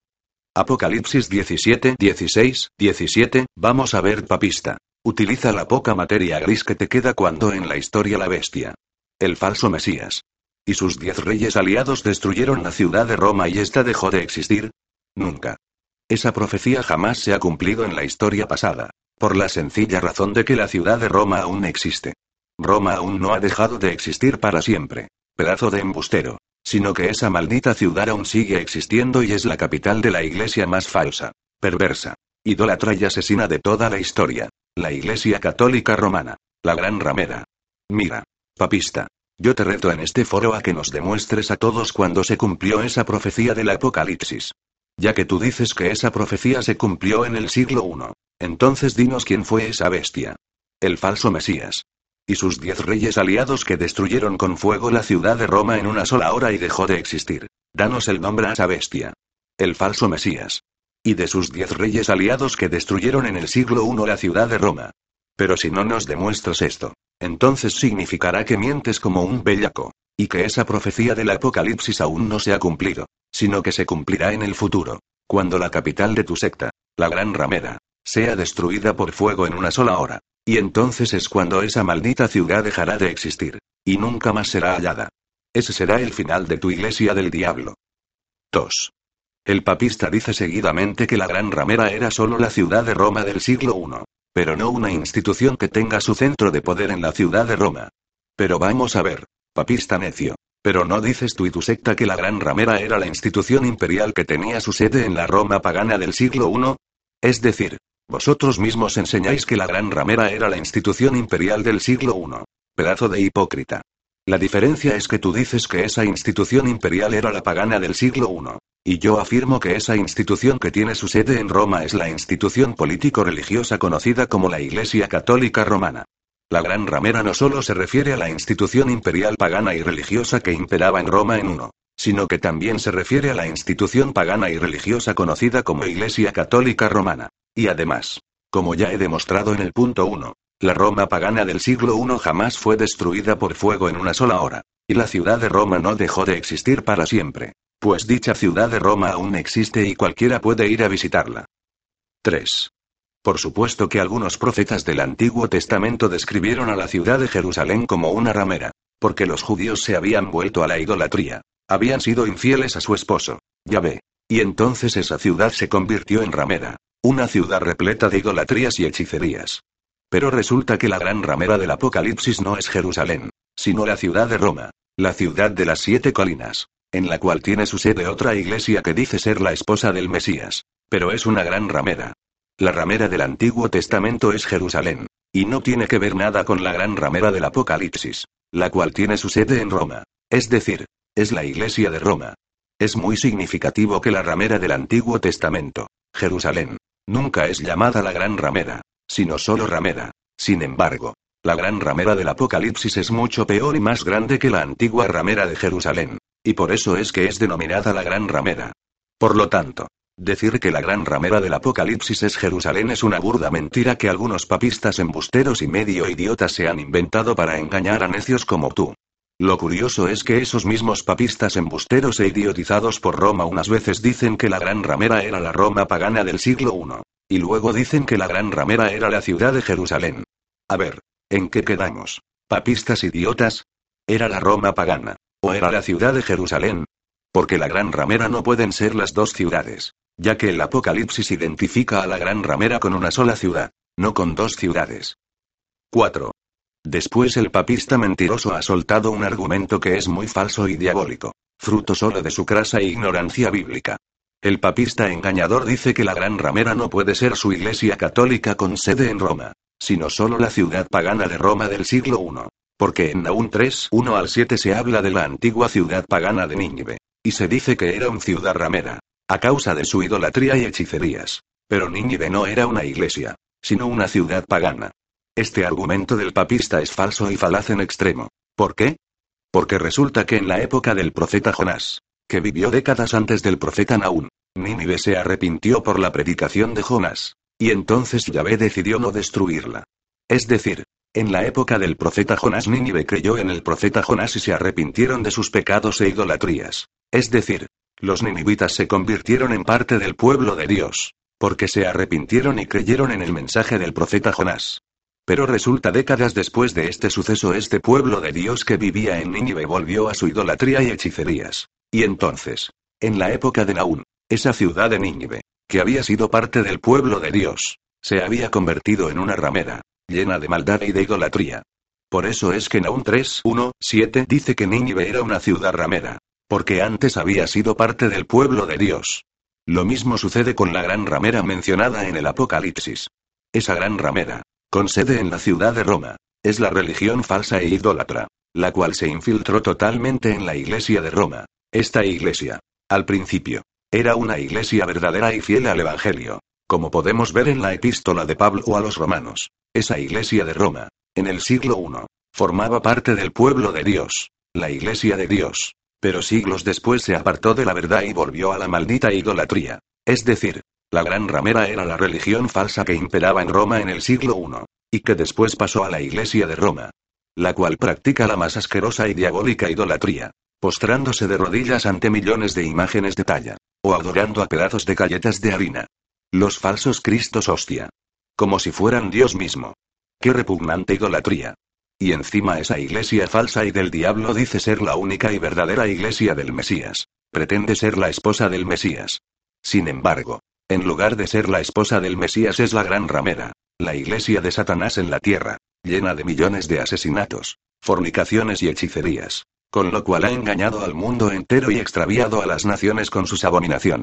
Apocalipsis diecisiete, dieciséis, diecisiete, vamos a ver papista. Utiliza la poca materia gris que te queda cuando en la historia la bestia, el falso Mesías, y sus diez reyes aliados destruyeron la ciudad de Roma y ésta dejó de existir. Nunca. Esa profecía jamás se ha cumplido en la historia pasada, por la sencilla razón de que la ciudad de Roma aún existe. Roma aún no ha dejado de existir para siempre, pedazo de embustero, sino que esa maldita ciudad aún sigue existiendo y es la capital de la iglesia más falsa, perversa, idólatra y asesina de toda la historia, la Iglesia Católica Romana, la Gran Ramera. Mira, papista, yo te reto en este foro a que nos demuestres a todos cuándo se cumplió esa profecía del Apocalipsis. Ya que tú dices que esa profecía se cumplió en el siglo primero, entonces dinos quién fue esa bestia. El falso Mesías. Y sus diez reyes aliados que destruyeron con fuego la ciudad de Roma en una sola hora y dejó de existir. Danos el nombre a esa bestia. El falso Mesías. Y de sus diez reyes aliados que destruyeron en el siglo primero la ciudad de Roma. Pero si no nos demuestras esto, entonces significará que mientes como un bellaco, y que esa profecía del Apocalipsis aún no se ha cumplido, sino que se cumplirá en el futuro, cuando la capital de tu secta, la Gran Ramera, sea destruida por fuego en una sola hora, y entonces es cuando esa maldita ciudad dejará de existir, y nunca más será hallada. Ese será el final de tu iglesia del diablo. dos. El papista dice seguidamente que la Gran Ramera era solo la ciudad de Roma del siglo primero, pero no una institución que tenga su centro de poder en la ciudad de Roma. Pero vamos a ver, papista necio, pero ¿no dices tú y tu secta que la Gran Ramera era la institución imperial que tenía su sede en la Roma pagana del siglo primero? Es decir, Vosotros mismos enseñáis que la Gran Ramera era la institución imperial del siglo primero. Pedazo de hipócrita. La diferencia es que tú dices que esa institución imperial era la pagana del siglo primero. Y yo afirmo que esa institución que tiene su sede en Roma es la institución político-religiosa conocida como la Iglesia Católica Romana. La Gran Ramera no solo se refiere a la institución imperial pagana y religiosa que imperaba en Roma en uno, sino que también se refiere a la institución pagana y religiosa conocida como Iglesia Católica Romana. Y además, como ya he demostrado en el punto uno, la Roma pagana del siglo primero jamás fue destruida por fuego en una sola hora, y la ciudad de Roma no dejó de existir para siempre, pues dicha ciudad de Roma aún existe y cualquiera puede ir a visitarla. tres. Por supuesto que algunos profetas del Antiguo Testamento describieron a la ciudad de Jerusalén como una ramera, porque los judíos se habían vuelto a la idolatría, habían sido infieles a su esposo, Yahvé, y entonces esa ciudad se convirtió en ramera, una ciudad repleta de idolatrías y hechicerías. Pero resulta que la gran ramera del Apocalipsis no es Jerusalén, sino la ciudad de Roma, la ciudad de las siete colinas, en la cual tiene su sede otra iglesia que dice ser la esposa del Mesías, pero es una gran ramera. La ramera del Antiguo Testamento es Jerusalén, y no tiene que ver nada con la gran ramera del Apocalipsis, la cual tiene su sede en Roma, es decir, es la iglesia de Roma. Es muy significativo que la ramera del Antiguo Testamento, Jerusalén, nunca es llamada la gran ramera, sino solo ramera. Sin embargo, la gran ramera del Apocalipsis es mucho peor y más grande que la antigua ramera de Jerusalén, y por eso es que es denominada la gran ramera. Por lo tanto, decir que la gran ramera del Apocalipsis es Jerusalén es una burda mentira que algunos papistas embusteros y medio idiotas se han inventado para engañar a necios como tú. Lo curioso es que esos mismos papistas embusteros e idiotizados por Roma unas veces dicen que la gran ramera era la Roma pagana del siglo primero, y luego dicen que la gran ramera era la ciudad de Jerusalén. A ver, ¿en qué quedamos? ¿Papistas idiotas? ¿Era la Roma pagana? ¿O era la ciudad de Jerusalén? Porque la gran ramera no pueden ser las dos ciudades, ya que el Apocalipsis identifica a la gran ramera con una sola ciudad, no con dos ciudades. cuatro. Después el papista mentiroso ha soltado un argumento que es muy falso y diabólico, fruto solo de su crasa e ignorancia bíblica. El papista engañador dice que la gran ramera no puede ser su iglesia católica con sede en Roma, sino solo la ciudad pagana de Roma del siglo primero, porque en Nahum tres, uno al siete se habla de la antigua ciudad pagana de Nínive, y se dice que era una ciudad ramera, a causa de su idolatría y hechicerías. Pero Nínive no era una iglesia, sino una ciudad pagana. Este argumento del papista es falso y falaz en extremo. ¿Por qué? Porque resulta que en la época del profeta Jonás, que vivió décadas antes del profeta Nahum, Nínive se arrepintió por la predicación de Jonás, y entonces Yahvé decidió no destruirla. Es decir, en la época del profeta Jonás Nínive creyó en el profeta Jonás y se arrepintieron de sus pecados e idolatrías. Es decir, los ninivitas se convirtieron en parte del pueblo de Dios, porque se arrepintieron y creyeron en el mensaje del profeta Jonás. Pero resulta décadas después de este suceso este pueblo de Dios que vivía en Nínive volvió a su idolatría y hechicerías. Y entonces, en la época de Nahum, esa ciudad de Nínive, que había sido parte del pueblo de Dios, se había convertido en una ramera, llena de maldad y de idolatría. Por eso es que Nahum tres, uno, siete dice que Nínive era una ciudad ramera, porque antes había sido parte del pueblo de Dios. Lo mismo sucede con la gran ramera mencionada en el Apocalipsis. Esa gran ramera, con sede en la ciudad de Roma, es la religión falsa e idólatra, la cual se infiltró totalmente en la iglesia de Roma. Esta iglesia, al principio, era una iglesia verdadera y fiel al Evangelio, como podemos ver en la epístola de Pablo a los romanos. Esa iglesia de Roma, en el siglo primero, formaba parte del pueblo de Dios, la iglesia de Dios, pero siglos después se apartó de la verdad y volvió a la maldita idolatría. Es decir, la gran ramera era la religión falsa que imperaba en Roma en el siglo primero, y que después pasó a la iglesia de Roma, la cual practica la más asquerosa y diabólica idolatría, postrándose de rodillas ante millones de imágenes de talla, o adorando a pedazos de galletas de harina. Los falsos cristos hostia. Como si fueran Dios mismo. ¡Qué repugnante idolatría! Y encima esa iglesia falsa y del diablo dice ser la única y verdadera iglesia del Mesías. Pretende ser la esposa del Mesías. Sin embargo, en lugar de ser la esposa del Mesías es la gran ramera, la iglesia de Satanás en la tierra, llena de millones de asesinatos, fornicaciones y hechicerías, con lo cual ha engañado al mundo entero y extraviado a las naciones con sus abominaciones.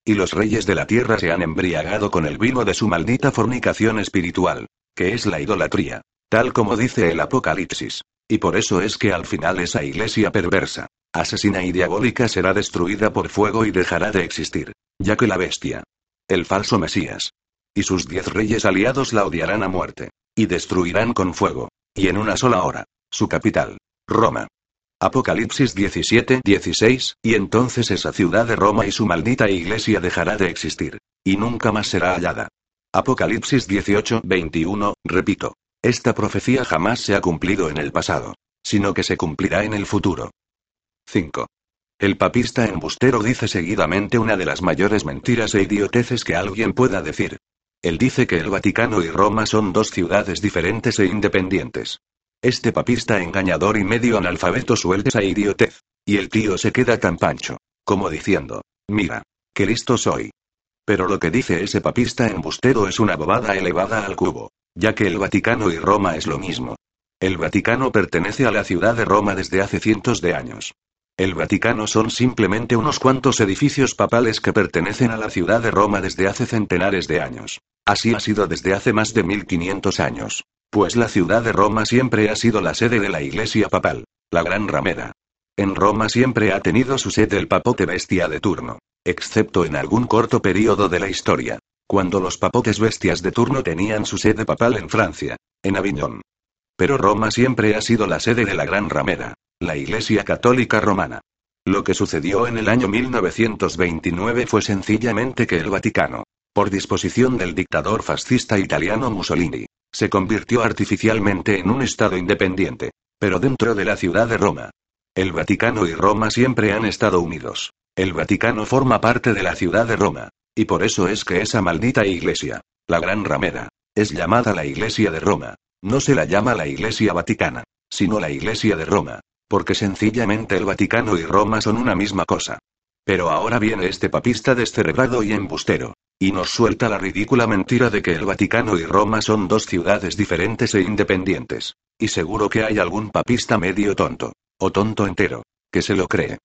Y los reyes de la tierra se han embriagado con el vino de su maldita fornicación espiritual, que es la idolatría, tal como dice el Apocalipsis. Y por eso es que al final esa iglesia perversa, asesina y diabólica será destruida por fuego y dejará de existir, ya que la bestia, el falso Mesías, y sus diez reyes aliados la odiarán a muerte, y destruirán con fuego, y en una sola hora, su capital, Roma. Apocalipsis diecisiete dieciséis, y entonces esa ciudad de Roma y su maldita iglesia dejará de existir, y nunca más será hallada. Apocalipsis dieciocho veintiuno, repito, esta profecía jamás se ha cumplido en el pasado, sino que se cumplirá en el futuro. cinco. El papista embustero dice seguidamente una de las mayores mentiras e idioteces que alguien pueda decir. Él dice que el Vaticano y Roma son dos ciudades diferentes e independientes. Este papista engañador y medio analfabeto suelta esa idiotez, y el tío se queda tan pancho, como diciendo, mira, qué listo soy. Pero lo que dice ese papista embustero es una bobada elevada al cubo, ya que el Vaticano y Roma es lo mismo. El Vaticano pertenece a la ciudad de Roma desde hace cientos de años. El Vaticano son simplemente unos cuantos edificios papales que pertenecen a la ciudad de Roma desde hace centenares de años. Así ha sido desde hace más de mil quinientos años. Pues la ciudad de Roma siempre ha sido la sede de la iglesia papal, la gran ramera. En Roma siempre ha tenido su sede el papote bestia de turno, excepto en algún corto periodo de la historia, cuando los papotes bestias de turno tenían su sede papal en Francia, en Aviñón. Pero Roma siempre ha sido la sede de la gran ramera, la Iglesia Católica Romana. Lo que sucedió en el año mil novecientos veintinueve fue sencillamente que el Vaticano, por disposición del dictador fascista italiano Mussolini, se convirtió artificialmente en un estado independiente, pero dentro de la ciudad de Roma. El Vaticano y Roma siempre han estado unidos. El Vaticano forma parte de la ciudad de Roma, y por eso es que esa maldita iglesia, la Gran Ramera, es llamada la Iglesia de Roma. No se la llama la Iglesia Vaticana, sino la Iglesia de Roma, porque sencillamente el Vaticano y Roma son una misma cosa. Pero ahora viene este papista descerebrado y embustero, y nos suelta la ridícula mentira de que el Vaticano y Roma son dos ciudades diferentes e independientes. Y seguro que hay algún papista medio tonto, o tonto entero, que se lo cree.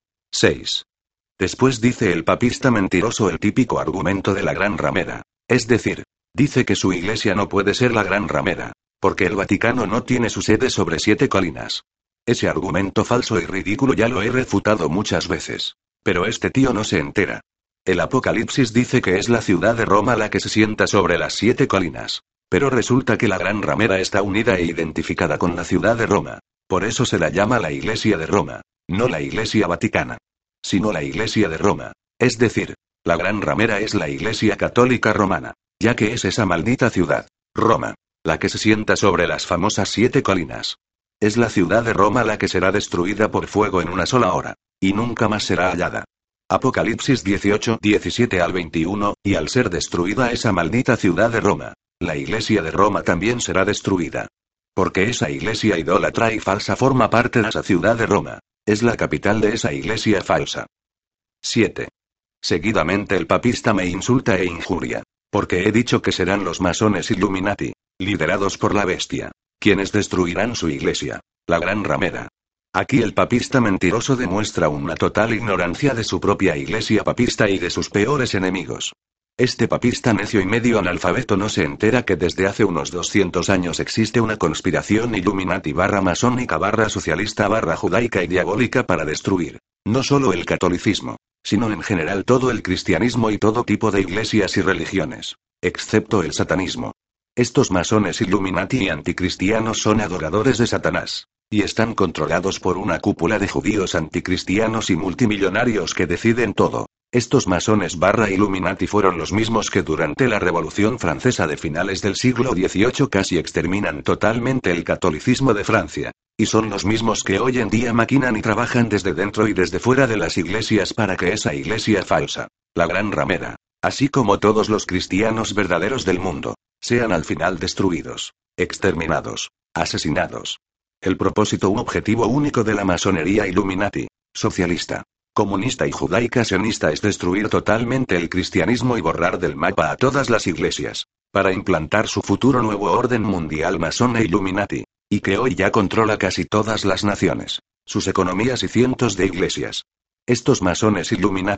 seis. Después dice el papista mentiroso el típico argumento de la Gran Ramera. Es decir, dice que su iglesia no puede ser la Gran Ramera, porque el Vaticano no tiene su sede sobre siete colinas. Ese argumento falso y ridículo ya lo he refutado muchas veces. Pero este tío no se entera. El Apocalipsis dice que es la ciudad de Roma la que se sienta sobre las siete colinas. Pero resulta que la Gran Ramera está unida e identificada con la ciudad de Roma. Por eso se la llama la Iglesia de Roma, no la Iglesia Vaticana, sino la Iglesia de Roma. Es decir, la Gran Ramera es la Iglesia Católica Romana, ya que es esa maldita ciudad, Roma, la que se sienta sobre las famosas siete colinas. Es la ciudad de Roma la que será destruida por fuego en una sola hora, y nunca más será hallada. Apocalipsis dieciocho, diecisiete al veintiuno, y al ser destruida esa maldita ciudad de Roma, la Iglesia de Roma también será destruida. Porque esa iglesia idólatra y falsa forma parte de esa ciudad de Roma. Es la capital de esa iglesia falsa. siete. Seguidamente el papista me insulta e injuria, porque he dicho que serán los masones Illuminati, liderados por la bestia, quienes destruirán su iglesia, la Gran Ramera. Aquí el papista mentiroso demuestra una total ignorancia de su propia iglesia papista y de sus peores enemigos. Este papista necio y medio analfabeto no se entera que desde hace unos doscientos años existe una conspiración Illuminati barra masónica barra socialista barra judaica y diabólica para destruir, no solo el catolicismo, sino en general todo el cristianismo y todo tipo de iglesias y religiones, excepto el satanismo. Estos masones Illuminati y anticristianos son adoradores de Satanás, y están controlados por una cúpula de judíos anticristianos y multimillonarios que deciden todo. Estos masones barra Illuminati fueron los mismos que durante la Revolución Francesa de finales del siglo dieciocho casi exterminan totalmente el catolicismo de Francia, y son los mismos que hoy en día maquinan y trabajan desde dentro y desde fuera de las iglesias para que esa iglesia falsa, la Gran Ramera, así como todos los cristianos verdaderos del mundo, sean al final destruidos, exterminados, asesinados. El propósito u objetivo único de la masonería Illuminati, socialista, comunista y judaica sionista es destruir totalmente el cristianismo y borrar del mapa a todas las iglesias, para implantar su futuro nuevo orden mundial masón e Illuminati, y que hoy ya controla casi todas las naciones, sus economías y cientos de iglesias. Estos masones Illuminati,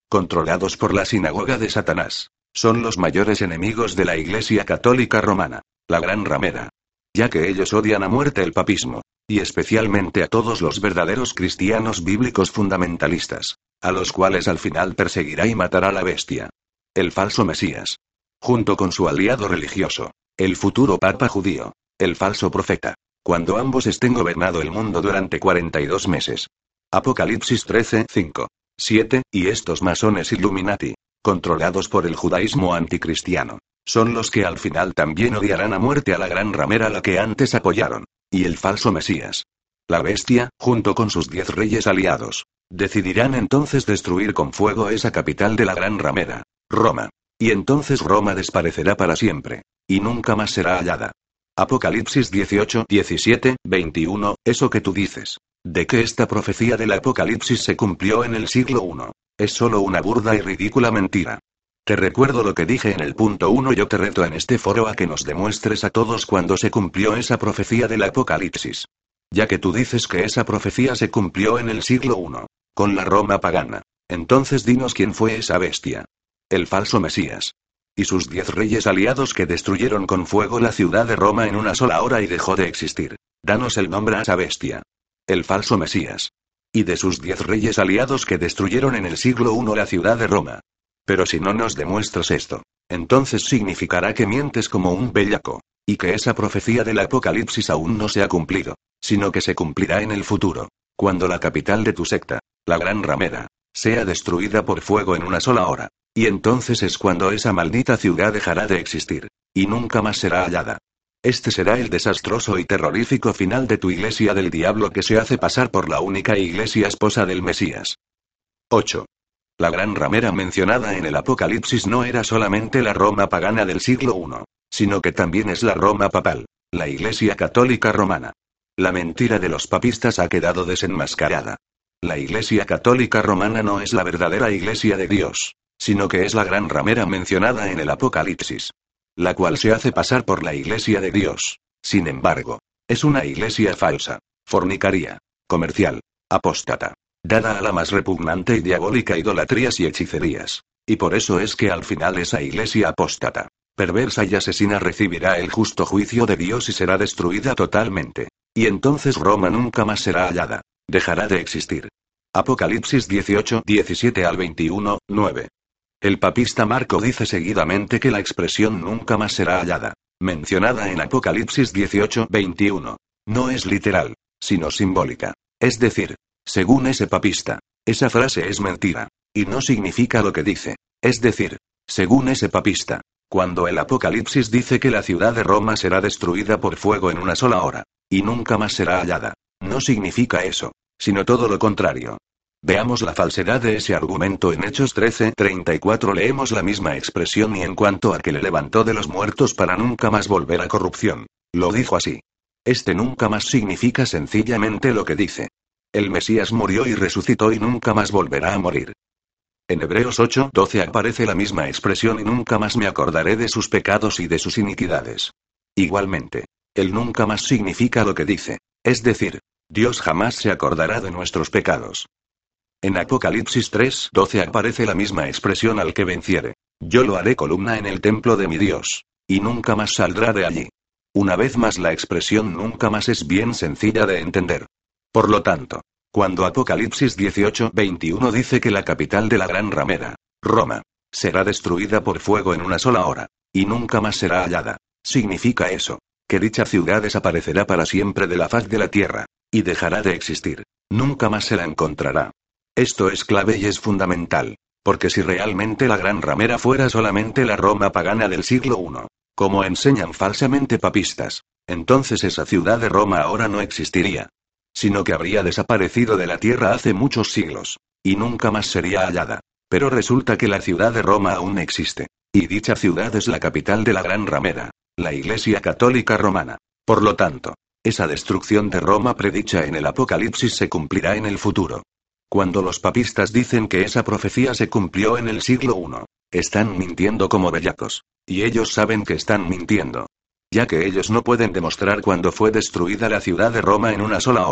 controlados por la sinagoga de Satanás. Son los mayores enemigos de la Iglesia Católica Romana, la Gran Ramera. Ya que ellos odian a muerte el papismo, y especialmente a todos los verdaderos cristianos bíblicos fundamentalistas, a los cuales al final perseguirá y matará la bestia. El falso Mesías. Junto con su aliado religioso, el futuro Papa judío, el falso profeta, cuando ambos estén gobernado el mundo durante cuarenta y dos meses. Apocalipsis trece, cinco, siete, y estos masones Illuminati, controlados por el judaísmo anticristiano, son los que al final también odiarán a muerte a la Gran Ramera a la que antes apoyaron, y el falso Mesías. La bestia, junto con sus diez reyes aliados, decidirán entonces destruir con fuego esa capital de la Gran Ramera, Roma. Y entonces Roma desaparecerá para siempre, y nunca más será hallada. Apocalipsis dieciocho, diecisiete, veintiuno, eso que tú dices, de que esta profecía del Apocalipsis se cumplió en el siglo primero, es solo una burda y ridícula mentira. Te recuerdo lo que dije en el punto uno. Yo te reto en este foro a que nos demuestres a todos cuándo se cumplió esa profecía del Apocalipsis. Ya que tú dices que esa profecía se cumplió en el siglo primero, con la Roma pagana, entonces dinos quién fue esa bestia. El falso Mesías. Y sus diez reyes aliados que destruyeron con fuego la ciudad de Roma en una sola hora y dejó de existir. Danos el nombre a esa bestia. El falso Mesías. Y de sus diez reyes aliados que destruyeron en el siglo primero la ciudad de Roma. Pero si no nos demuestras esto, entonces significará que mientes como un bellaco, y que esa profecía del Apocalipsis aún no se ha cumplido, sino que se cumplirá en el futuro, cuando la capital de tu secta, la Gran Ramera, sea destruida por fuego en una sola hora. Y entonces es cuando esa maldita ciudad dejará de existir, y nunca más será hallada. Este será el desastroso y terrorífico final de tu iglesia del diablo que se hace pasar por la única iglesia esposa del Mesías. ocho. La Gran Ramera mencionada en el Apocalipsis no era solamente la Roma pagana del siglo primero, sino que también es la Roma papal, la Iglesia Católica Romana. La mentira de los papistas ha quedado desenmascarada. La Iglesia Católica Romana no es la verdadera Iglesia de Dios, sino que es la Gran Ramera mencionada en el Apocalipsis, la cual se hace pasar por la Iglesia de Dios. Sin embargo, es una iglesia falsa, fornicaria, comercial, apóstata, dada a la más repugnante y diabólica idolatrías y hechicerías. Y por eso es que al final esa iglesia apóstata, perversa y asesina recibirá el justo juicio de Dios y será destruida totalmente. Y entonces Roma nunca más será hallada, dejará de existir. Apocalipsis dieciocho, diecisiete al veintiuno, nueve. El papista Marco dice seguidamente que la expresión nunca más será hallada, mencionada en Apocalipsis dieciocho, veintiuno, no es literal, sino simbólica. Es decir, según ese papista, esa frase es mentira, y no significa lo que dice. Es decir, según ese papista, cuando el Apocalipsis dice que la ciudad de Roma será destruida por fuego en una sola hora, y nunca más será hallada, no significa eso, sino todo lo contrario. Veamos la falsedad de ese argumento en Hechos trece, treinta y cuatro. Leemos la misma expresión y en cuanto a que le levantó de los muertos para nunca más volver a corrupción, lo dijo así. Este nunca más significa sencillamente lo que dice. El Mesías murió y resucitó y nunca más volverá a morir. En Hebreos ocho, doce aparece la misma expresión y nunca más me acordaré de sus pecados y de sus iniquidades. Igualmente, el nunca más significa lo que dice, es decir, Dios jamás se acordará de nuestros pecados. En Apocalipsis tres, doce aparece la misma expresión al que venciere. Yo lo haré columna en el templo de mi Dios, y nunca más saldrá de allí. Una vez más la expresión nunca más es bien sencilla de entender. Por lo tanto, cuando Apocalipsis dieciocho, veintiuno dice que la capital de la Gran Ramera, Roma, será destruida por fuego en una sola hora, y nunca más será hallada, significa eso, que dicha ciudad desaparecerá para siempre de la faz de la tierra, y dejará de existir. Nunca más se la encontrará. Esto es clave y es fundamental, porque si realmente la Gran Ramera fuera solamente la Roma pagana del siglo primero, como enseñan falsamente papistas, entonces esa ciudad de Roma ahora no existiría, sino que habría desaparecido de la tierra hace muchos siglos, y nunca más sería hallada. Pero resulta que la ciudad de Roma aún existe, y dicha ciudad es la capital de la Gran Ramera, la Iglesia Católica Romana. Por lo tanto, esa destrucción de Roma predicha en el Apocalipsis se cumplirá en el futuro. Cuando los papistas dicen que esa profecía se cumplió en el siglo primero, están mintiendo como bellacos, y ellos saben que están mintiendo, ya que ellos no pueden demostrar cuándo fue destruida la ciudad de Roma en una sola hora,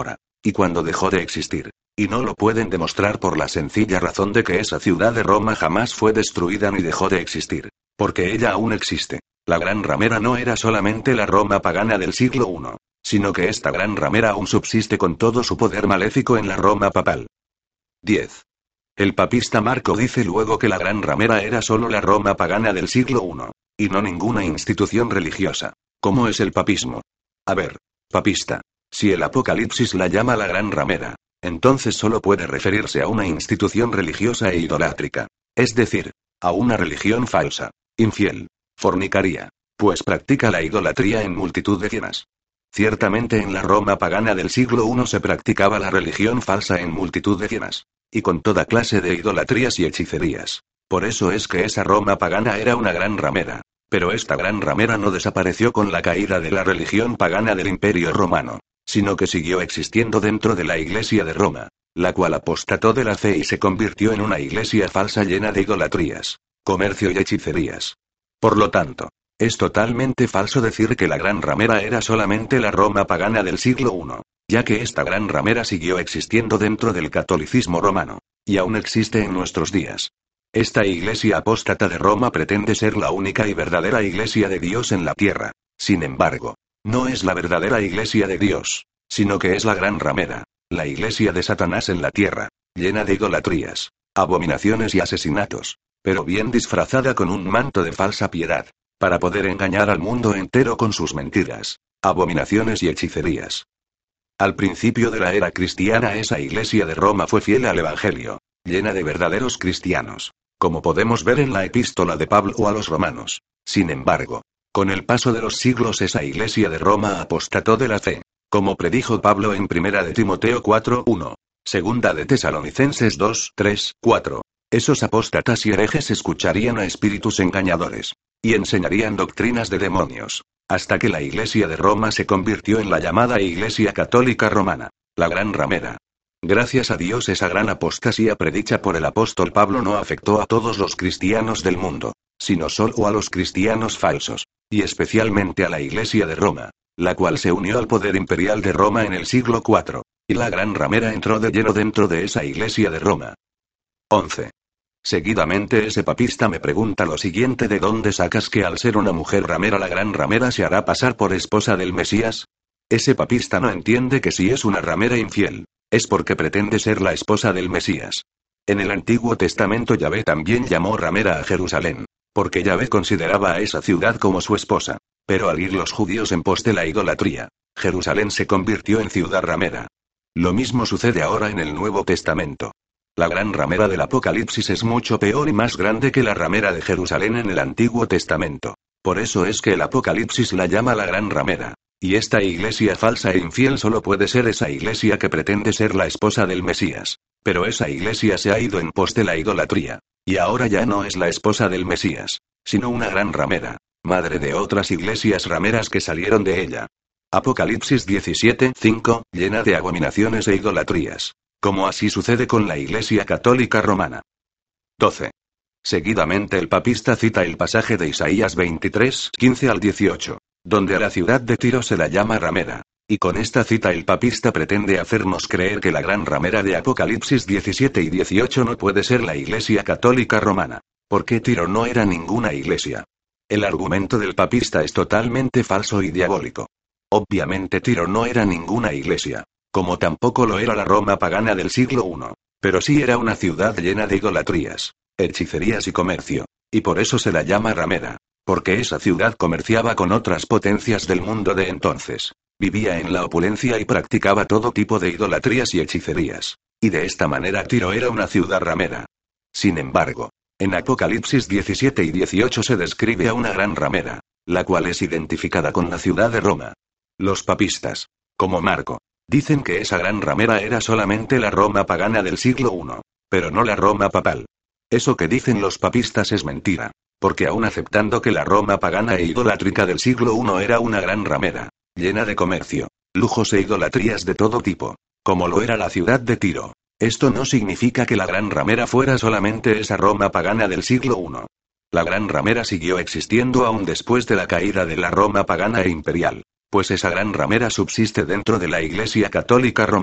y cuando dejó de existir. Y no lo pueden demostrar por la sencilla razón de que esa ciudad de Roma jamás fue destruida ni dejó de existir. Porque ella aún existe. La gran ramera no era solamente la Roma pagana del siglo primero, sino que esta gran ramera aún subsiste con todo su poder maléfico en la Roma papal. diez. El papista Marco dice luego que la gran ramera era solo la Roma pagana del siglo primero, y no ninguna institución religiosa. ¿Cómo es el papismo? A ver, papista. Si el Apocalipsis la llama la gran ramera, entonces solo puede referirse a una institución religiosa e idolátrica. Es decir, a una religión falsa, infiel, fornicaria, pues practica la idolatría en multitud de formas. Ciertamente en la Roma pagana del siglo primero se practicaba la religión falsa en multitud de formas, y con toda clase de idolatrías y hechicerías. Por eso es que esa Roma pagana era una gran ramera. Pero esta gran ramera no desapareció con la caída de la religión pagana del Imperio Romano, sino que siguió existiendo dentro de la Iglesia de Roma, la cual apostató de la fe y se convirtió en una iglesia falsa llena de idolatrías, comercio y hechicerías. Por lo tanto, es totalmente falso decir que la gran ramera era solamente la Roma pagana del siglo primero, ya que esta gran ramera siguió existiendo dentro del catolicismo romano, y aún existe en nuestros días. Esta iglesia apóstata de Roma pretende ser la única y verdadera iglesia de Dios en la tierra. Sin embargo, no es la verdadera iglesia de Dios, sino que es la gran ramera, la iglesia de Satanás en la tierra, llena de idolatrías, abominaciones y asesinatos, pero bien disfrazada con un manto de falsa piedad, para poder engañar al mundo entero con sus mentiras, abominaciones y hechicerías. Al principio de la era cristiana esa iglesia de Roma fue fiel al Evangelio, llena de verdaderos cristianos, como podemos ver en la epístola de Pablo a los romanos. Sin embargo, con el paso de los siglos esa iglesia de Roma apostató de la fe, como predijo Pablo en primera de Timoteo cuatro uno, segunda de Tesalonicenses dos tres cuatro. Esos apóstatas y herejes escucharían a espíritus engañadores, y enseñarían doctrinas de demonios, hasta que la iglesia de Roma se convirtió en la llamada Iglesia Católica Romana, la gran ramera. Gracias a Dios esa gran apostasía predicha por el apóstol Pablo no afectó a todos los cristianos del mundo, sino solo a los cristianos falsos, y especialmente a la Iglesia de Roma, la cual se unió al poder imperial de Roma en el siglo cuatro, y la gran ramera entró de lleno dentro de esa Iglesia de Roma. once. Seguidamente ese papista me pregunta lo siguiente: ¿de dónde sacas que al ser una mujer ramera la gran ramera se hará pasar por esposa del Mesías? Ese papista no entiende que si es una ramera infiel, es porque pretende ser la esposa del Mesías. En el Antiguo Testamento Yahvé también llamó ramera a Jerusalén, porque Yahvé consideraba a esa ciudad como su esposa. Pero al ir los judíos en pos de la idolatría, Jerusalén se convirtió en ciudad ramera. Lo mismo sucede ahora en el Nuevo Testamento. La gran ramera del Apocalipsis es mucho peor y más grande que la ramera de Jerusalén en el Antiguo Testamento. Por eso es que el Apocalipsis la llama la gran ramera. Y esta iglesia falsa e infiel solo puede ser esa iglesia que pretende ser la esposa del Mesías. Pero esa iglesia se ha ido en pos de la idolatría. Y ahora ya no es la esposa del Mesías, sino una gran ramera, madre de otras iglesias rameras que salieron de ella. Apocalipsis diecisiete cinco, llena de abominaciones e idolatrías. Como así sucede con la Iglesia Católica Romana. doce. Seguidamente el papista cita el pasaje de Isaías veintitrés quince al dieciocho, donde a la ciudad de Tiro se la llama ramera. Y con esta cita el papista pretende hacernos creer que la gran ramera de Apocalipsis diecisiete y dieciocho no puede ser la Iglesia Católica Romana, porque Tiro no era ninguna iglesia. El argumento del papista es totalmente falso y diabólico. Obviamente Tiro no era ninguna iglesia, como tampoco lo era la Roma pagana del siglo primero, pero sí era una ciudad llena de idolatrías, hechicerías y comercio, y por eso se la llama ramera, porque esa ciudad comerciaba con otras potencias del mundo de entonces, vivía en la opulencia y practicaba todo tipo de idolatrías y hechicerías, y de esta manera Tiro era una ciudad ramera. Sin embargo, en Apocalipsis diecisiete y dieciocho se describe a una gran ramera, la cual es identificada con la ciudad de Roma. Los papistas, como Marco, dicen que esa gran ramera era solamente la Roma pagana del siglo primero, pero no la Roma papal. Eso que dicen los papistas es mentira, porque aun aceptando que la Roma pagana e idolátrica del siglo primero era una gran ramera, llena de comercio, lujos e idolatrías de todo tipo, como lo era la ciudad de Tiro, esto no significa que la gran ramera fuera solamente esa Roma pagana del siglo primero. La gran ramera siguió existiendo aún después de la caída de la Roma pagana e imperial, pues esa gran ramera subsiste dentro de la Iglesia Católica Romana.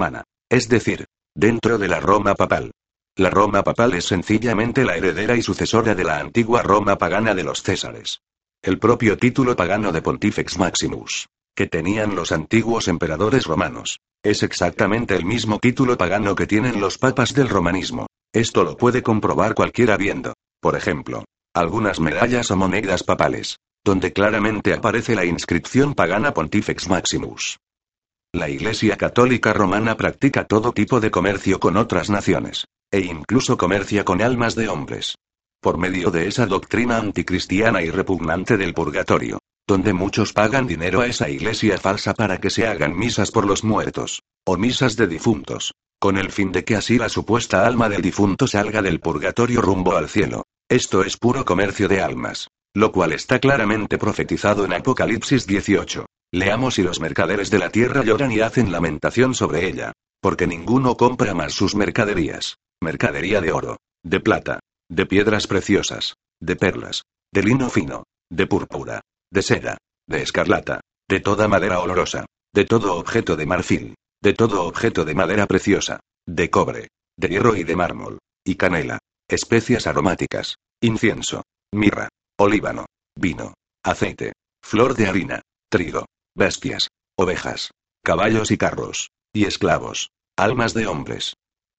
Es decir, dentro de la Roma papal. La Roma papal es sencillamente la heredera y sucesora de la antigua Roma pagana de los Césares. El propio título pagano de Pontifex Maximus, que tenían los antiguos emperadores romanos, es exactamente el mismo título pagano que tienen los papas del romanismo. Esto lo puede comprobar cualquiera viendo, por ejemplo, algunas medallas o monedas papales, donde claramente aparece la inscripción pagana Pontifex Maximus. La Iglesia Católica Romana practica todo tipo de comercio con otras naciones, e incluso comercia con almas de hombres. Por medio de esa doctrina anticristiana y repugnante del purgatorio, donde muchos pagan dinero a esa iglesia falsa para que se hagan misas por los muertos, o misas de difuntos, con el fin de que así la supuesta alma del difunto salga del purgatorio rumbo al cielo. Esto es puro comercio de almas, lo cual está claramente profetizado en Apocalipsis dieciocho. Leamos: y los mercaderes de la tierra lloran y hacen lamentación sobre ella, porque ninguno compra más sus mercaderías, mercadería de oro, de plata, de piedras preciosas, de perlas, de lino fino, de púrpura, de seda, de escarlata, de toda madera olorosa, de todo objeto de marfil, de todo objeto de madera preciosa, de cobre, de hierro y de mármol, y canela, especias aromáticas, incienso, mirra, olíbano, vino, aceite, flor de harina, trigo, bestias, ovejas, caballos y carros, y esclavos, almas de hombres.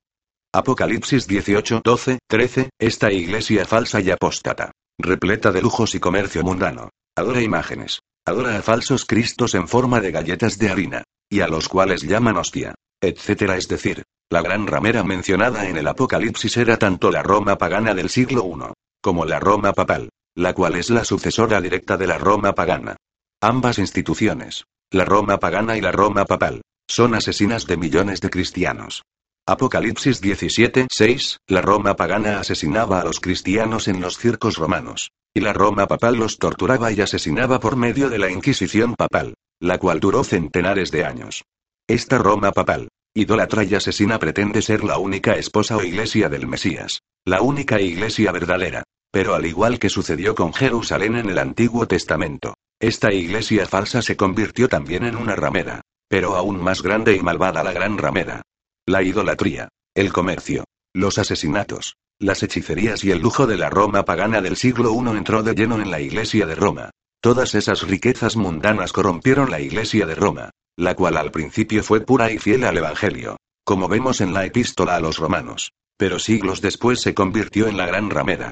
Apocalipsis dieciocho, doce, trece, esta iglesia falsa y apóstata, repleta de lujos y comercio mundano, adora imágenes, adora a falsos cristos en forma de galletas de harina, y a los cuales llaman hostia, etcétera. Es decir, la gran ramera mencionada en el Apocalipsis era tanto la Roma pagana del siglo primero, como la Roma papal, la cual es la sucesora directa de la Roma pagana. Ambas instituciones, la Roma pagana y la Roma papal, son asesinas de millones de cristianos. Apocalipsis diecisiete, seis, la Roma pagana asesinaba a los cristianos en los circos romanos, y la Roma papal los torturaba y asesinaba por medio de la Inquisición papal, la cual duró centenares de años. Esta Roma papal, idólatra y asesina, pretende ser la única esposa o iglesia del Mesías, la única iglesia verdadera, pero al igual que sucedió con Jerusalén en el Antiguo Testamento, esta iglesia falsa se convirtió también en una ramera, pero aún más grande y malvada, la gran ramera. La idolatría, el comercio, los asesinatos, las hechicerías y el lujo de la Roma pagana del siglo primero entró de lleno en la iglesia de Roma. Todas esas riquezas mundanas corrompieron la iglesia de Roma, la cual al principio fue pura y fiel al Evangelio, como vemos en la epístola a los romanos, pero siglos después se convirtió en la gran ramera.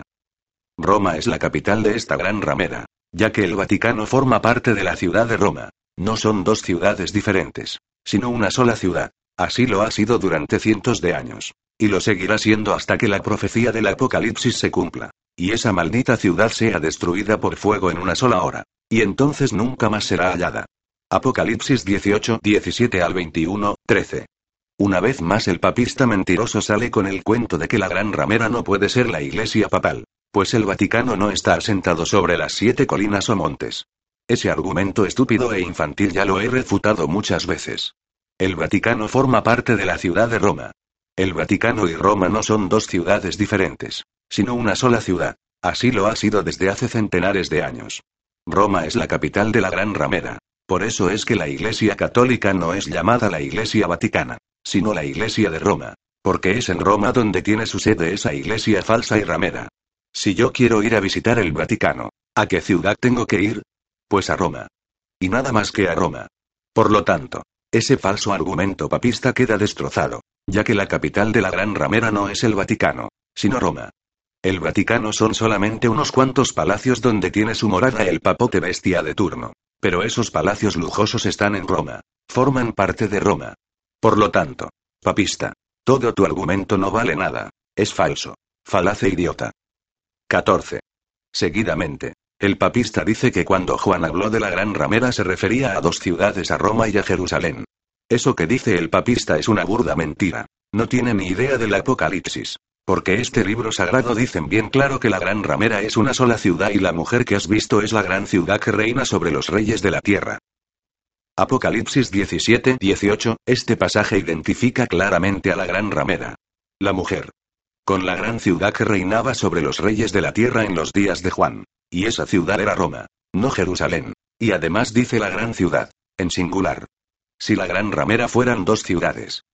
Roma es la capital de esta gran ramera, ya que el Vaticano forma parte de la ciudad de Roma. No son dos ciudades diferentes, sino una sola ciudad. Así lo ha sido durante cientos de años, y lo seguirá siendo hasta que la profecía del Apocalipsis se cumpla, y esa maldita ciudad sea destruida por fuego en una sola hora, y entonces nunca más será hallada. Apocalipsis dieciocho, diecisiete al veintiuno, trece. Una vez más el papista mentiroso sale con el cuento de que la gran ramera no puede ser la iglesia papal, pues el Vaticano no está asentado sobre las siete colinas o montes. Ese argumento estúpido e infantil ya lo he refutado muchas veces. El Vaticano forma parte de la ciudad de Roma. El Vaticano y Roma no son dos ciudades diferentes, sino una sola ciudad. Así lo ha sido desde hace centenares de años. Roma es la capital de la gran ramera. Por eso es que la Iglesia Católica no es llamada la Iglesia Vaticana, sino la Iglesia de Roma, porque es en Roma donde tiene su sede esa iglesia falsa y ramera. Si yo quiero ir a visitar el Vaticano, ¿a qué ciudad tengo que ir? Pues a Roma. Y nada más que a Roma. Por lo tanto, ese falso argumento papista queda destrozado, ya que la capital de la gran ramera no es el Vaticano, sino Roma. El Vaticano son solamente unos cuantos palacios donde tiene su morada el papote bestia de turno, pero esos palacios lujosos están en Roma, forman parte de Roma. Por lo tanto, papista, todo tu argumento no vale nada, es falso, falaz e idiota. catorce. Seguidamente, el papista dice que cuando Juan habló de la gran ramera se refería a dos ciudades, a Roma y a Jerusalén. Eso que dice el papista es una burda mentira. No tiene ni idea del Apocalipsis. Porque este libro sagrado dicen bien claro que la gran ramera es una sola ciudad y la mujer que has visto es la gran ciudad que reina sobre los reyes de la tierra. Apocalipsis diecisiete, dieciocho, este pasaje identifica claramente a la gran ramera. La mujer. Con la gran ciudad que reinaba sobre los reyes de la tierra en los días de Juan. Y esa ciudad era Roma, no Jerusalén. Y además dice la gran ciudad, en singular. Si la gran ramera fueran dos ciudades,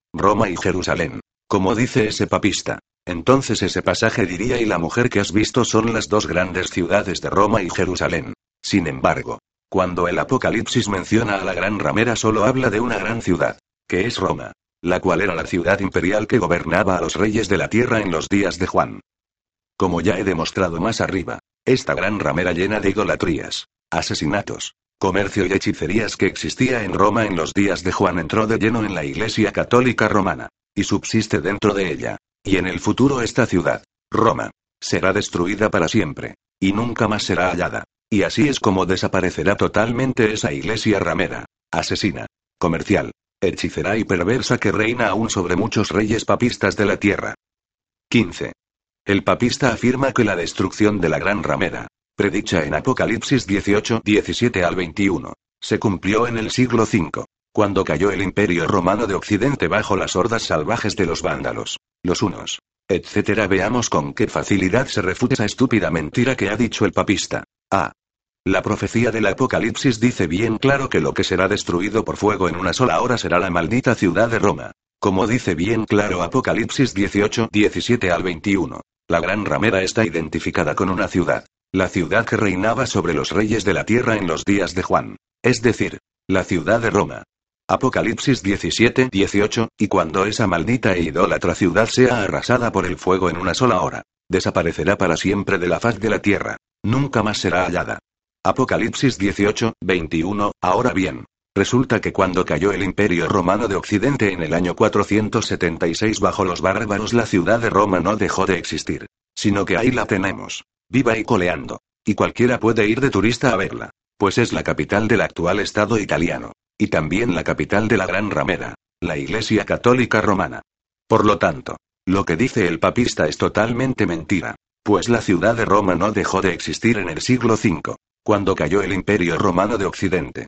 Roma y Jerusalén. Como dice ese papista. Entonces ese pasaje diría: y la mujer que has visto son las dos grandes ciudades de Roma y Jerusalén. Sin embargo, cuando el Apocalipsis menciona a la gran ramera solo habla de una gran ciudad, que es Roma, la cual era la ciudad imperial que gobernaba a los reyes de la tierra en los días de Juan. Como ya he demostrado más arriba, esta gran ramera llena de idolatrías, asesinatos, comercio y hechicerías que existía en Roma en los días de Juan entró de lleno en la Iglesia Católica Romana, y subsiste dentro de ella. Y en el futuro esta ciudad, Roma, será destruida para siempre, y nunca más será hallada. Y así es como desaparecerá totalmente esa iglesia ramera, asesina, comercial, hechicera y perversa que reina aún sobre muchos reyes papistas de la tierra. quince. El papista afirma que la destrucción de la gran ramera, predicha en Apocalipsis dieciocho, diecisiete al veintiuno, se cumplió en el siglo quinto, cuando cayó el imperio romano de Occidente bajo las hordas salvajes de los vándalos, los hunos, etcétera. Veamos con qué facilidad se refuta esa estúpida mentira que ha dicho el papista. A. La profecía del Apocalipsis dice bien claro que lo que será destruido por fuego en una sola hora será la maldita ciudad de Roma. Como dice bien claro Apocalipsis dieciocho, diecisiete al veintiuno, la gran ramera está identificada con una ciudad, la ciudad que reinaba sobre los reyes de la tierra en los días de Juan, es decir, la ciudad de Roma. Apocalipsis diecisiete, dieciocho, y cuando esa maldita e idólatra ciudad sea arrasada por el fuego en una sola hora, desaparecerá para siempre de la faz de la tierra, nunca más será hallada. Apocalipsis dieciocho, veintiuno, ahora bien, resulta que cuando cayó el imperio romano de Occidente en el año cuatrocientos setenta y seis bajo los bárbaros, la ciudad de Roma no dejó de existir, sino que ahí la tenemos, viva y coleando, y cualquiera puede ir de turista a verla, pues es la capital del actual Estado italiano. Y también la capital de la Gran Ramera, la Iglesia Católica Romana. Por lo tanto, lo que dice el papista es totalmente mentira, pues la ciudad de Roma no dejó de existir en el siglo quinto, cuando cayó el Imperio Romano de Occidente.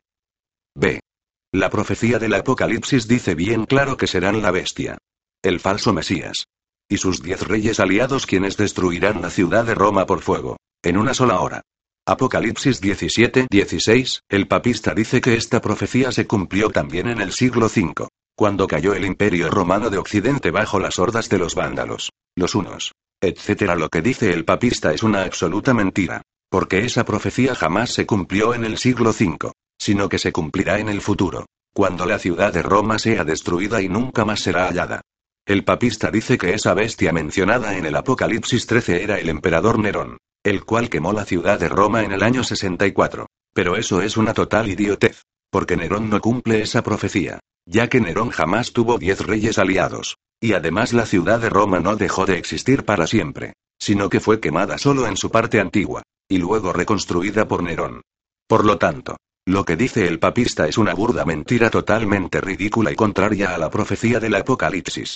B. La profecía del Apocalipsis dice bien claro que serán la bestia, el falso Mesías, y sus diez reyes aliados quienes destruirán la ciudad de Roma por fuego, en una sola hora. Apocalipsis diecisiete, dieciséis, el papista dice que esta profecía se cumplió también en el siglo quinto, cuando cayó el imperio romano de Occidente bajo las hordas de los vándalos, los hunos, etcétera. Lo que dice el papista es una absoluta mentira, porque esa profecía jamás se cumplió en el siglo quinto, sino que se cumplirá en el futuro, cuando la ciudad de Roma sea destruida y nunca más será hallada. El papista dice que esa bestia mencionada en el Apocalipsis trece era el emperador Nerón, el cual quemó la ciudad de Roma en el año sesenta y cuatro. Pero eso es una total idiotez, porque Nerón no cumple esa profecía, ya que Nerón jamás tuvo diez reyes aliados, y además la ciudad de Roma no dejó de existir para siempre, sino que fue quemada solo en su parte antigua, y luego reconstruida por Nerón. Por lo tanto, lo que dice el papista es una burda mentira totalmente ridícula y contraria a la profecía del Apocalipsis.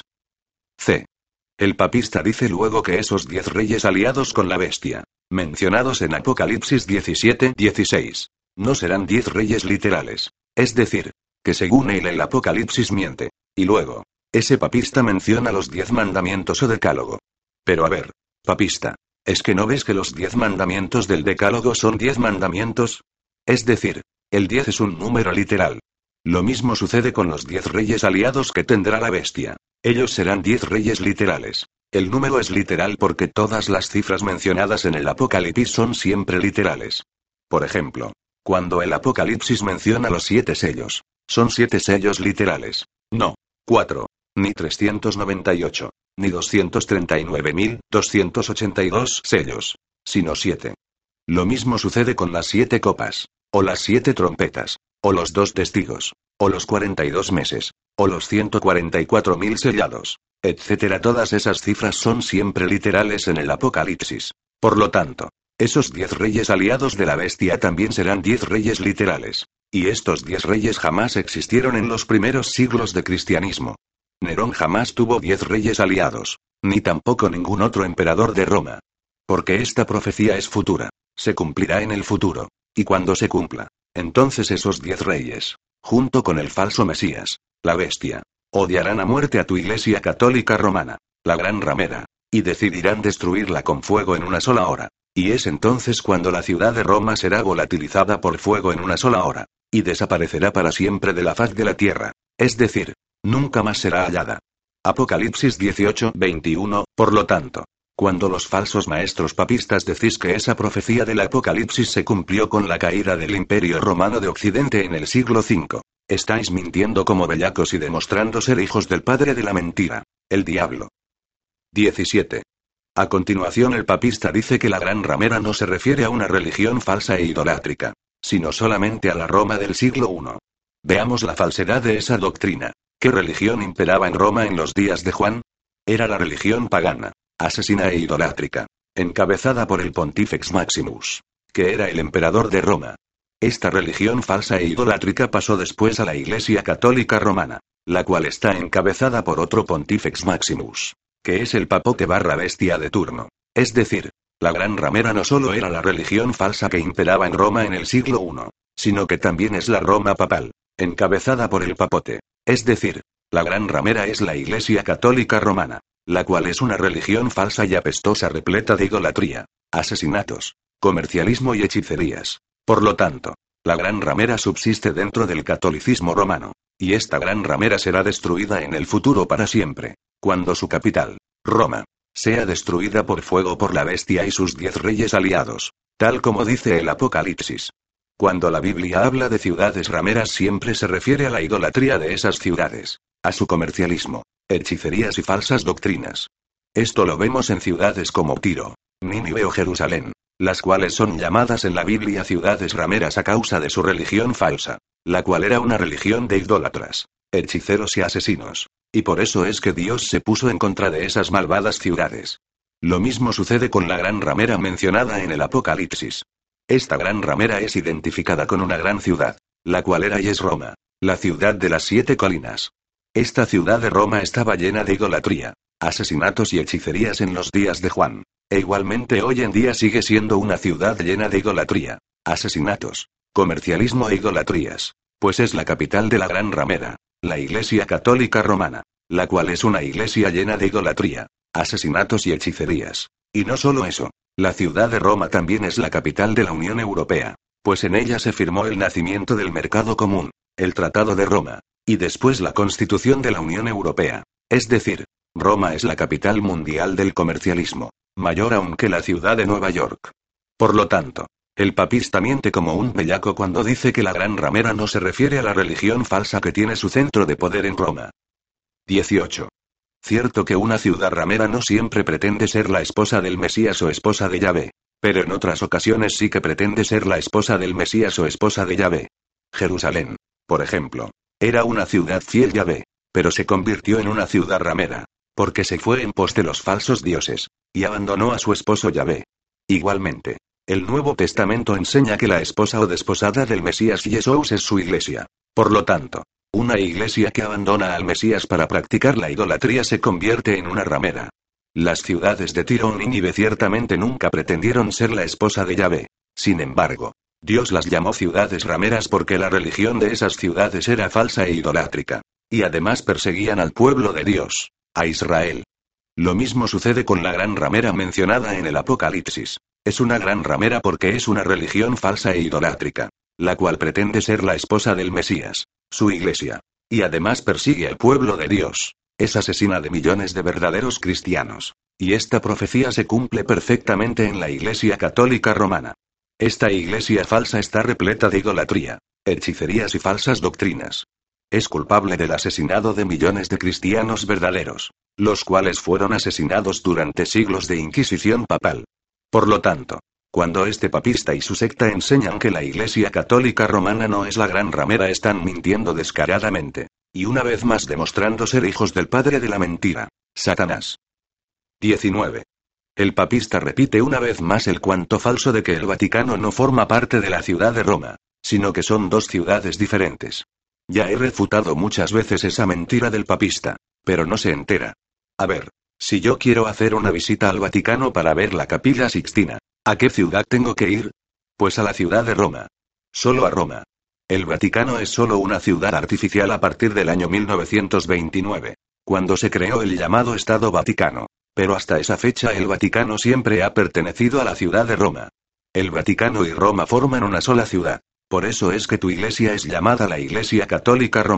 C. El papista dice luego que esos diez reyes aliados con la bestia, mencionados en Apocalipsis diecisiete, dieciséis, no serán diez reyes literales, es decir, que según él el Apocalipsis miente, y luego, ese papista menciona los diez mandamientos o decálogo. Pero a ver, papista, ¿es que no ves que los diez mandamientos del decálogo son diez mandamientos? Es decir, el diez es un número literal. Lo mismo sucede con los diez reyes aliados que tendrá la bestia. Ellos serán diez reyes literales. El número es literal porque todas las cifras mencionadas en el Apocalipsis son siempre literales. Por ejemplo, cuando el Apocalipsis menciona los siete sellos, son siete sellos literales. No, cuatro, ni trescientos noventa y ocho, ni doscientos treinta y nueve mil doscientos ochenta y dos sellos, sino siete. Lo mismo sucede con las siete copas, o las siete trompetas, o los dos testigos, o los cuarenta y dos meses, o los ciento cuarenta y cuatro mil sellados, etcétera. Todas esas cifras son siempre literales en el Apocalipsis. Por lo tanto, esos diez reyes aliados de la bestia también serán diez reyes literales. Y estos diez reyes jamás existieron en los primeros siglos de cristianismo. Nerón jamás tuvo diez reyes aliados, ni tampoco ningún otro emperador de Roma. Porque esta profecía es futura, se cumplirá en el futuro, y cuando se cumpla, entonces esos diez reyes, junto con el falso Mesías, la bestia, odiarán a muerte a tu Iglesia Católica Romana, la gran ramera, y decidirán destruirla con fuego en una sola hora. Y es entonces cuando la ciudad de Roma será volatilizada por fuego en una sola hora, y desaparecerá para siempre de la faz de la tierra, es decir, nunca más será hallada. Apocalipsis dieciocho, veintiuno, por lo tanto, cuando los falsos maestros papistas decís que esa profecía del Apocalipsis se cumplió con la caída del Imperio Romano de Occidente en el siglo quinto, estáis mintiendo como bellacos y demostrando ser hijos del padre de la mentira, el diablo. diecisiete. A continuación el papista dice que la gran ramera no se refiere a una religión falsa e idolátrica, sino solamente a la Roma del siglo primero. Veamos la falsedad de esa doctrina. ¿Qué religión imperaba en Roma en los días de Juan? Era la religión pagana, asesina e idolátrica, encabezada por el Pontifex Maximus, que era el emperador de Roma. Esta religión falsa e idolátrica pasó después a la Iglesia Católica Romana, la cual está encabezada por otro Pontifex Maximus, que es el papote barra bestia de turno. Es decir, la gran ramera no solo era la religión falsa que imperaba en Roma en el siglo primero, sino que también es la Roma papal, encabezada por el papote. Es decir, la gran ramera es la Iglesia Católica Romana, la cual es una religión falsa y apestosa repleta de idolatría, asesinatos, comercialismo y hechicerías. Por lo tanto, la gran ramera subsiste dentro del catolicismo romano, y esta gran ramera será destruida en el futuro para siempre, cuando su capital, Roma, sea destruida por fuego por la bestia y sus diez reyes aliados, tal como dice el Apocalipsis. Cuando la Biblia habla de ciudades rameras siempre se refiere a la idolatría de esas ciudades, a su comercialismo, hechicerías y falsas doctrinas. Esto lo vemos en ciudades como Tiro, Nínive o Jerusalén, las cuales son llamadas en la Biblia ciudades rameras a causa de su religión falsa, la cual era una religión de idólatras, hechiceros y asesinos, y por eso es que Dios se puso en contra de esas malvadas ciudades. Lo mismo sucede con la gran ramera mencionada en el Apocalipsis. Esta gran ramera es identificada con una gran ciudad, la cual era y es Roma, la ciudad de las siete colinas. Esta ciudad de Roma estaba llena de idolatría, asesinatos y hechicerías en los días de Juan, e igualmente hoy en día sigue siendo una ciudad llena de idolatría, asesinatos, comercialismo e idolatrías, pues es la capital de la gran ramera, la Iglesia Católica Romana, la cual es una iglesia llena de idolatría, asesinatos y hechicerías. Y no solo eso, la ciudad de Roma también es la capital de la Unión Europea, pues en ella se firmó el nacimiento del mercado común, el Tratado de Roma, y después la Constitución de la Unión Europea. Es decir, Roma es la capital mundial del comercialismo, mayor aún que la ciudad de Nueva York. Por lo tanto, el papista miente como un bellaco cuando dice que la gran ramera no se refiere a la religión falsa que tiene su centro de poder en Roma. dieciocho. Cierto que una ciudad ramera no siempre pretende ser la esposa del Mesías o esposa de Yahvé, pero en otras ocasiones sí que pretende ser la esposa del Mesías o esposa de Yahvé. Jerusalén, por ejemplo, era una ciudad fiel a Yahvé, pero se convirtió en una ciudad ramera, porque se fue en pos de los falsos dioses, y abandonó a su esposo Yahvé. Igualmente, el Nuevo Testamento enseña que la esposa o desposada del Mesías Jesús es su iglesia. Por lo tanto, una iglesia que abandona al Mesías para practicar la idolatría se convierte en una ramera. Las ciudades de Tiro y Nínive ciertamente nunca pretendieron ser la esposa de Yahvé. Sin embargo, Dios las llamó ciudades rameras porque la religión de esas ciudades era falsa e idolátrica. Y además perseguían al pueblo de Dios, a Israel. Lo mismo sucede con la gran ramera mencionada en el Apocalipsis. Es una gran ramera porque es una religión falsa e idolátrica, la cual pretende ser la esposa del Mesías, su iglesia. Y además persigue al pueblo de Dios. Es asesina de millones de verdaderos cristianos. Y esta profecía se cumple perfectamente en la Iglesia Católica Romana. Esta iglesia falsa está repleta de idolatría, hechicerías y falsas doctrinas. Es culpable del asesinado de millones de cristianos verdaderos, los cuales fueron asesinados durante siglos de Inquisición papal. Por lo tanto, cuando este papista y su secta enseñan que la Iglesia Católica Romana no es la gran ramera, están mintiendo descaradamente, y una vez más demostrando ser hijos del padre de la mentira, Satanás. diecinueve. El papista repite una vez más el cuento falso de que el Vaticano no forma parte de la ciudad de Roma, sino que son dos ciudades diferentes. Ya he refutado muchas veces esa mentira del papista, pero no se entera. A ver, si yo quiero hacer una visita al Vaticano para ver la Capilla Sixtina, ¿a qué ciudad tengo que ir? Pues a la ciudad de Roma. Solo a Roma. El Vaticano es solo una ciudad artificial a partir del año mil novecientos veintinueve, cuando se creó el llamado Estado Vaticano. Pero hasta esa fecha el Vaticano siempre ha pertenecido a la ciudad de Roma. El Vaticano y Roma forman una sola ciudad. Por eso es que tu iglesia es llamada la Iglesia Católica Romana.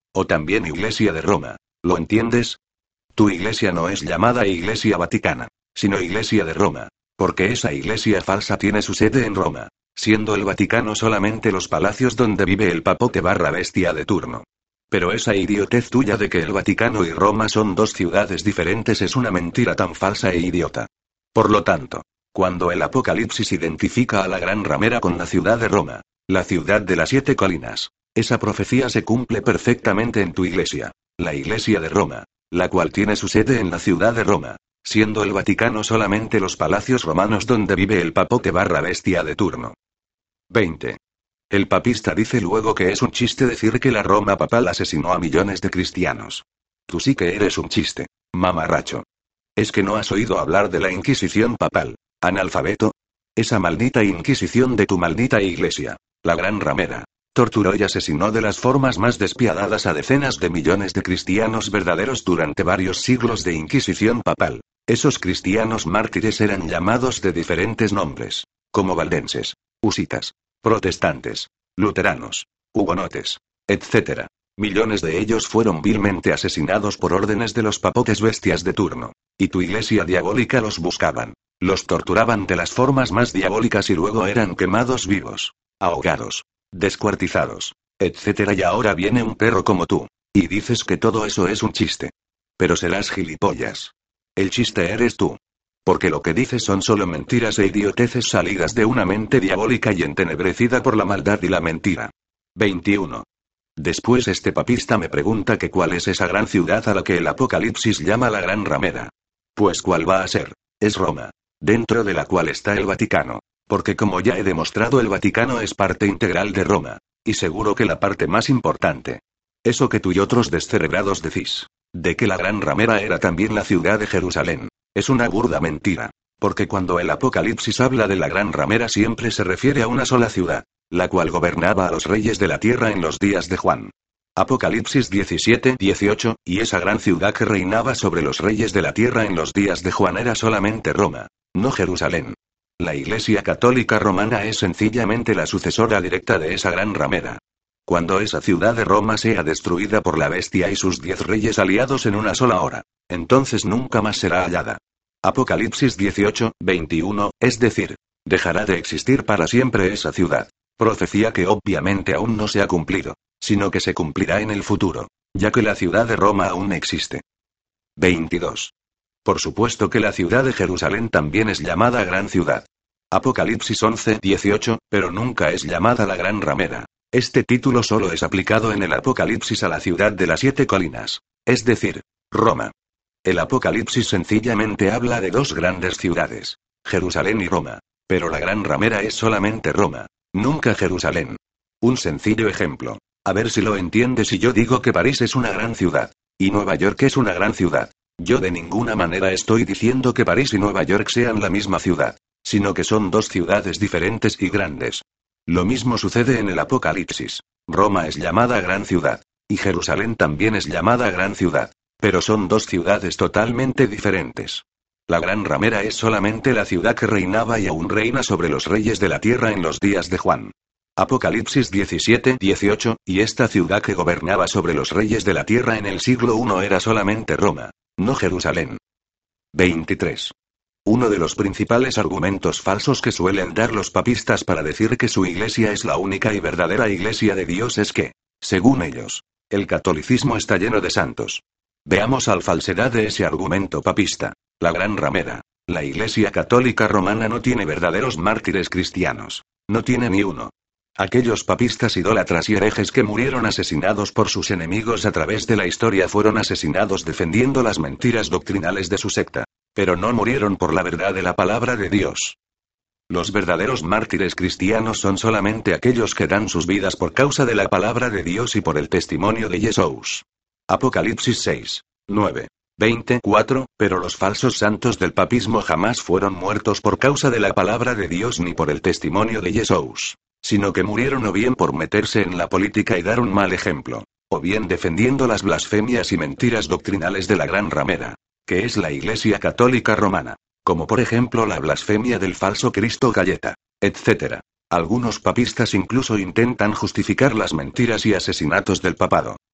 O también Iglesia de Roma. ¿Lo entiendes? Tu iglesia no es llamada Iglesia Vaticana, sino Iglesia de Roma, porque esa iglesia falsa tiene su sede en Roma, siendo el Vaticano solamente los palacios donde vive el papote barra bestia de turno. Pero esa idiotez tuya de que el Vaticano y Roma son dos ciudades diferentes es una mentira tan falsa e idiota. Por lo tanto, cuando el Apocalipsis identifica a la gran ramera con la ciudad de Roma, la ciudad de las siete colinas, esa profecía se cumple perfectamente en tu iglesia, la Iglesia de Roma, la cual tiene su sede en la ciudad de Roma, siendo el Vaticano solamente los palacios romanos donde vive el papote barra bestia de turno. veinte. El papista dice luego que es un chiste decir que la Roma papal asesinó a millones de cristianos. Tú sí que eres un chiste, mamarracho. ¿Es que no has oído hablar de la Inquisición papal, analfabeto? Esa maldita Inquisición de tu maldita iglesia, la gran ramera, torturó y asesinó de las formas más despiadadas a decenas de millones de cristianos verdaderos durante varios siglos de Inquisición papal. Esos cristianos mártires eran llamados de diferentes nombres, como valdenses, husitas, protestantes, luteranos, hugonotes, etcétera. Millones de ellos fueron vilmente asesinados por órdenes de los papotes bestias de turno, y tu iglesia diabólica los buscaban, los torturaban de las formas más diabólicas y luego eran quemados vivos, ahogados, descuartizados, etcétera. Y ahora viene un perro como tú, y dices que todo eso es un chiste. Pero serás gilipollas. El chiste eres tú. Porque lo que dices son solo mentiras e idioteces salidas de una mente diabólica y entenebrecida por la maldad y la mentira. veintiuno. Después este papista me pregunta que cuál es esa gran ciudad a la que el Apocalipsis llama la gran ramera. Pues cuál va a ser, es Roma, dentro de la cual está el Vaticano, porque como ya he demostrado el Vaticano es parte integral de Roma, y seguro que la parte más importante. Eso que tú y otros descerebrados decís, de que la gran ramera era también la ciudad de Jerusalén. Es una burda mentira, porque cuando el Apocalipsis habla de la gran ramera siempre se refiere a una sola ciudad, la cual gobernaba a los reyes de la tierra en los días de Juan. Apocalipsis diecisiete dieciocho, y esa gran ciudad que reinaba sobre los reyes de la tierra en los días de Juan era solamente Roma, no Jerusalén. La Iglesia Católica Romana es sencillamente la sucesora directa de esa gran ramera. Cuando esa ciudad de Roma sea destruida por la bestia y sus diez reyes aliados en una sola hora, entonces nunca más será hallada. Apocalipsis dieciocho veintiuno, es decir, dejará de existir para siempre esa ciudad. Profecía que obviamente aún no se ha cumplido, sino que se cumplirá en el futuro, ya que la ciudad de Roma aún existe. veintidós. Por supuesto que la ciudad de Jerusalén también es llamada Gran Ciudad. Apocalipsis once dieciocho, pero nunca es llamada la Gran Ramera. Este título solo es aplicado en el Apocalipsis a la ciudad de las siete colinas, es decir, Roma. El Apocalipsis sencillamente habla de dos grandes ciudades, Jerusalén y Roma, pero la Gran Ramera es solamente Roma, nunca Jerusalén. Un sencillo ejemplo, a ver si lo entiendes si yo digo que París es una gran ciudad, y Nueva York es una gran ciudad. Yo de ninguna manera estoy diciendo que París y Nueva York sean la misma ciudad, sino que son dos ciudades diferentes y grandes. Lo mismo sucede en el Apocalipsis. Roma es llamada Gran Ciudad, y Jerusalén también es llamada Gran Ciudad, pero son dos ciudades totalmente diferentes. La Gran Ramera es solamente la ciudad que reinaba y aún reina sobre los reyes de la tierra en los días de Juan. Apocalipsis diecisiete dieciocho, y esta ciudad que gobernaba sobre los reyes de la tierra en el siglo primero era solamente Roma, no Jerusalén. veintitrés. Uno de los principales argumentos falsos que suelen dar los papistas para decir que su iglesia es la única y verdadera iglesia de Dios es que, según ellos, el catolicismo está lleno de santos. Veamos la falsedad de ese argumento papista. La Gran Ramera, la Iglesia Católica Romana no tiene verdaderos mártires cristianos. No tiene ni uno. Aquellos papistas idólatras y herejes que murieron asesinados por sus enemigos a través de la historia fueron asesinados defendiendo las mentiras doctrinales de su secta. Pero no murieron por la verdad de la palabra de Dios. Los verdaderos mártires cristianos son solamente aquellos que dan sus vidas por causa de la palabra de Dios y por el testimonio de Jesús. Apocalipsis seis, nueve, veinticuatro, pero los falsos santos del papismo jamás fueron muertos por causa de la palabra de Dios ni por el testimonio de Jesús, sino que murieron o bien por meterse en la política y dar un mal ejemplo, o bien defendiendo las blasfemias y mentiras doctrinales de la Gran Ramera, que es la Iglesia Católica Romana, como por ejemplo la blasfemia del falso Cristo Galleta, etcétera. Algunos papistas incluso intentan justificar las mentiras y asesinatos del papado,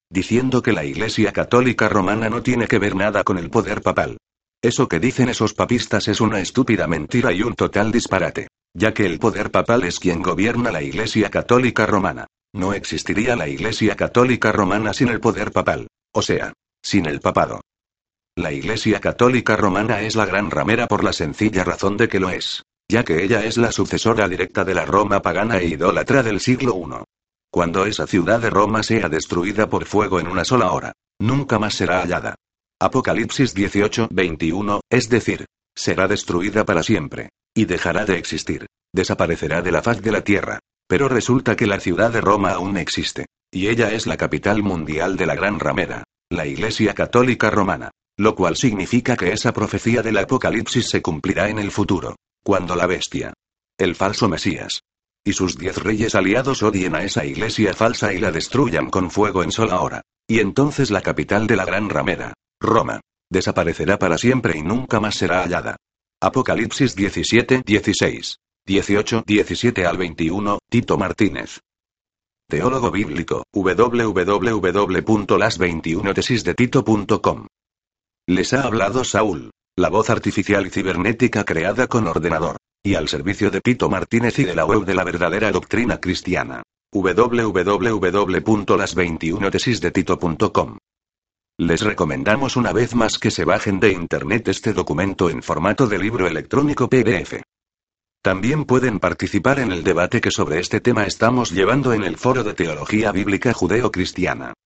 diciendo que la Iglesia Católica Romana no tiene que ver nada con el poder papal. Eso que dicen esos papistas es una estúpida mentira y un total disparate, ya que el poder papal es quien gobierna la Iglesia Católica Romana. No existiría la Iglesia Católica Romana sin el poder papal, o sea, sin el papado. La Iglesia Católica Romana es la gran ramera por la sencilla razón de que lo es, ya que ella es la sucesora directa de la Roma pagana e idólatra del siglo primero. Cuando esa ciudad de Roma sea destruida por fuego en una sola hora, nunca más será hallada. Apocalipsis dieciocho, veintiuno, es decir, será destruida para siempre, y dejará de existir, desaparecerá de la faz de la tierra. Pero resulta que la ciudad de Roma aún existe, y ella es la capital mundial de la gran ramera, la Iglesia Católica Romana. Lo cual significa que esa profecía del Apocalipsis se cumplirá en el futuro, cuando la bestia, el falso Mesías, y sus diez reyes aliados odien a esa iglesia falsa y la destruyan con fuego en sola hora. Y entonces la capital de la gran ramera, Roma, desaparecerá para siempre y nunca más será hallada. Apocalipsis diecisiete, dieciséis, dieciocho, diecisiete al veintiuno, Tito Martínez. Teólogo bíblico, w w w punto las veintiuna tesis de tito punto com. Les ha hablado Saúl, la voz artificial y cibernética creada con ordenador, y al servicio de Tito Martínez y de la web de la verdadera doctrina cristiana. w w w punto las veintiuna tesis de tito punto com. Les recomendamos una vez más que se bajen de internet este documento en formato de libro electrónico P D F. También pueden participar en el debate que sobre este tema estamos llevando en el Foro de Teología Bíblica Judeo-Cristiana.